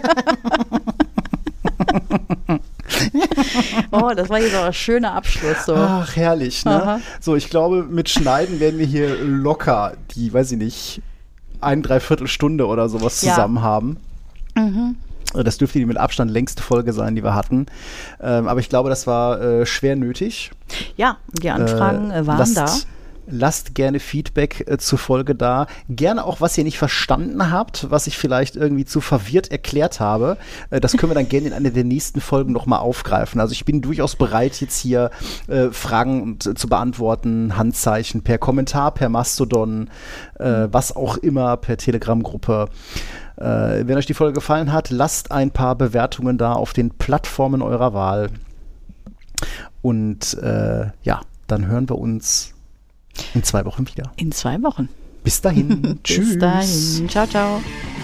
Oh, das war jetzt auch ein schöner Abschluss. So. Ach, herrlich, ne? Aha. So, ich glaube, mit Schneiden werden wir hier locker die, weiß ich nicht, 1/3 Stunde oder sowas zusammen haben. Mhm. Das dürfte die mit Abstand längste Folge sein, die wir hatten. Aber ich glaube, das war schwer nötig. Ja, die Anfragen waren da. Lasst gerne Feedback zur Folge da. Gerne auch, was ihr nicht verstanden habt, was ich vielleicht irgendwie zu verwirrt erklärt habe. Das können wir dann gerne in einer der nächsten Folgen nochmal aufgreifen. Also ich bin durchaus bereit, jetzt hier Fragen zu beantworten, Handzeichen, per Kommentar, per Mastodon, was auch immer, per Telegram-Gruppe. Wenn euch die Folge gefallen hat, lasst ein paar Bewertungen da auf den Plattformen eurer Wahl. Und dann hören wir uns in 2 Wochen wieder. In 2 Wochen. Bis dahin. Tschüss. Bis dahin. Ciao, ciao.